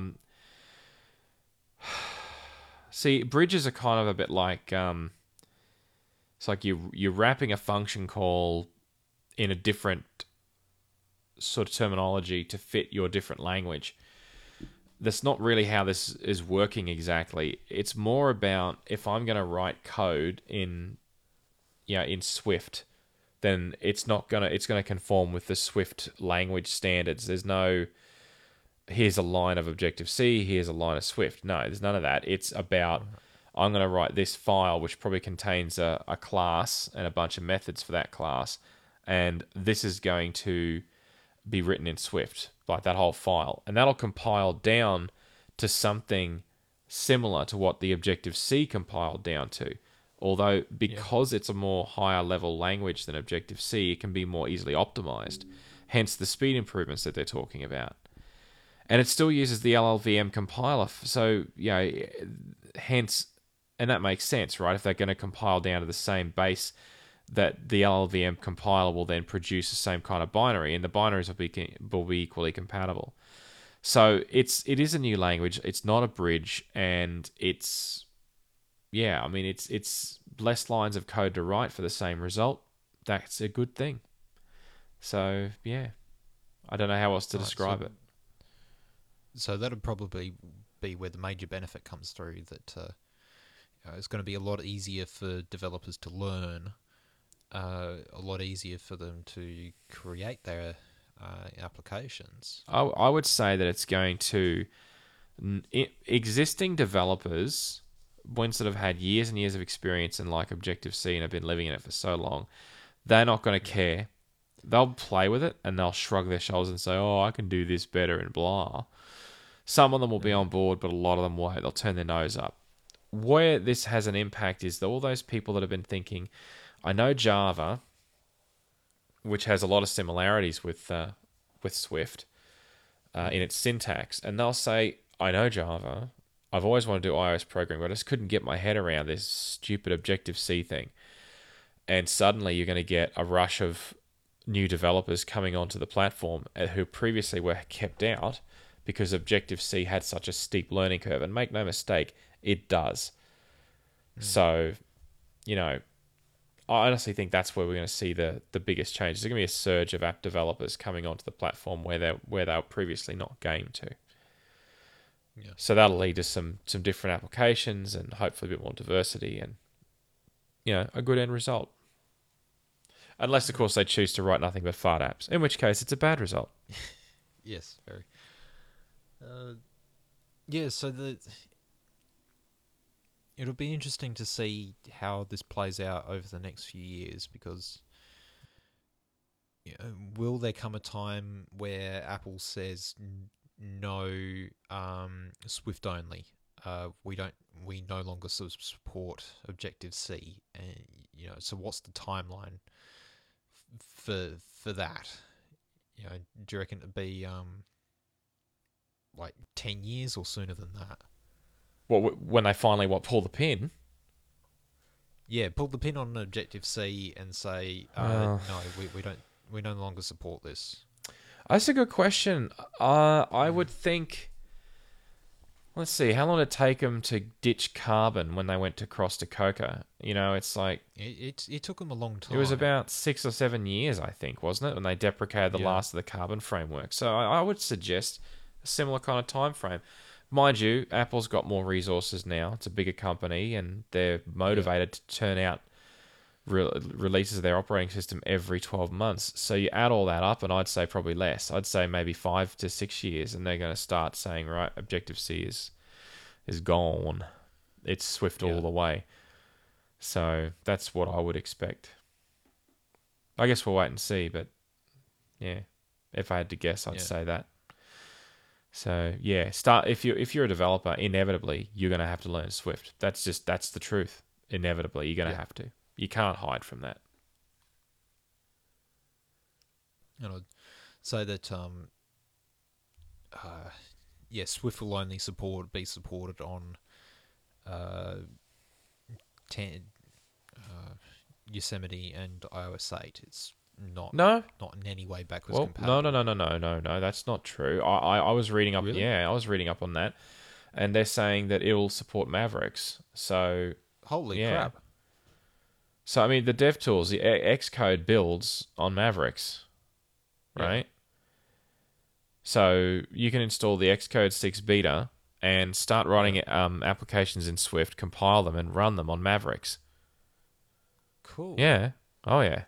See, bridges are kind of a bit like it's like you're wrapping a function call in a different sort of terminology to fit your different language. That's not really how this is working exactly. It's more about if I'm going to write code in Swift, then it's going to conform with the Swift language standards. There's no here's a line of Objective-C, here's a line of Swift. No, there's none of that. It's about I'm going to write this file which probably contains a class and a bunch of methods for that class, and this is going to be written in Swift, like that whole file, and that'll compile down to something similar to what the Objective-C compiled down to. Although, because it's a more higher level language than Objective-C, it can be more easily optimized. Hence the speed improvements that they're talking about. And it still uses the LLVM compiler. So, hence, and that makes sense, right? If they're going to compile down to the same base, that the LLVM compiler will then produce the same kind of binary, and the binaries will be equally compatible. So it is a new language. It's not a bridge, and it's less lines of code to write for the same result. That's a good thing. So I don't know how else to describe it. So that would probably be where the major benefit comes through. That it's going to be a lot easier for developers to learn. A lot easier for them to create their applications. I would say that it's going to existing developers, ones that have had years and years of experience in like Objective-C and have been living in it for so long, they're not going to care. They'll play with it and they'll shrug their shoulders and say, "Oh, I can do this better," and blah. Some of them will be on board, but a lot of them won't. They'll turn their nose up. Where this has an impact is that all those people that have been thinking, I know Java, which has a lot of similarities with Swift, in its syntax, and they'll say, "I know Java. I've always wanted to do iOS programming, but I just couldn't get my head around this stupid Objective-C thing." And suddenly you're going to get a rush of new developers coming onto the platform who previously were kept out because Objective-C had such a steep learning curve. And make no mistake, it does. So, I honestly think that's where we're going to see the biggest change. There's going to be a surge of app developers coming onto the platform where they were previously not game to. Yeah. So that'll lead to some different applications and hopefully a bit more diversity and, a good end result. Unless, of course, they choose to write nothing but fart apps, in which case it's a bad result. Yes, very. Yeah, so it'll be interesting to see how this plays out over the next few years, because will there come a time where Apple says no, Swift only? We no longer support Objective-C, and so what's the timeline for that? Do you reckon it'd be like 10 years or sooner than that? Well, when they finally pull the pin? Yeah, pull the pin on Objective-C and say no, we no longer support this. That's a good question. I would think. Let's see, how long did it take them to ditch Carbon when they went to cross to Coca? It's like... It took them a long time. It was about 6 or 7 years, I think, wasn't it? When they deprecated the last of the Carbon framework. So I would suggest a similar kind of time frame. Mind you, Apple's got more resources now. It's a bigger company, and they're motivated to turn out releases of their operating system every 12 months. So you add all that up, and I'd say probably less. I'd say maybe 5 to 6 years, and they're going to start saying, right, Objective-C is gone. It's Swift all the way. So that's what I would expect. I guess we'll wait and see, but yeah, if I had to guess, I'd say that. So yeah, if you're a developer, inevitably you're going to have to learn Swift. That's the truth. Inevitably, you're going to have to. You can't hide from that. And I'd say that Swift will only be supported on 10 Yosemite and iOS 8. It's not in any way backwards compatible. No. That's not true. I was reading up. Really? Yeah, I was reading up on that, and they're saying that it'll support Mavericks. So holy crap! So I mean, the DevTools, the Xcode builds on Mavericks, right? Yeah. So you can install the Xcode 6 beta and start writing applications in Swift, compile them, and run them on Mavericks. Cool. Yeah. Oh yeah.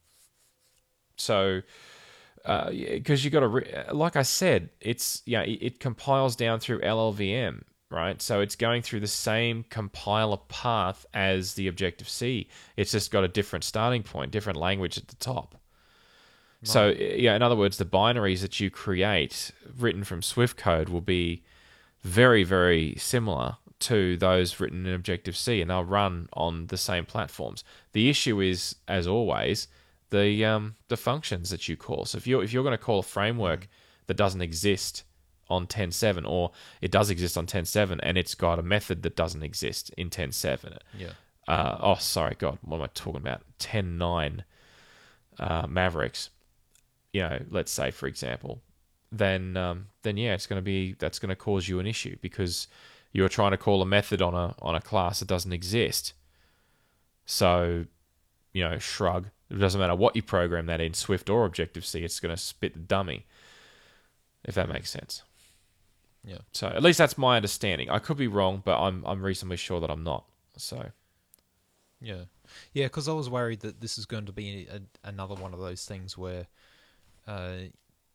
So, because you got to, like I said, it compiles down through LLVM, right? So it's going through the same compiler path as the Objective-C. It's just got a different starting point, different language at the top. Right. So, in other words, the binaries that you create written from Swift code will be very, very similar to those written in Objective-C, and they'll run on the same platforms. The issue is, as always, the functions that you call. So if you're going to call a framework that doesn't exist on 10.7, or it does exist on 10.7 and it's got a method that doesn't exist in 10.7. Yeah. Sorry, God, what am I talking about? 10.9 Mavericks. Let's say, for example, then that's going to cause you an issue because you're trying to call a method on a class that doesn't exist. So, shrug. It doesn't matter what you program that in, Swift or Objective-C, it's going to spit the dummy, if that makes sense. Yeah. So at least that's my understanding. I could be wrong, but I'm reasonably sure that I'm not. So. Yeah, because I was worried that this is going to be another one of those things where, the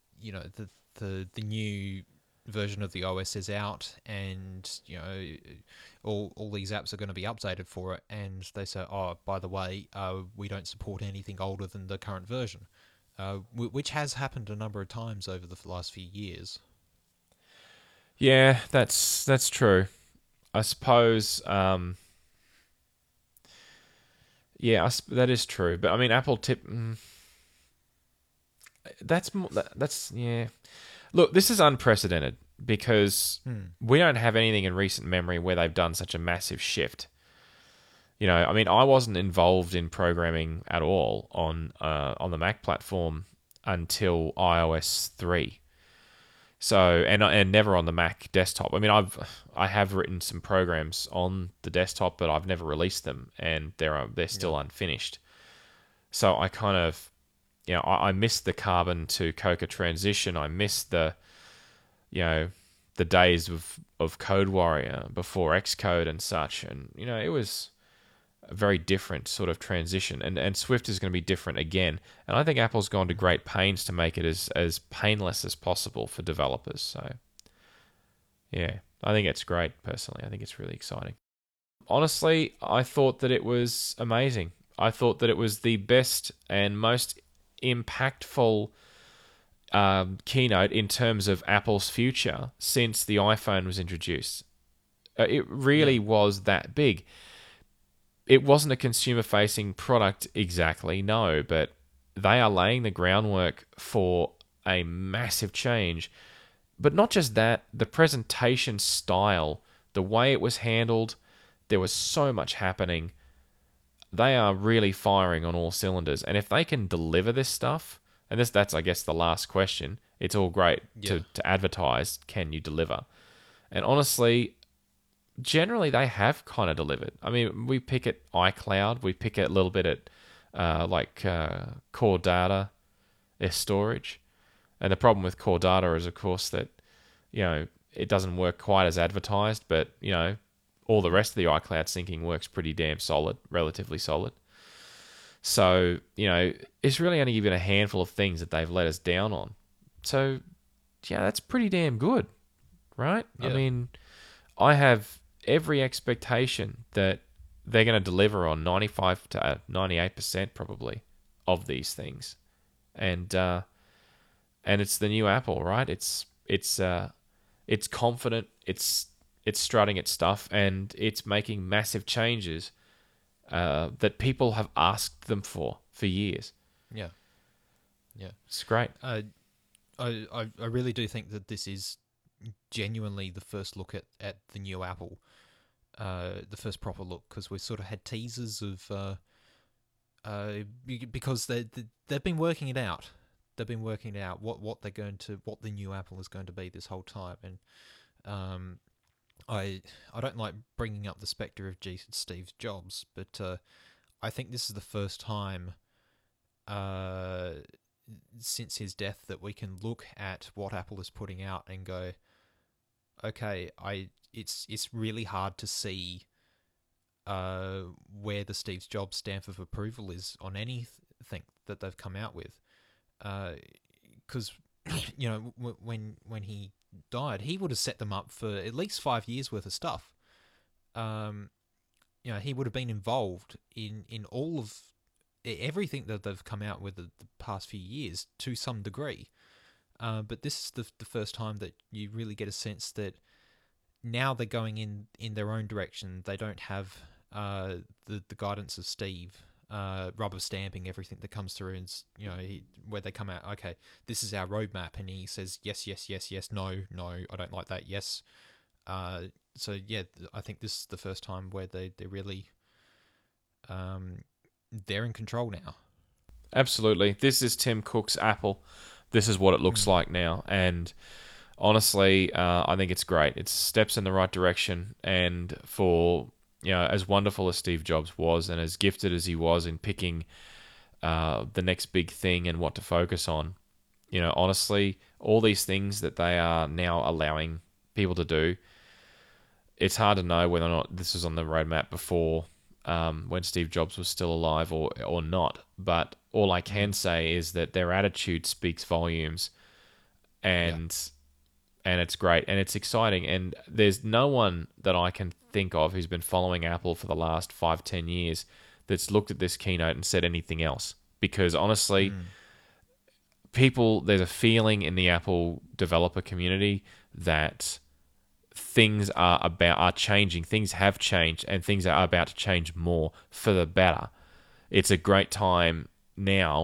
new version of the OS is out, and all these apps are going to be updated for it, and they say, oh, by the way, we don't support anything older than the current version, which has happened a number of times over the last few years. Yeah, that's true. I suppose. That is true. But I mean, Apple tip. That's yeah. Look, this is unprecedented because we don't have anything in recent memory where they've done such a massive shift. I mean, I wasn't involved in programming at all on the Mac platform until iOS 3. So and never on the Mac desktop. I mean, I have written some programs on the desktop, but I've never released them, and they're still unfinished. So I kind of, I missed the Carbon to Coca transition. I missed the days of Code Warrior before Xcode and such, and it was a very different sort of transition, and Swift is going to be different again. And I think Apple's gone to great pains to make it as painless as possible for developers. So, yeah, I think it's great, personally. I think it's really exciting. Honestly, I thought that it was amazing. I thought that it was the best and most impactful keynote in terms of Apple's future since the iPhone was introduced. It really was that big. It wasn't a consumer-facing product exactly, no, but they are laying the groundwork for a massive change. But not just that, the presentation style, the way it was handled, there was so much happening. They are really firing on all cylinders. And if they can deliver this stuff, and that's, I guess, the last question, it's all great to advertise, can you deliver? And honestly, generally they have kind of delivered. I mean, we pick at iCloud, we pick at a little bit at Core Data, their storage. And the problem with Core Data is, of course, that, it doesn't work quite as advertised, but, all the rest of the iCloud syncing works pretty damn solid, relatively solid. So, it's really only been a handful of things that they've let us down on. So, yeah, that's pretty damn good, right? Yeah. I mean, I have every expectation that they're going to deliver on 95 to 98% probably of these things. And it's the new Apple, right? It's confident, it's strutting its stuff, and it's making massive changes that people have asked them for years. Yeah. It's great. I really do think that this is genuinely the first look at the new Apple, the first proper look, because we sort of had teasers of because they've been working it out. They've been working it out what the new Apple is going to be this whole time, and I don't like bringing up the specter of Steve Jobs, but I think this is the first time since his death that we can look at what Apple is putting out and go, okay, it's really hard to see where the Steve Jobs stamp of approval is on anything that they've come out with, because when he died, he would have set them up for at least 5 years worth of stuff. He would have been involved in all of everything that they've come out with the past few years to some degree. But this is the first time that you really get a sense that now they're going in their own direction. They don't have the guidance of Steve rubber stamping everything that comes through, and where they come out, okay, this is our roadmap, and he says yes, yes, yes, yes, no, I don't like that, yes. So yeah, I think this is the first time where they're really they're in control now. Absolutely. This is Tim Cook's Apple. This is what it looks like now, and honestly, I think it's great. It's steps in the right direction, and for as wonderful as Steve Jobs was, and as gifted as he was in picking the next big thing and what to focus on, honestly, all these things that they are now allowing people to do, it's hard to know whether or not this was on the roadmap before, when Steve Jobs was still alive or not. But all I can say is that their attitude speaks volumes, and it's great, and it's exciting, and there's no one that I can think of who's been following Apple for the last 5-10 years that's looked at this keynote and said anything else. Because honestly, there's a feeling in the Apple developer community that things are changing, things have changed, and things are about to change more for the better. It's a great time now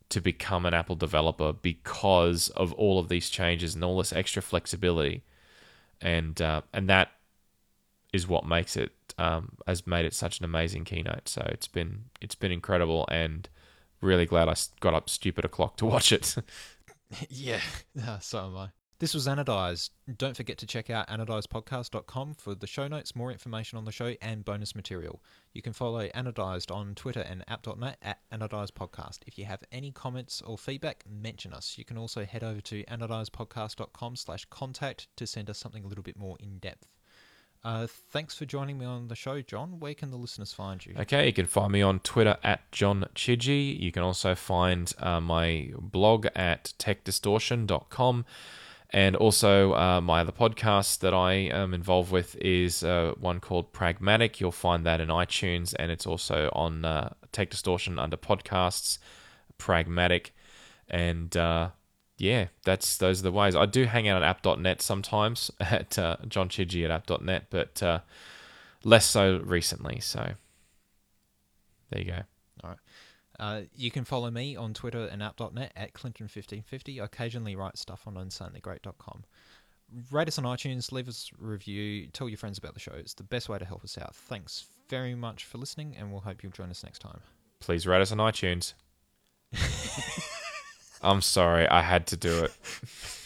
to become an Apple developer because of all of these changes and all this extra flexibility, and that is what makes it has made it such an amazing keynote. So it's been incredible, and really glad I got up stupid o'clock to watch it. Yeah, so am I. This was Anodized. Don't forget to check out anodizedpodcast.com for the show notes, more information on the show, and bonus material. You can follow Anodized on Twitter and app.net at anodizedpodcast. If you have any comments or feedback, mention us. You can also head over to anodizedpodcast.com/contact to send us something a little bit more in-depth. Thanks for joining me on the show, John. Where can the listeners find you? Okay, you can find me on Twitter at John Chidgey. You can also find my blog at techdistortion.com. And also, my other podcast that I am involved with is one called Pragmatic. You'll find that in iTunes, and it's also on Tech Distortion under podcasts, Pragmatic. And those are the ways. I do hang out at app.net sometimes, at John Chidgey at app.net, but less so recently. So there you go. All right. You can follow me on Twitter and app.net at Clinton1550. I occasionally write stuff on insanelygreat.com. Rate us on iTunes, leave us a review, tell your friends about the show. It's the best way to help us out. Thanks very much for listening, and we'll hope you'll join us next time. Please rate us on iTunes. I'm sorry, I had to do it.